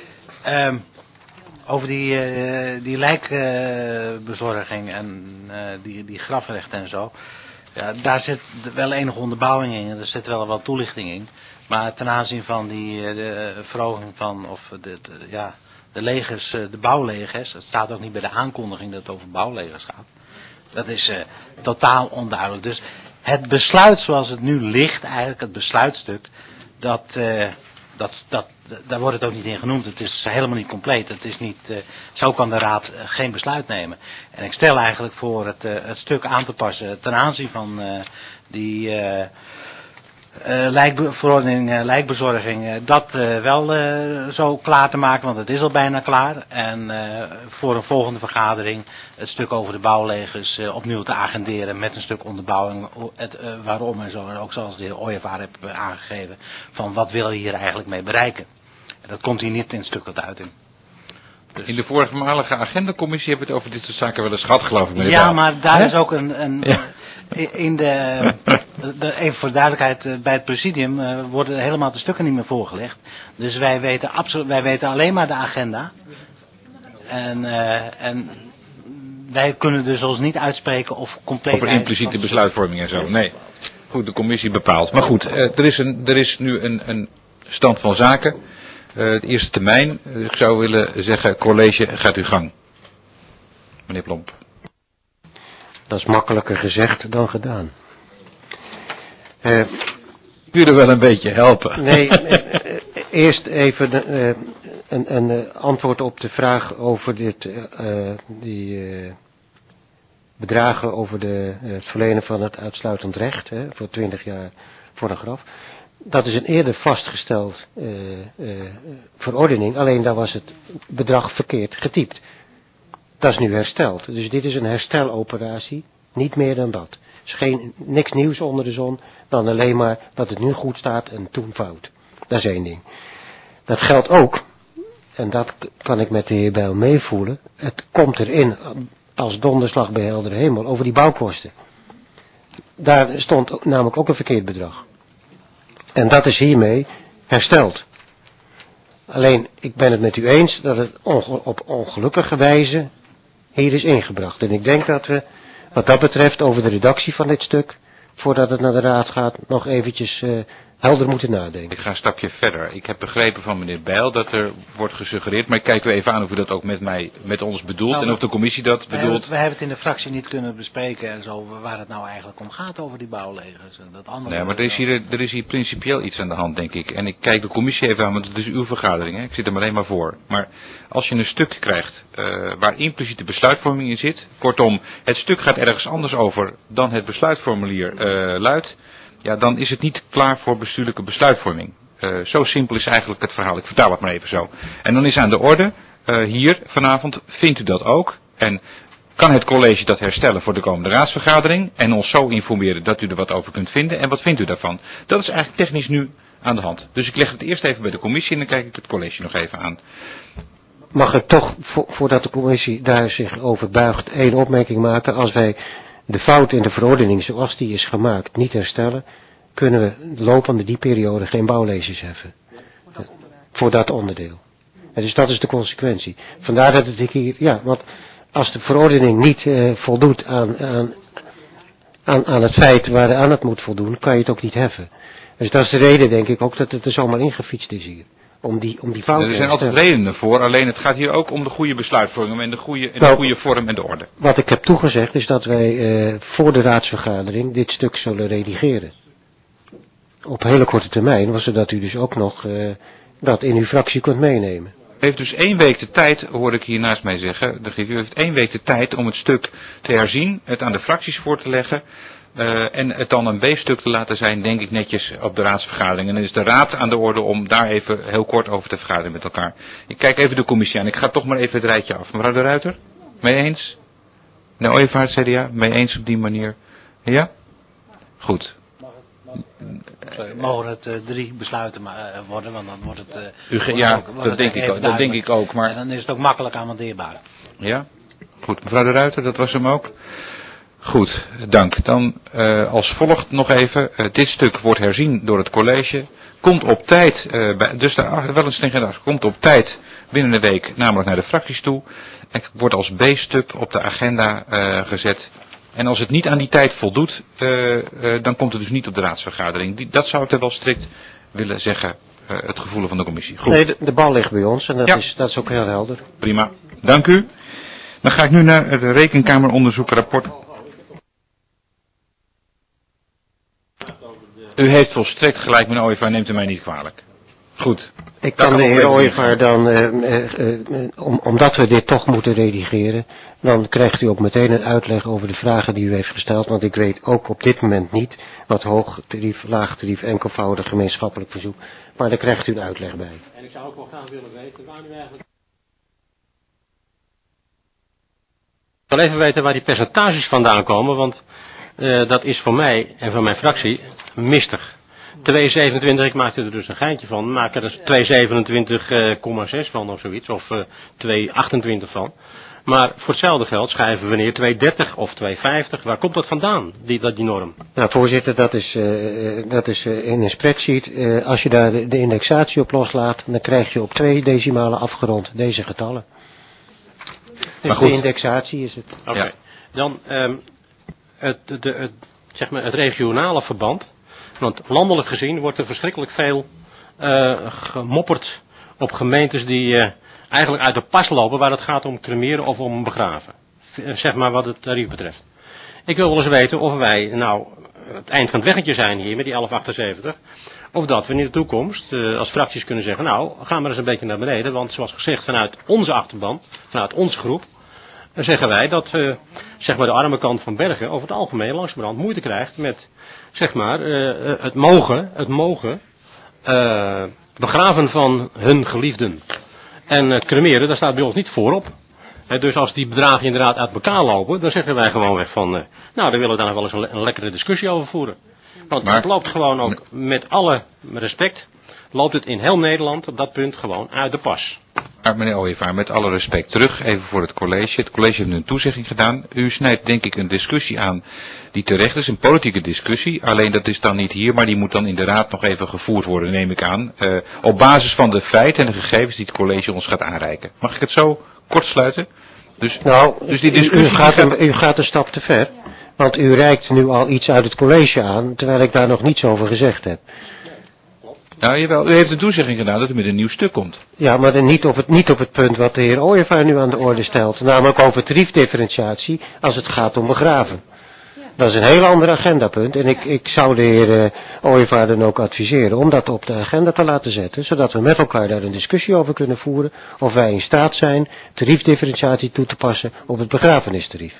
Over die lijkbezorging en die grafrechten en zo. Ja, daar zit wel enige onderbouwing in, er zit wel wat toelichting in. Maar ten aanzien van de verhoging van, of de legers, de bouwlegers, het staat ook niet bij de aankondiging dat het over bouwlegers gaat. Dat is totaal onduidelijk. Dus het besluit zoals het nu ligt, eigenlijk het besluitstuk, daar wordt het ook niet in genoemd. Het is helemaal niet compleet. Het is niet, zo kan de Raad geen besluit nemen. En ik stel eigenlijk voor het stuk aan te passen ten aanzien van die lijkbezorging, dat wel zo klaar te maken, want het is al bijna klaar. En voor een volgende vergadering het stuk over de bouwlegers opnieuw te agenderen met een stuk onderbouwing, waarom en zo. En ook zoals de heer Ooyevaar heeft aangegeven, van wat willen we hier eigenlijk mee bereiken. En dat komt hier niet in het stuk wat uit in. Dus. In de voormalige agendacommissie hebben we het over dit soort zaken wel eens gehad, geloof ik. Ja, maar daar is ook even voor de duidelijkheid, bij het presidium worden helemaal de stukken niet meer voorgelegd. Dus wij weten alleen maar de agenda. En wij kunnen dus ons niet uitspreken of compleet... Over impliciete besluitvorming en zo, nee. Goed, de commissie bepaalt. Maar goed, er is nu een stand van zaken. Het eerste termijn, ik zou willen zeggen, college, gaat uw gang. Meneer Plomp. Dat is makkelijker gezegd dan gedaan. Jullie wel een beetje helpen. Nee, Eerst even een antwoord op de vraag over die bedragen over het verlenen van het uitsluitend recht, voor 20 jaar voor een graf. Dat is een eerder vastgesteld verordening, alleen daar was het bedrag verkeerd getypt. Dat is nu hersteld. Dus dit is een hersteloperatie, niet meer dan dat. Er is niks nieuws onder de zon, dan alleen maar dat het nu goed staat en toen fout. Dat is één ding. Dat geldt ook, en dat kan ik met de heer Bijl meevoelen, het komt erin als donderslag bij heldere hemel over die bouwkosten. Daar stond namelijk ook een verkeerd bedrag. En dat is hiermee hersteld. Alleen, ik ben het met u eens dat het op ongelukkige wijze hier is ingebracht. En ik denk dat we, wat dat betreft, over de redactie van dit stuk, voordat het naar de raad gaat, nog eventjes helder moeten nadenken. Ik ga een stapje verder. Ik heb begrepen van meneer Bijl dat er wordt gesuggereerd, maar ik kijk u even aan of u dat ook met ons bedoelt en of de commissie dat bedoelt. We hebben het in de fractie niet kunnen bespreken en zo, waar het nou eigenlijk om gaat over die bouwlegers en dat andere. Nee, maar er is hier principieel iets aan de hand, denk ik. En ik kijk de commissie even aan, want het is uw vergadering, hè? Ik zit er maar alleen maar voor. Maar als je een stuk krijgt waar impliciete besluitvorming in zit, kortom, het stuk gaat ergens anders over dan het besluitformulier luidt, ja, dan is het niet klaar voor bestuurlijke besluitvorming. Zo simpel is eigenlijk het verhaal. Ik vertaal het maar even zo. En dan is aan de orde, hier vanavond, vindt u dat ook? En kan het college dat herstellen voor de komende raadsvergadering? En ons zo informeren dat u er wat over kunt vinden? En wat vindt u daarvan? Dat is eigenlijk technisch nu aan de hand. Dus ik leg het eerst even bij de commissie en dan kijk ik het college nog even aan. Mag ik toch, voordat de commissie daar zich over buigt, één opmerking maken? Als wij de fout in de verordening zoals die is gemaakt niet herstellen, kunnen we lopende die periode geen bouwleges heffen. Voor dat onderdeel. En dus dat is de consequentie. Vandaar dat ik hier, ja, want als de verordening niet voldoet aan het feit waaraan het moet voldoen, kan je het ook niet heffen. Dus dat is de reden, denk ik, ook dat het er zomaar ingefietst is hier. Om die fout er zijn altijd redenen voor, alleen het gaat hier ook om de goede besluitvorming en de goede vorm en de orde. Wat ik heb toegezegd is dat wij voor de raadsvergadering dit stuk zullen redigeren. Op hele korte termijn, zodat u dus ook nog dat in uw fractie kunt meenemen. U heeft dus 1 week de tijd, hoor ik hier naast mij zeggen, u heeft 1 week de tijd om het stuk te herzien, het aan de fracties voor te leggen. En het dan een B-stuk te laten zijn, denk ik netjes op de raadsvergadering. En dan is de raad aan de orde om daar even heel kort over te vergaderen met elkaar. Ik kijk even de commissie aan. Ik ga toch maar even het rijtje af. Mevrouw de Ruiter, mee eens? Meneer Ooyevaart, CDA, mee eens op die manier? Ja? Goed. Mogen het 3 besluiten worden, want dan wordt het... dat denk ik ook. Maar... En dan is het ook makkelijk aanwandeerbaar. Ja? Goed, mevrouw de Ruiter, dat was hem ook. Goed, dank. Dan als volgt nog even, dit stuk wordt herzien door het college, komt op tijd, dus daar wel een stringente af, komt op tijd binnen een week, namelijk naar de fracties toe, en wordt als B-stuk op de agenda gezet. En als het niet aan die tijd voldoet, dan komt het dus niet op de raadsvergadering. Dat zou ik er wel strikt willen zeggen, het gevoel van de commissie. Goed. Nee, de bal ligt bij ons en dat is ook heel helder. Prima, dank u. Dan ga ik nu naar het rekenkameronderzoekrapport. U heeft volstrekt gelijk, meneer Ooyevaar, neemt u mij niet kwalijk. Goed. Ik kan de heer Ooyevaar dan, omdat we dit toch moeten redigeren, dan krijgt u ook meteen een uitleg over de vragen die u heeft gesteld, want ik weet ook op dit moment niet wat hoog tarief, laag tarief, enkelvoudig, gemeenschappelijk verzoek, maar daar krijgt u een uitleg bij. En ik zou ook wel graag willen weten waar u eigenlijk... Ik wil even weten waar die percentages vandaan komen, want dat is voor mij en voor mijn fractie mistig. 2,27, ik maakte er dus een geintje van, maak er dus 2,27,6 van of zoiets, of 2,28 van. Maar voor hetzelfde geld schrijven we neer 2,30 of 2,50. Waar komt dat vandaan, die norm? Nou, voorzitter, dat is in een spreadsheet. Als je daar de indexatie op loslaat, dan krijg je op 2 decimalen afgerond deze getallen. Dus de indexatie is het. Oké. Ja. Dan het regionale verband. Want landelijk gezien wordt er verschrikkelijk veel gemopperd op gemeentes die eigenlijk uit de pas lopen waar het gaat om cremeren of om begraven. Zeg maar wat het tarief betreft. Ik wil wel eens weten of wij nou het eind van het weggetje zijn hier met die 1178. Of dat we in de toekomst als fracties kunnen zeggen, nou, ga maar eens een beetje naar beneden. Want zoals gezegd, vanuit onze achterban, vanuit onze groep, dan zeggen wij dat zeg maar de arme kant van Bergen over het algemeen langzamerhand moeite krijgt met zeg maar het mogen begraven van hun geliefden. En cremeren, daar staat bij ons niet voorop. Dus als die bedragen inderdaad uit elkaar lopen, dan zeggen wij gewoon weg van, nou, daar willen we daar nog wel eens een lekkere discussie over voeren. Want het loopt gewoon ook, met alle respect, loopt het in heel Nederland op dat punt gewoon uit de pas. Maar meneer Ooyevaar, met alle respect terug, even voor het college. Het college heeft een toezegging gedaan. U snijdt denk ik een discussie aan die terecht is, een politieke discussie. Alleen dat is dan niet hier, maar die moet dan in de raad nog even gevoerd worden, neem ik aan. Op basis van de feiten en de gegevens die het college ons gaat aanreiken. Mag ik het zo kort sluiten? Dus die discussie... U gaat een stap te ver. Want u reikt nu al iets uit het college aan, terwijl ik daar nog niets over gezegd heb. Nou jawel, u heeft een toezegging gedaan dat u met een nieuw stuk komt. Ja, maar niet op het punt wat de heer Ooyevaar nu aan de orde stelt. Namelijk over tariefdifferentiatie als het gaat om begraven. Dat is een heel ander agendapunt. En ik zou de heer Ooyevaar dan ook adviseren om dat op de agenda te laten zetten. Zodat we met elkaar daar een discussie over kunnen voeren. Of wij in staat zijn tariefdifferentiatie toe te passen op het begrafenistarief.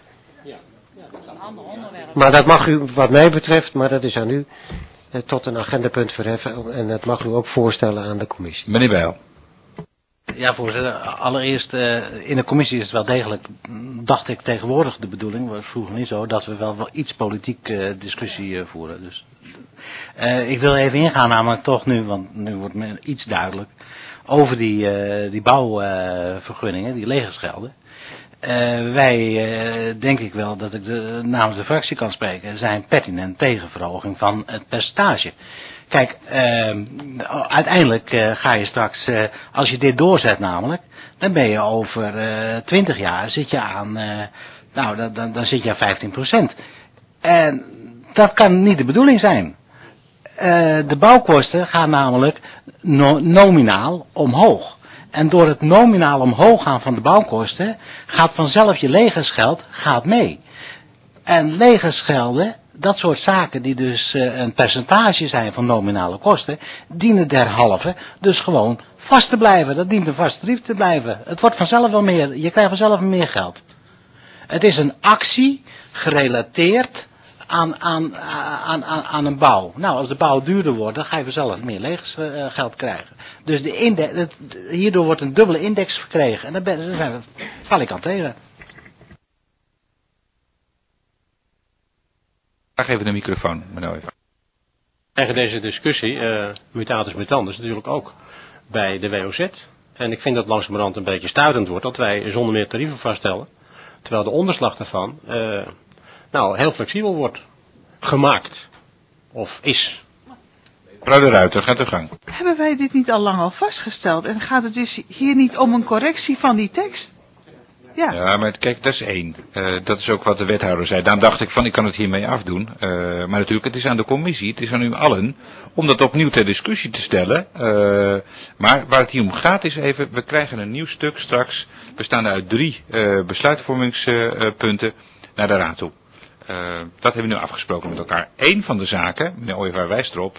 Maar dat mag u, wat mij betreft, maar dat is aan u, tot een agendapunt verheffen. En dat mag u ook voorstellen aan de commissie. Meneer Bijl. Ja, voorzitter. Allereerst, in de commissie is het wel degelijk, dacht ik tegenwoordig de bedoeling, was vroeger niet zo, dat we wel iets politiek discussie voeren. Dus, ik wil even ingaan namelijk toch nu, want nu wordt me iets duidelijk, over die bouwvergunningen, die legerschelden. Wij, denk ik wel dat ik namens de fractie kan spreken, zijn pertinent tegen verhoging van het percentage. Kijk, uiteindelijk ga je straks, als je dit doorzet namelijk, dan ben je over 20 jaar zit je aan, dan zit je aan 15%. En dat kan niet de bedoeling zijn. De bouwkosten gaan namelijk nominaal omhoog. En door het nominaal omhoog gaan van de bouwkosten, gaat vanzelf je legerscheld gaat mee. En legerschelden, dat soort zaken die dus een percentage zijn van nominale kosten, dienen derhalve dus gewoon vast te blijven. Dat dient een vast tarief te blijven. Het wordt vanzelf wel meer, je krijgt vanzelf meer geld. Het is een actie gerelateerd aan een bouw. Nou, als de bouw duurder wordt, dan ga je vanzelf meer legergeld krijgen. Dus hierdoor wordt een dubbele index verkregen. En daar val ik aan tegen. Graag even de microfoon, meneer Ooyevaar. Tegen deze discussie, mutatis mutandis, natuurlijk ook bij de WOZ. En ik vind dat langzamerhand een beetje stuitend wordt dat wij zonder meer tarieven vaststellen. Terwijl de onderslag daarvan heel flexibel wordt gemaakt. Of is. Mevrouw de Ruiter, gaat uw gang. Hebben wij dit niet al lang al vastgesteld? En gaat het dus hier niet om een correctie van die tekst? Ja, maar kijk, dat is één. Dat is ook wat de wethouder zei. Daarom dacht ik van, ik kan het hiermee afdoen. Maar natuurlijk, het is aan de commissie, het is aan u allen, om dat opnieuw ter discussie te stellen. Maar waar het hier om gaat is even, we krijgen een nieuw stuk straks, bestaande uit 3 besluitvormingspunten naar de raad toe. Dat hebben we nu afgesproken met elkaar. Eén van de zaken, meneer Ooyevaar wijst erop,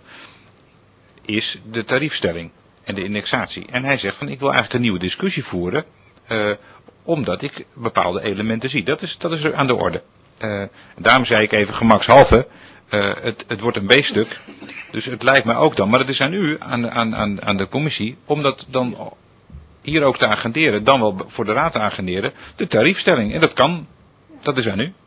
is de tariefstelling en de indexatie. En hij zegt van, ik wil eigenlijk een nieuwe discussie voeren, omdat ik bepaalde elementen zie. Dat is aan de orde. Daarom zei ik even gemakshalve, het wordt een B-stuk. Dus het lijkt mij ook dan, maar het is aan u, aan de commissie, om dat dan hier ook te agenderen, dan wel voor de raad te agenderen, de tariefstelling. En dat kan, dat is aan u.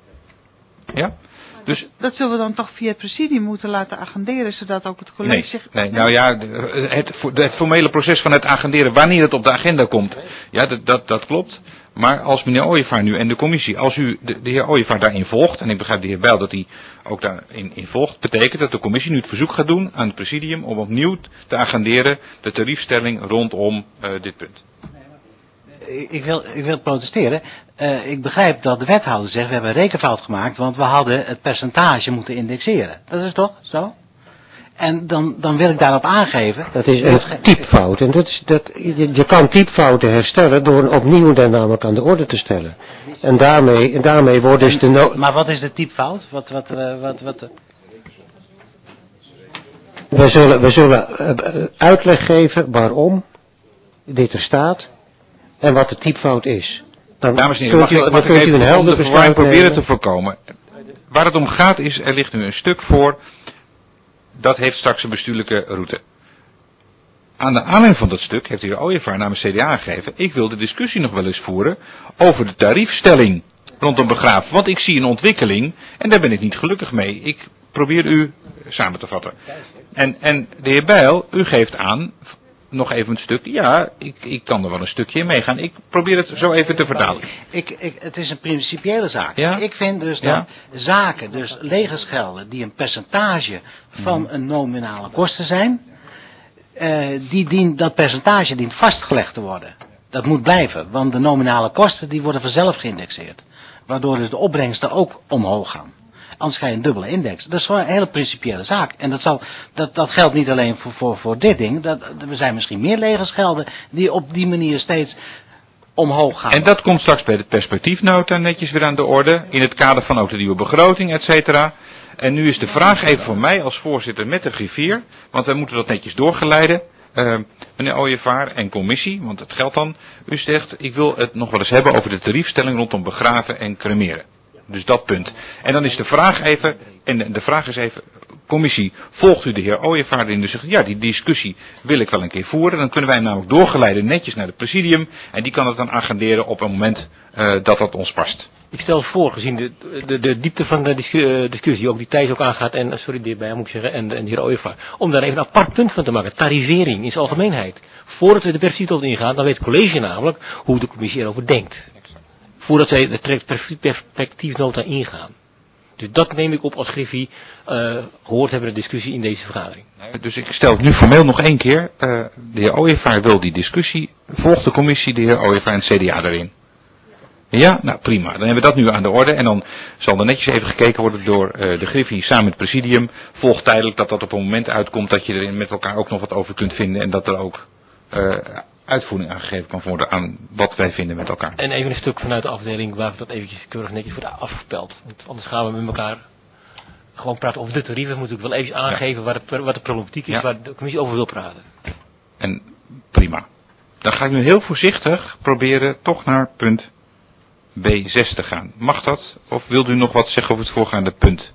Ja? Dus dat zullen we dan toch via het presidium moeten laten agenderen, zodat ook het college... Nee, nou ja, het formele proces van het agenderen, wanneer het op de agenda komt, ja, dat klopt. Maar als meneer Ooyevaar nu en de commissie, als u de heer Ooyevaar daarin volgt, en ik begrijp de heer Bijl dat hij ook daarin volgt, betekent dat de commissie nu het verzoek gaat doen aan het presidium om opnieuw te agenderen de tariefstelling rondom dit punt. Ik wil protesteren. Ik begrijp dat de wethouder zegt, we hebben een rekenfout gemaakt, want we hadden het percentage moeten indexeren. Dat is toch zo? En dan wil ik daarop aangeven. Dat is een typfout. En je kan typfouten herstellen door opnieuw daar namelijk aan de orde te stellen. En daarmee wordt dus Maar wat is de typfout? We zullen uitleg geven waarom dit er staat en wat de typfout is. Dames en heren, mag ik even om de verwarring proberen te voorkomen. Waar het om gaat is, er ligt nu een stuk voor, dat heeft straks een bestuurlijke route. Aan de aanleiding van dat stuk heeft de heer Ooyevaar namens CDA aangegeven, ik wil de discussie nog wel eens voeren over de tariefstelling rondom begraven. Want ik zie een ontwikkeling en daar ben ik niet gelukkig mee. Ik probeer u samen te vatten. En de heer Bijl, u geeft aan, nog even een stuk, ja, ik kan er wel een stukje in meegaan. Ik probeer het zo even te vertalen. Het is een principiële zaak. Ja? Ik vind dus dat zaken, dus legerschelden, die een percentage van een nominale kosten zijn, dat percentage dient vastgelegd te worden. Dat moet blijven, want de nominale kosten die worden vanzelf geïndexeerd. Waardoor dus de opbrengsten ook omhoog gaan. Anders ga je een dubbele index. Dat is gewoon een hele principiële zaak. En dat geldt niet alleen voor dit ding. Er zijn misschien meer legerschelden die op die manier steeds omhoog gaan. En dat komt straks bij de perspectiefnota netjes weer aan de orde. In het kader van ook de nieuwe begroting, et cetera. En nu is de vraag even voor mij als voorzitter met de griffier. Want wij moeten dat netjes doorgeleiden. Meneer Ooyevaar en commissie, want het geldt dan. U zegt, ik wil het nog wel eens hebben over de tariefstelling rondom begraven en cremeren. Dus dat punt. En dan is de vraag even, en de vraag is even, commissie, volgt u de heer Ooyevaar in? Dus zegt, ja, die discussie wil ik wel een keer voeren. Dan kunnen wij hem namelijk doorgeleiden netjes naar het presidium. En die kan het dan agenderen op een moment dat ons past. Ik stel voor, gezien de diepte van de discussie, ook die Thijs ook aangaat, en sorry, de heer Bij moet ik zeggen, en de heer Ooyevaar, om daar even een apart punt van te maken. Tarivering in zijn algemeenheid. Voordat we de perspectiefnota ingaan, dan weet het college namelijk hoe de commissie erover denkt. Voordat zij de perspectiefnota ingaan. Dus dat neem ik op als griffie gehoord hebben de discussie in deze vergadering. Dus ik stel het nu formeel nog één keer. De heer Ooyevaar wil die discussie. Volgt de commissie de heer Ooyevaar en het CDA erin? Ja, nou prima. Dan hebben we dat nu aan de orde. En dan zal er netjes even gekeken worden door de griffie samen met het presidium. Volgt tijdelijk dat op een moment uitkomt dat je er met elkaar ook nog wat over kunt vinden. En dat er ook uitvoering aangegeven kan worden aan wat wij vinden met elkaar. En even een stuk vanuit de afdeling waar we dat eventjes keurig netjes worden afgepeld. Want anders gaan we met elkaar gewoon praten over de tarieven. We moeten ook wel even aangeven wat de problematiek is, waar de commissie over wil praten. En prima. Dan ga ik nu heel voorzichtig proberen toch naar punt B6 te gaan. Mag dat? Of wilt u nog wat zeggen over het voorgaande punt?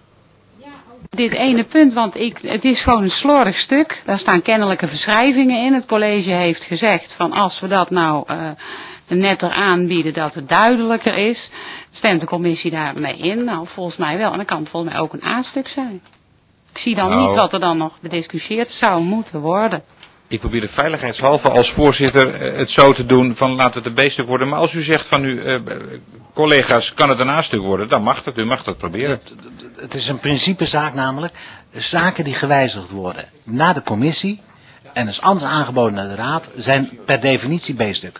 Dit ene punt, want het is gewoon een slordig stuk. Daar staan kennelijke verschrijvingen in. Het college heeft gezegd van als we dat nou netter aanbieden dat het duidelijker is, stemt de commissie daarmee in. Nou, volgens mij wel. En dan kan het volgens mij ook een A-stuk zijn. Ik zie dan niet wat er dan nog bediscussieerd zou moeten worden. Ik probeer de veiligheidshalve als voorzitter het zo te doen van laten het een B-stuk worden. Maar als u zegt van u, collega's, kan het een A-stuk worden, dan mag dat. U mag dat proberen. Het is een principezaak namelijk. Zaken die gewijzigd worden naar de commissie en is anders aangeboden naar de raad, zijn per definitie B-stuk.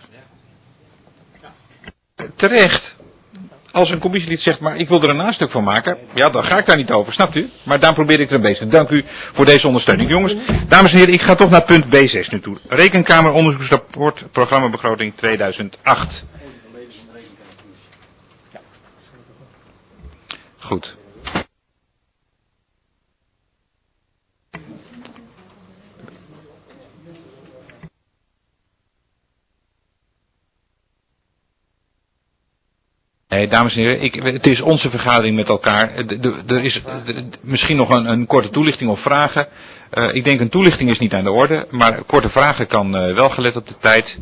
Terecht. Als een commissielid zegt, maar ik wil er een A-stuk van maken, ja, dan ga ik daar niet over, snapt u? Maar dan probeer ik er een B-stuk. Dank u voor deze ondersteuning. Jongens, dames en heren, ik ga toch naar punt B6 nu toe. Rekenkamer onderzoeksrapport, programmabegroting 2008. Goed. Nee, dames en heren, het is onze vergadering met elkaar. Er is misschien nog een korte toelichting of vragen. Ik denk een toelichting is niet aan de orde, maar korte vragen kan wel gelet op de tijd.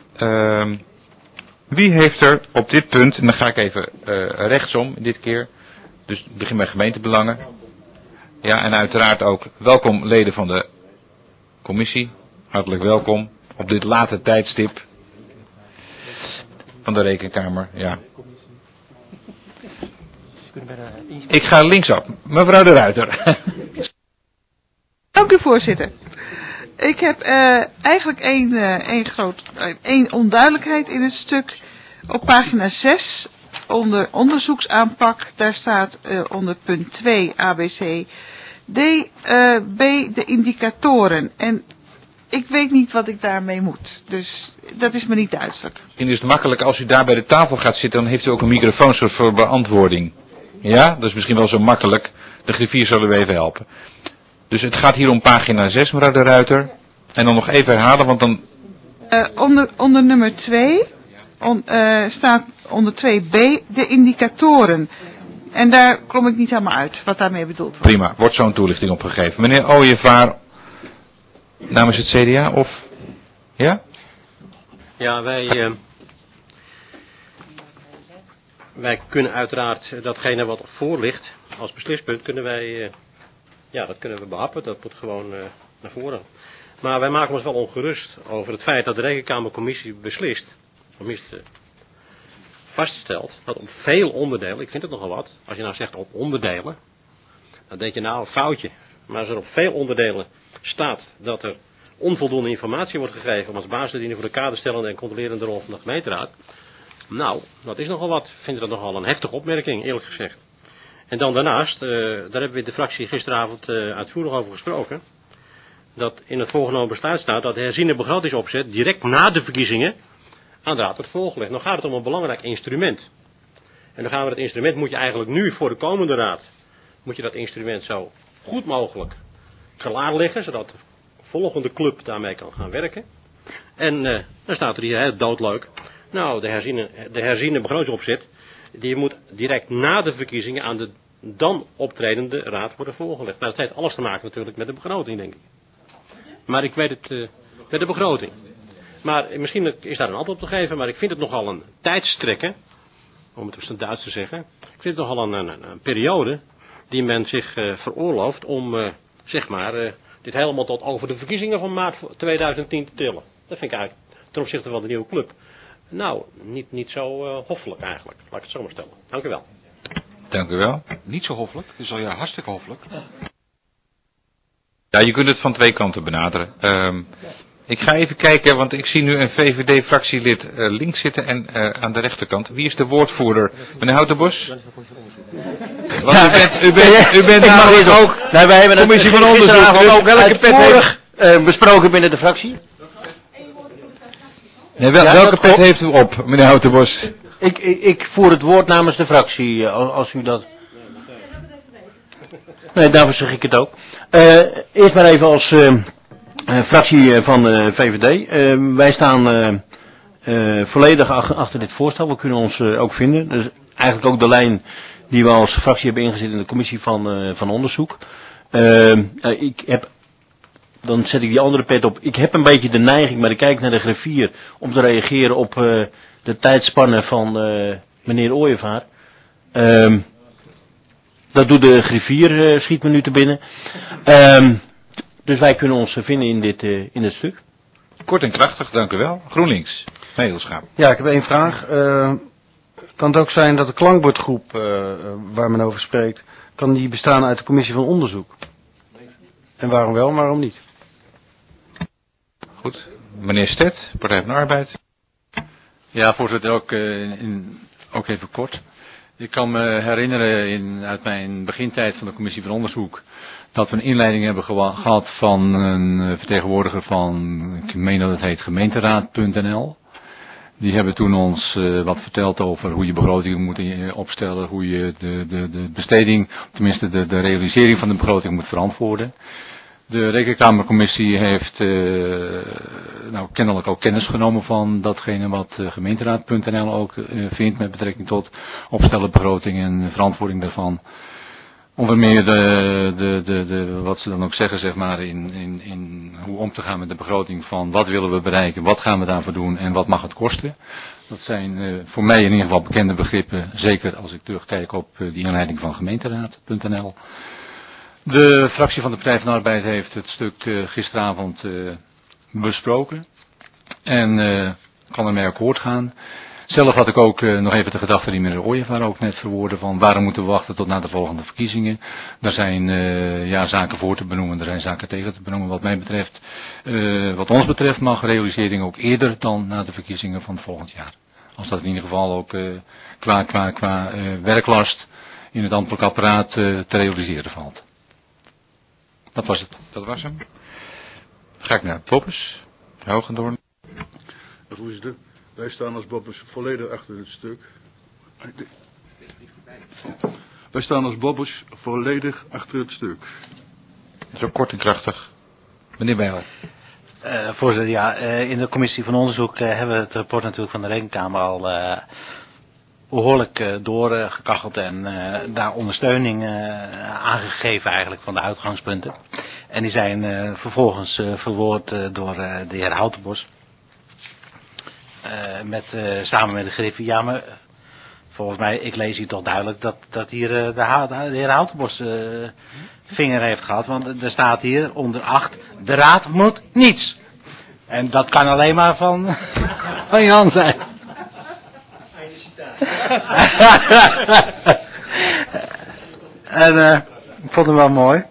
Wie heeft er op dit punt, en dan ga ik even rechtsom dit keer, dus ik begin bij gemeentebelangen. Ja, en uiteraard ook welkom leden van de commissie. Hartelijk welkom op dit late tijdstip van de Rekenkamer. Ja. Ik ga linksop. Mevrouw de Ruiter. Dank u, voorzitter. Ik heb eigenlijk één onduidelijkheid in het stuk. Op pagina 6, onder onderzoeksaanpak, daar staat onder punt 2 ABC B de indicatoren. En ik weet niet wat ik daarmee moet. Dus dat is me niet duidelijk. Misschien is het makkelijk als u daar bij de tafel gaat zitten, dan heeft u ook een microfoon voor beantwoording. Ja, dat is misschien wel zo makkelijk. De griffier zullen we even helpen. Dus het gaat hier om pagina 6, mevrouw de Ruiter. En dan nog even herhalen, want dan... Onder nummer 2 staat onder 2b de indicatoren. En daar kom ik niet helemaal uit wat daarmee bedoeld wordt. Prima, wordt zo'n toelichting opgegeven. Meneer Ooyevaar, namens het CDA of... Ja? Ja, wij kunnen uiteraard datgene wat voor ligt als beslispunt kunnen wij, dat kunnen we behappen. Dat moet gewoon naar voren. Maar wij maken ons wel ongerust over het feit dat de Rekenkamercommissie beslist, vaststelt dat op veel onderdelen, ik vind het nogal wat, als je nou zegt op onderdelen, dan denk je nou een foutje. Maar als er op veel onderdelen staat dat er onvoldoende informatie wordt gegeven om als basis te dienen voor de kaderstellende en controlerende rol van de gemeenteraad. Nou, dat is nogal wat. Ik vind dat nogal een heftige opmerking, eerlijk gezegd. En dan daarnaast, daar hebben we in de fractie gisteravond uitvoerig over gesproken, dat in het voorgenomen besluit staat dat de herziene begrotingsopzet direct na de verkiezingen aan de raad wordt voorgelegd. Nou gaat het om een belangrijk instrument. En dan gaan we dat instrument, moet je eigenlijk nu voor de komende raad, moet je dat instrument zo goed mogelijk klaarleggen, zodat de volgende club daarmee kan gaan werken. En dan staat er hier heel doodleuk. Nou, de herziene begrotingsopzet, die moet direct na de verkiezingen aan de dan optredende raad worden voorgelegd. Nou, dat heeft alles te maken natuurlijk met de begroting, denk ik. Maar ik weet het met de begroting. Maar misschien is daar een antwoord op te geven, maar ik vind het nogal een tijdstrekken, om het op Duits te zeggen. Ik vind het nogal een periode die men zich veroorlooft om, dit helemaal tot over de verkiezingen van maart 2010 te tillen. Dat vind ik eigenlijk ten opzichte van de nieuwe club. Nou, niet zo hoffelijk eigenlijk. Laat ik het zo maar stellen. Dank u wel. Dank u wel. Niet zo hoffelijk, het is al hartstikke hoffelijk. Ja, je kunt het van twee kanten benaderen. Ik ga even kijken, want ik zie nu een VVD-fractielid links zitten en aan de rechterkant. Wie is de woordvoerder? Meneer Houtenbos? Want u bent namelijk ook wij hebben commissie van onderzoek. Dus ook welke pet heeft besproken binnen de fractie? Nee, welke pet heeft u op, meneer Houtenbos? Ik voer het woord namens de fractie, als u dat... Nee, daarvoor zeg ik het ook. Eerst maar even als fractie van de VVD. Wij staan volledig achter dit voorstel. We kunnen ons ook vinden. Dus eigenlijk ook de lijn die we als fractie hebben ingezet in de commissie van onderzoek. Dan zet ik die andere pet op. Ik heb een beetje de neiging, maar ik kijk naar de griffier, om te reageren op de tijdspannen van meneer Ooyevaar. Dat doet de griffier, schiet me nu te binnen. Dus wij kunnen ons vinden in dit stuk. Kort en krachtig, dank u wel. GroenLinks, Nederlandschaap. Ja, ik heb één vraag. Kan het ook zijn dat de klankbordgroep waar men over spreekt, kan die bestaan uit de commissie van onderzoek? En waarom wel en waarom niet? Goed. Meneer Stet, Partij van de Arbeid. Ja, voorzitter, ook even kort. Ik kan me herinneren uit mijn begintijd van de commissie van onderzoek dat we een inleiding hebben gehad van een vertegenwoordiger van, ik meen dat het heet gemeenteraad.nl. Die hebben toen ons wat verteld over hoe je begrotingen moet opstellen, hoe je de besteding, tenminste de realisering van de begroting moet verantwoorden. De Rekenkamercommissie heeft kennelijk ook kennis genomen van datgene wat gemeenteraad.nl ook vindt met betrekking tot opstellen, begroting en verantwoording daarvan. Onder meer wat ze dan ook zeggen, zeg maar, in hoe om te gaan met de begroting van wat willen we bereiken, wat gaan we daarvoor doen en wat mag het kosten. Dat zijn voor mij in ieder geval bekende begrippen, zeker als ik terugkijk op die inleiding van gemeenteraad.nl. De fractie van de Partij van de Arbeid heeft het stuk gisteravond besproken en kan ermee akkoord gaan. Zelf had ik ook nog even de gedachte die meneer Ooyevaar ook net verwoordde van waarom moeten we wachten tot na de volgende verkiezingen. Er zijn zaken voor te benoemen, er zijn zaken tegen te benoemen. Wat mij betreft, wat ons betreft mag realisering ook eerder dan na de verkiezingen van het volgend jaar. Als dat in ieder geval ook qua werklast in het ambtelijk apparaat te realiseren valt. Dat was het. Dat was hem. Ga ik naar Bobbes, Hogendoorn. Voorzitter, wij staan als Bobbes volledig achter het stuk. Wij staan als Bobbes volledig achter het stuk. Zo kort en krachtig. Meneer Bijl. Voorzitter, ja, in de commissie van onderzoek hebben we het rapport natuurlijk van de Rekenkamer al behoorlijk doorgekacheld en daar ondersteuning aangegeven eigenlijk van de uitgangspunten. En die zijn vervolgens verwoord door de heer Houtenbos. Samen met de Griffie. Ja, maar volgens mij, ik lees hier toch duidelijk dat hier de heer Houtenbos vinger heeft gehad. Want er staat hier onder 8, de raad moet niets. En dat kan alleen maar van Jan zijn. En ik vond hem wel mooi.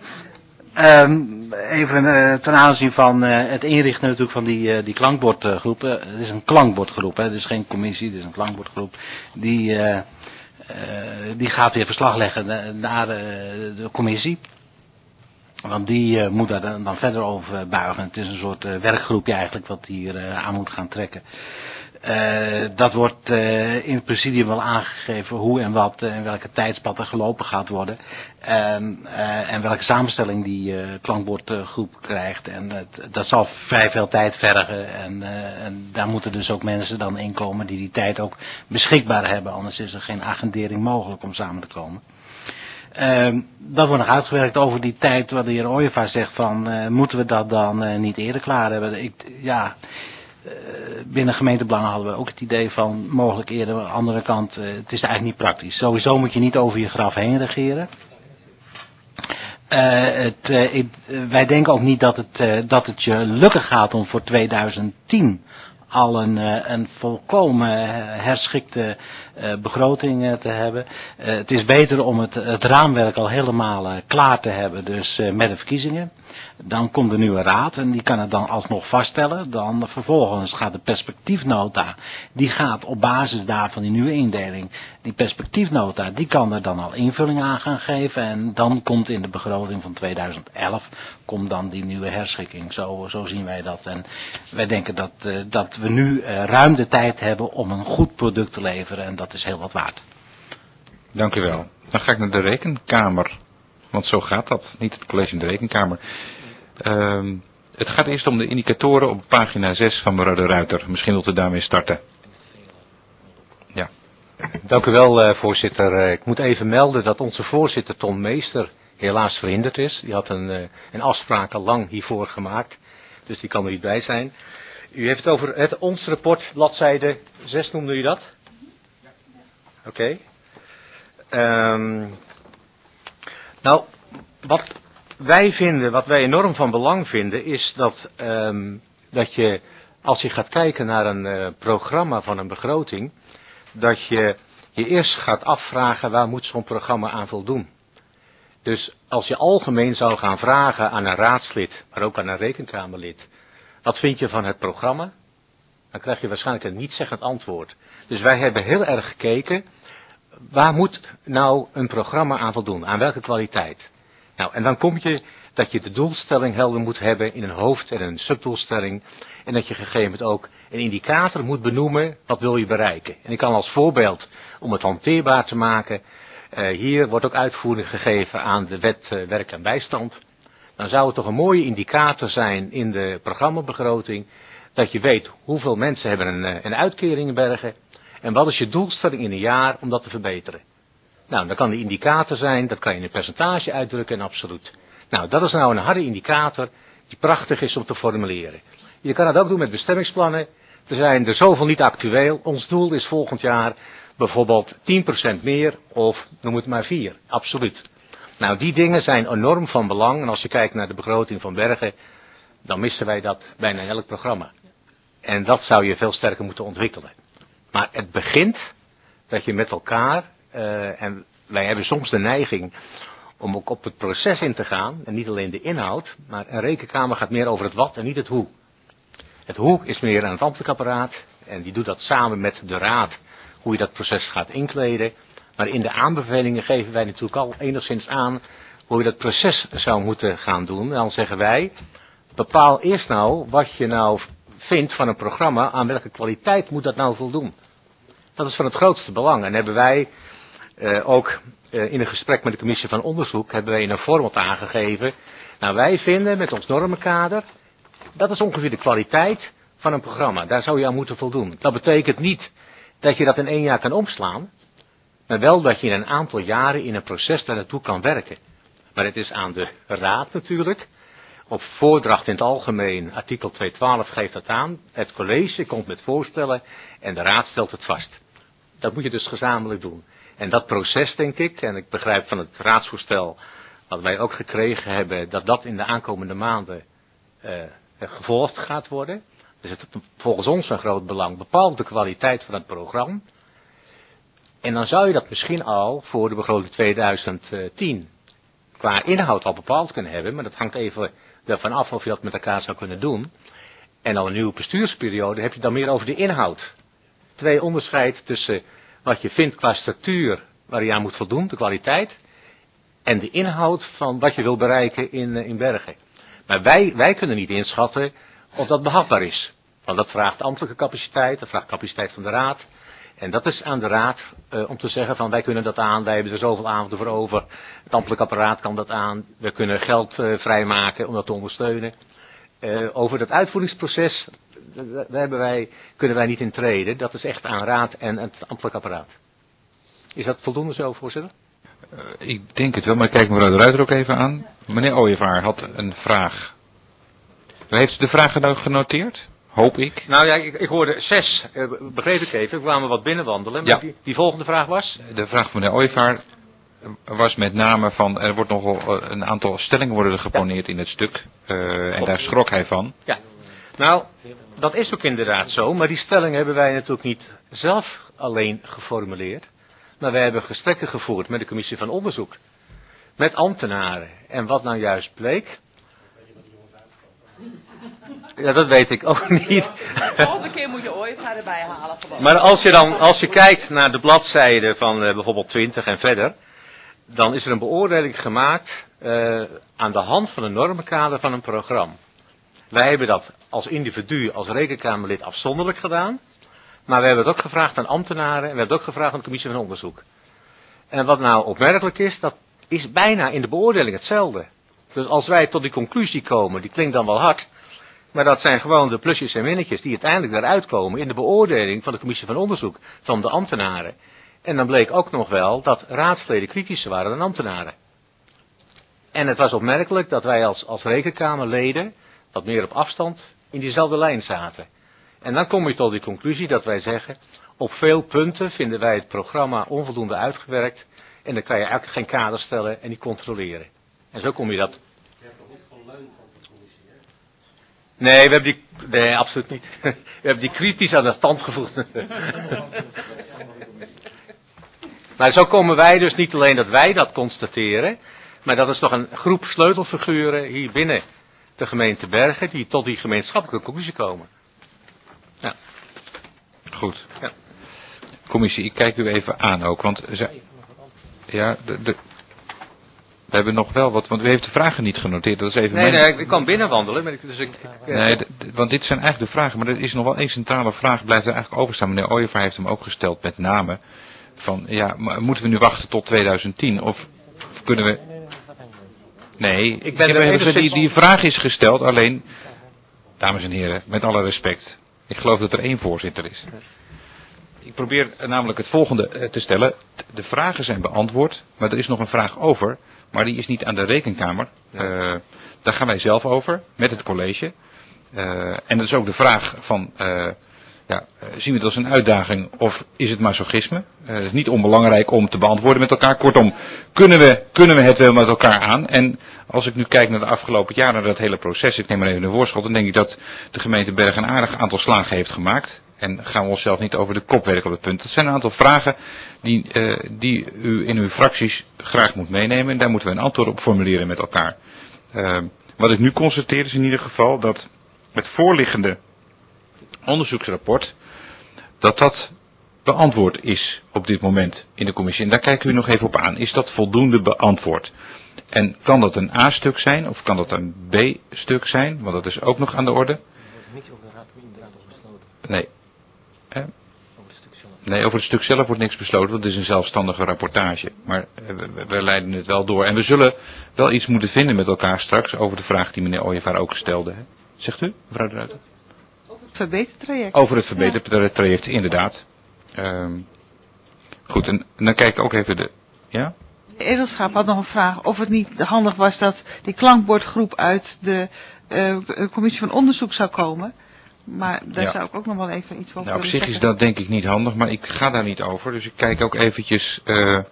Even ten aanzien van het inrichten natuurlijk van die klankbordgroep. Het is een klankbordgroep, het is geen commissie, het is een klankbordgroep. Die gaat weer verslag leggen naar de commissie. Want die moet daar dan verder over buigen. Het is een soort werkgroepje eigenlijk wat hier aan moet gaan trekken. Dat wordt in het presidium wel aangegeven hoe en wat en welke tijdspad er gelopen gaat worden. En welke samenstelling die klankbordgroep krijgt. En dat zal vrij veel tijd vergen. En daar moeten dus ook mensen dan in komen die tijd ook beschikbaar hebben. Anders is er geen agendering mogelijk om samen te komen. Dat wordt nog uitgewerkt over die tijd wat de heer Ooyevaar zegt van moeten we dat dan niet eerder klaar hebben. Binnen gemeentebelangen hadden we ook het idee van mogelijk eerder. Aan de andere kant, het is eigenlijk niet praktisch. Sowieso moet je niet over je graf heen regeren. Wij denken ook niet dat het je lukken gaat om voor 2010 al een volkomen herschikte begroting te hebben. Het is beter om het raamwerk al helemaal klaar te hebben, dus met de verkiezingen. Dan komt de nieuwe raad en die kan het dan alsnog vaststellen. Dan vervolgens gaat de perspectiefnota, die gaat op basis daarvan die nieuwe indeling. Die perspectiefnota, die kan er dan al invulling aan gaan geven. En dan komt in de begroting van 2011, komt dan die nieuwe herschikking. Zo zien wij dat. En wij denken dat we nu ruim de tijd hebben om een goed product te leveren. En dat is heel wat waard. Dank u wel. Dan ga ik naar de Rekenkamer. Want zo gaat dat. Niet het college in de Rekenkamer. Het gaat eerst om de indicatoren op pagina 6 van mevrouw de Ruiter. Misschien wilt u daarmee starten. Ja. Dank u wel, voorzitter. Ik moet even melden dat onze voorzitter Ton Meester helaas verhinderd is. Die had een afspraak al lang hiervoor gemaakt. Dus die kan er niet bij zijn. U heeft het over ons rapport, bladzijde 6 noemde u dat? Oké. Nou, wat wij enorm van belang vinden, is dat je, als je gaat kijken naar een programma van een begroting, dat je je eerst gaat afvragen waar moet zo'n programma aan voldoen. Dus als je algemeen zou gaan vragen aan een raadslid, maar ook aan een rekenkamerlid, wat vind je van het programma? Dan krijg je waarschijnlijk een nietszeggend antwoord. Dus wij hebben heel erg gekeken, waar moet nou een programma aan voldoen? Aan welke kwaliteit? Nou, en dan kom je dat je de doelstelling helder moet hebben in een hoofd- en een subdoelstelling. En dat je gegeven moment ook een indicator moet benoemen, wat wil je bereiken. En ik kan als voorbeeld, om het hanteerbaar te maken, hier wordt ook uitvoering gegeven aan de wet werk en bijstand. Dan zou het toch een mooie indicator zijn in de programmabegroting, dat je weet hoeveel mensen hebben een uitkering in bergen. En wat is je doelstelling in een jaar om dat te verbeteren? Nou, dat kan de indicator zijn, dat kan je in een percentage uitdrukken en absoluut. Nou, dat is nou een harde indicator die prachtig is om te formuleren. Je kan het ook doen met bestemmingsplannen. Er zijn er zoveel niet actueel. Ons doel is volgend jaar bijvoorbeeld 10% meer of noem het maar 4. Absoluut. Nou, die dingen zijn enorm van belang. En als je kijkt naar de begroting van Bergen, dan missen wij dat bijna in elk programma. En dat zou je veel sterker moeten ontwikkelen. Maar het begint dat je met elkaar, en wij hebben soms de neiging om ook op het proces in te gaan, en niet alleen de inhoud, maar een rekenkamer gaat meer over het wat en niet het hoe. Het hoe is meer aan het ambtelijk apparaat, en die doet dat samen met de raad, hoe je dat proces gaat inkleden. Maar in de aanbevelingen geven wij natuurlijk al enigszins aan hoe je dat proces zou moeten gaan doen. En dan zeggen wij, bepaal eerst nou wat je nou vindt van een programma, aan welke kwaliteit moet dat nou voldoen. Dat is van het grootste belang. En hebben wij ook in een gesprek met de commissie van onderzoek, hebben wij in een format aangegeven Nou, wij vinden met ons normenkader, dat is ongeveer de kwaliteit van een programma. Daar zou je aan moeten voldoen. Dat betekent niet dat je dat in 1 jaar kan omslaan, maar wel dat je in een aantal jaren in een proces daar naartoe kan werken. Maar het is aan de raad natuurlijk, op voordracht in het algemeen, artikel 212 geeft dat aan, het college komt met voorstellen en de raad stelt het vast. Dat moet je dus gezamenlijk doen. En dat proces, denk ik, en ik begrijp van het raadsvoorstel wat wij ook gekregen hebben, dat dat in de aankomende maanden gevolgd gaat worden. Dus het is volgens ons een groot belang, bepaalt de kwaliteit van het programma. En dan zou je dat misschien al voor de begroting 2010 qua inhoud al bepaald kunnen hebben, maar dat hangt even ervan af of je dat met elkaar zou kunnen doen. En al een nieuwe bestuursperiode heb je dan meer over de inhoud. 2 onderscheid tussen wat je vindt qua structuur waar je aan moet voldoen, de kwaliteit, en de inhoud van wat je wil bereiken in Bergen. Maar wij kunnen niet inschatten of dat behapbaar is. Want dat vraagt ambtelijke capaciteit, dat vraagt capaciteit van de raad. En dat is aan de raad om te zeggen van wij kunnen dat aan, wij hebben er zoveel avonden voor over. Het ambtelijk apparaat kan dat aan, we kunnen geld vrijmaken om dat te ondersteunen. Over dat uitvoeringsproces, daar kunnen wij niet in treden. Dat is echt aan raad en het ambtelijk apparaat. Is dat voldoende zo, voorzitter? Ik denk het wel, maar ik kijk mevrouw de Ruiter ook even aan. Meneer Ooyevaar had een vraag. Heeft u de vraag genoteerd? Hoop ik. Nou ja, ik hoorde 6, begreep ik even, we kwamen wat binnenwandelen. Maar ja. Die volgende vraag was? De vraag van meneer Ooyevaar was met name van, er wordt nogal een aantal stellingen worden er geponeerd in het stuk. En daar schrok hij van. Ja, nou, dat is ook inderdaad zo, maar die stellingen hebben wij natuurlijk niet zelf alleen geformuleerd. Maar wij hebben gesprekken gevoerd met de commissie van onderzoek. Met ambtenaren. En wat nou juist bleek? Ja, dat weet ik ook niet. De volgende keer moet je Ooyevaar erbij halen. Gewoon. Maar als je kijkt naar de bladzijden van bijvoorbeeld 20 en verder, dan is er een beoordeling gemaakt aan de hand van een normenkader van een programma. Wij hebben dat als individu, als rekenkamerlid afzonderlijk gedaan. Maar we hebben het ook gevraagd aan ambtenaren en we hebben het ook gevraagd aan de commissie van onderzoek. En wat nou opmerkelijk is, dat is bijna in de beoordeling hetzelfde. Dus als wij tot die conclusie komen, die klinkt dan wel hard, maar dat zijn gewoon de plusjes en minnetjes die uiteindelijk daaruit komen in de beoordeling van de commissie van onderzoek van de ambtenaren. En dan bleek ook nog wel dat raadsleden kritischer waren dan ambtenaren. En het was opmerkelijk dat wij als rekenkamerleden, wat meer op afstand, in diezelfde lijn zaten. En dan kom je tot die conclusie dat wij zeggen, op veel punten vinden wij het programma onvoldoende uitgewerkt en dan kan je eigenlijk geen kader stellen en die controleren. En zo kom je dat. Je hebt nog niet van leun van de commissie, hè? Nee, absoluut niet. We hebben die kritisch aan de stand gevoegd. Maar zo komen wij dus niet alleen dat wij dat constateren, maar dat is toch een groep sleutelfiguren hier binnen de gemeente Bergen die tot die gemeenschappelijke conclusie komen. Ja. Goed. Ja. Commissie, ik kijk u even aan ook, want ja, we hebben nog wel wat, want u heeft de vragen niet genoteerd. Dat is even nee, ik kan binnenwandelen. Maar nee, want dit zijn eigenlijk de vragen, maar er is nog wel één centrale vraag, blijft er eigenlijk overstaan. Meneer Ooyevaar heeft hem ook gesteld met name van, ja, moeten we nu wachten tot 2010 of kunnen we... Nee, die vraag is gesteld, alleen, dames en heren, met alle respect. Ik geloof dat er 1 voorzitter is. Ik probeer namelijk het volgende te stellen. De vragen zijn beantwoord, maar er is nog een vraag over. Maar die is niet aan de rekenkamer. Daar gaan wij zelf over, met het college. En dat is ook de vraag van, zien we het als een uitdaging of is het masochisme? Het is niet onbelangrijk om te beantwoorden met elkaar. Kortom, kunnen we het wel met elkaar aan? En als ik nu kijk naar de afgelopen jaren, naar dat hele proces, ik neem maar even een voorschot, dan denk ik dat de gemeente Bergen een aardig aantal slagen heeft gemaakt. En gaan we onszelf niet over de kop werken op het punt. Dat zijn een aantal vragen die u in uw fracties graag moet meenemen. En daar moeten we een antwoord op formuleren met elkaar. Wat ik nu constateer is in ieder geval dat het voorliggende onderzoeksrapport, dat beantwoord is op dit moment in de commissie. En daar kijken we nog even op aan. Is dat voldoende beantwoord? En kan dat een A-stuk zijn of kan dat een B-stuk zijn? Want dat is ook nog aan de orde. Nee. Nee, over het stuk zelf wordt niks besloten, want het is een zelfstandige rapportage. Maar we leiden het wel door. En we zullen wel iets moeten vinden met elkaar straks over de vraag die meneer Ooyevaar ook stelde. Hè? Zegt u, mevrouw de Ruiter? Over het verbetertraject. Over het verbetertraject, inderdaad. Goed, en dan kijk ik ook even de... Ja? De Edelschap had nog een vraag of het niet handig was dat die klankbordgroep uit de commissie van onderzoek zou komen. Maar daar zou ik ook nog wel even iets over willen op zich zeggen. is dat denk ik niet handig, maar ik ga daar niet over. Dus ik kijk ook eventjes...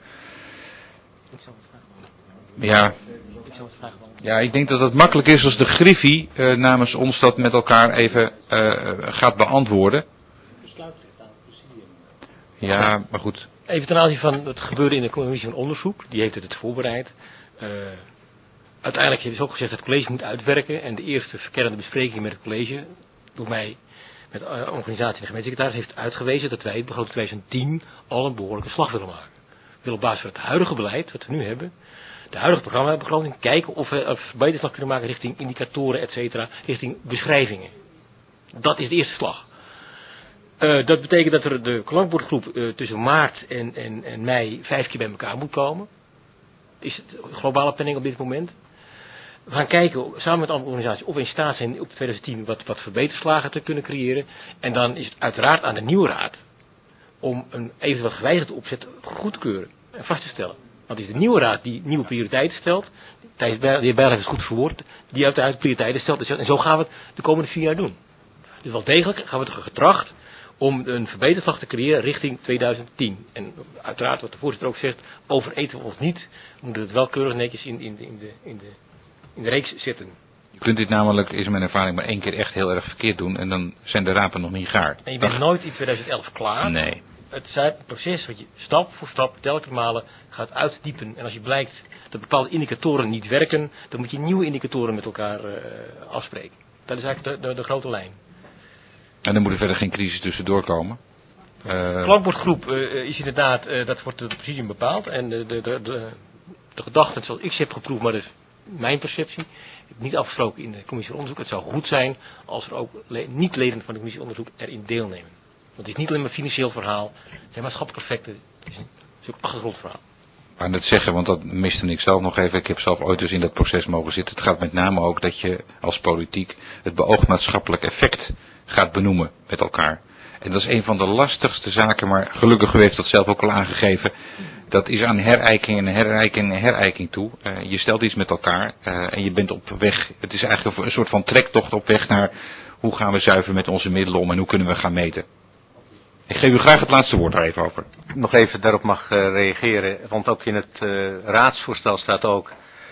Ja, ik denk dat het makkelijk is als de Griffie namens ons dat met elkaar even gaat beantwoorden. Ja, maar goed. Even ten aanzien van het gebeurde in de commissie van onderzoek. Die heeft het voorbereid. Uiteindelijk is ook gezegd dat het college moet uitwerken. En de eerste verkennende bespreking met het college, door mij met de organisatie en de gemeentesecretaris, heeft uitgewezen dat wij het begroting 2010 al een behoorlijke slag willen maken. We willen op basis van het huidige beleid, wat we nu hebben, de huidige programmabegroting, kijken of we een verbeterslag kunnen maken richting indicatoren, et cetera, richting beschrijvingen. Dat is de eerste slag. Dat betekent dat er de klankbordgroep tussen maart en mei 5 keer bij elkaar moet komen. Is het globale planning op dit moment. We gaan kijken samen met andere organisaties of we in staat zijn op 2010 wat verbeterslagen te kunnen creëren. En dan is het uiteraard aan de nieuwe raad om een eventueel gewijzigde opzet goed te keuren en vast te stellen. Want het is de nieuwe raad die nieuwe prioriteiten stelt. De heer Bijl heeft het goed verwoord. Die uiteindelijk prioriteiten stelt. En zo gaan we het de komende 4 jaar doen. Dus wel degelijk gaan we het getracht om een verbeterslag te creëren richting 2010. En uiteraard, wat de voorzitter ook zegt, overeten of niet, we moeten het wel keurig netjes in de reeks zetten. Je kunt dit namelijk, is mijn ervaring, maar 1 keer echt heel erg verkeerd doen en dan zijn de rapen nog niet gaar. En je bent nooit in 2011 klaar. Nee. Het is een proces wat je stap voor stap, telkens malen gaat uitdiepen. En als je blijkt dat bepaalde indicatoren niet werken, dan moet je nieuwe indicatoren met elkaar afspreken. Dat is eigenlijk de grote lijn. En er moet er verder geen crisis tussendoor komen. Klankbordgroep is inderdaad, dat wordt door de presidium bepaald. En de gedachten zoals ik ze heb geproefd, maar dat is mijn perceptie, heb ik niet afgesproken in de commissie van onderzoek. Het zou goed zijn als er ook niet-leden van de commissie van onderzoek erin deelnemen. Want het is niet alleen maar een financieel verhaal, het zijn maatschappelijke effecten, het is ook een achtergrondverhaal. Ik wou net zeggen, want dat miste ik zelf nog even. Ik heb zelf ooit dus in dat proces mogen zitten. Het gaat met name ook dat je als politiek het beoogd maatschappelijk effect gaat benoemen met elkaar. En dat is een van de lastigste zaken, maar gelukkig u heeft dat zelf ook al aangegeven. Dat is aan herijking en herijking en herijking toe. Je stelt iets met elkaar en je bent op weg. Het is eigenlijk een soort van trektocht op weg naar hoe gaan we zuiver met onze middelen om en hoe kunnen we gaan meten. Ik geef u graag het laatste woord daar even over. Nog even daarop mag reageren, want ook in het raadsvoorstel staat ook,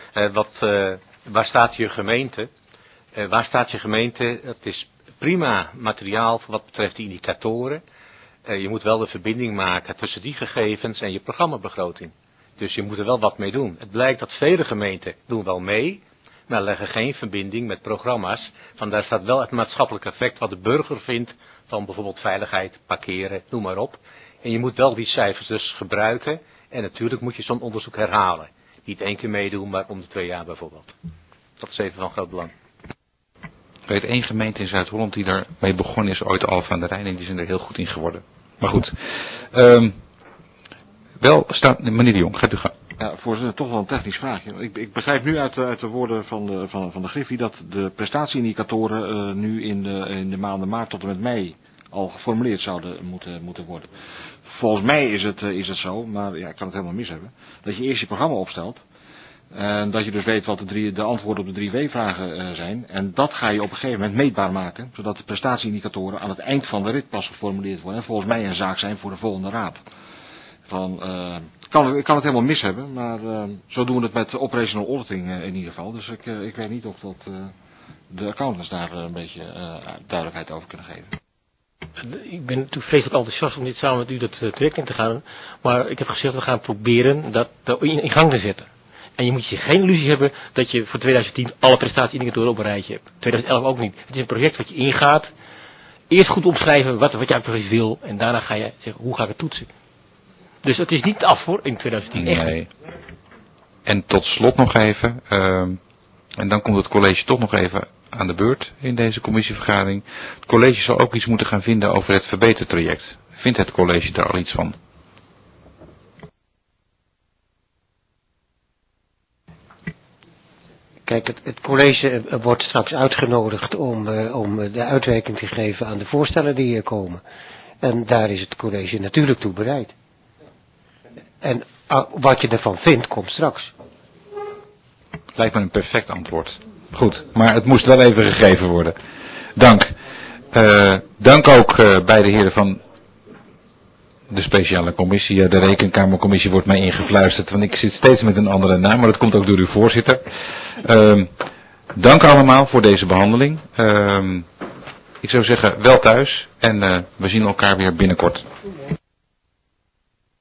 waar staat je gemeente? Waar staat je gemeente? Het is prima materiaal wat betreft de indicatoren. Je moet wel de verbinding maken tussen die gegevens en je programmabegroting. Dus je moet er wel wat mee doen. Het blijkt dat vele gemeenten doen wel mee, maar leggen geen verbinding met programma's. Vandaar staat wel het maatschappelijk effect wat de burger vindt van bijvoorbeeld veiligheid, parkeren, noem maar op. En je moet wel die cijfers dus gebruiken. En natuurlijk moet je zo'n onderzoek herhalen. Niet 1 keer meedoen, maar om de 2 jaar bijvoorbeeld. Dat is even van groot belang. Ik weet 1 gemeente in Zuid-Holland die daarmee begonnen is, ooit Alphen aan de Rijn, en die zijn er heel goed in geworden. Maar goed. Meneer de Jong, gaat u gaan. Ja, voorzitter, toch wel een technisch vraagje. Ik begrijp nu uit de woorden van de Griffie dat de prestatieindicatoren nu in de maanden maart tot en met mei al geformuleerd zouden moeten worden. Volgens mij is het zo, maar ja, ik kan het helemaal mis hebben, dat je eerst je programma opstelt. En dat je dus weet wat de antwoorden op de 3 W-vragen zijn. En dat ga je op een gegeven moment meetbaar maken. Zodat de prestatieindicatoren aan het eind van de rit pas geformuleerd worden. En volgens mij een zaak zijn voor de volgende raad. Ik kan het helemaal mis hebben. Maar zo doen we het met operational auditing in ieder geval. Dus ik weet niet of de accountants daar een beetje duidelijkheid over kunnen geven. Ik ben natuurlijk vreselijk enthousiast om dit samen met u dat traject in te gaan. Maar ik heb gezegd, we gaan proberen dat in gang te zetten. En je moet je geen illusie hebben dat je voor 2010 alle prestatieindicatoren op een rijtje hebt. 2011 ook niet. Het is een project wat je ingaat. Eerst goed opschrijven wat je precies wil. En daarna ga je zeggen, hoe ga ik het toetsen. Dus het is niet af hoor, in 2010. Echt nee. En tot slot nog even. En dan komt het college toch nog even aan de beurt in deze commissievergadering. Het college zal ook iets moeten gaan vinden over het verbetertraject. vindt het college daar al iets van? Kijk, het college wordt straks uitgenodigd om de uitwerking te geven aan de voorstellen die hier komen. En daar is het college natuurlijk toe bereid. En wat je ervan vindt, komt straks. Lijkt me een perfect antwoord. Goed, maar het moest wel even gegeven worden. Dank. Dank ook bij de heren van de speciale commissie. Ja, de rekenkamercommissie wordt mij ingefluisterd, want ik zit steeds met een andere naam, maar dat komt ook door uw voorzitter. Dank allemaal voor deze behandeling. Ik zou zeggen, wel thuis en we zien elkaar weer binnenkort.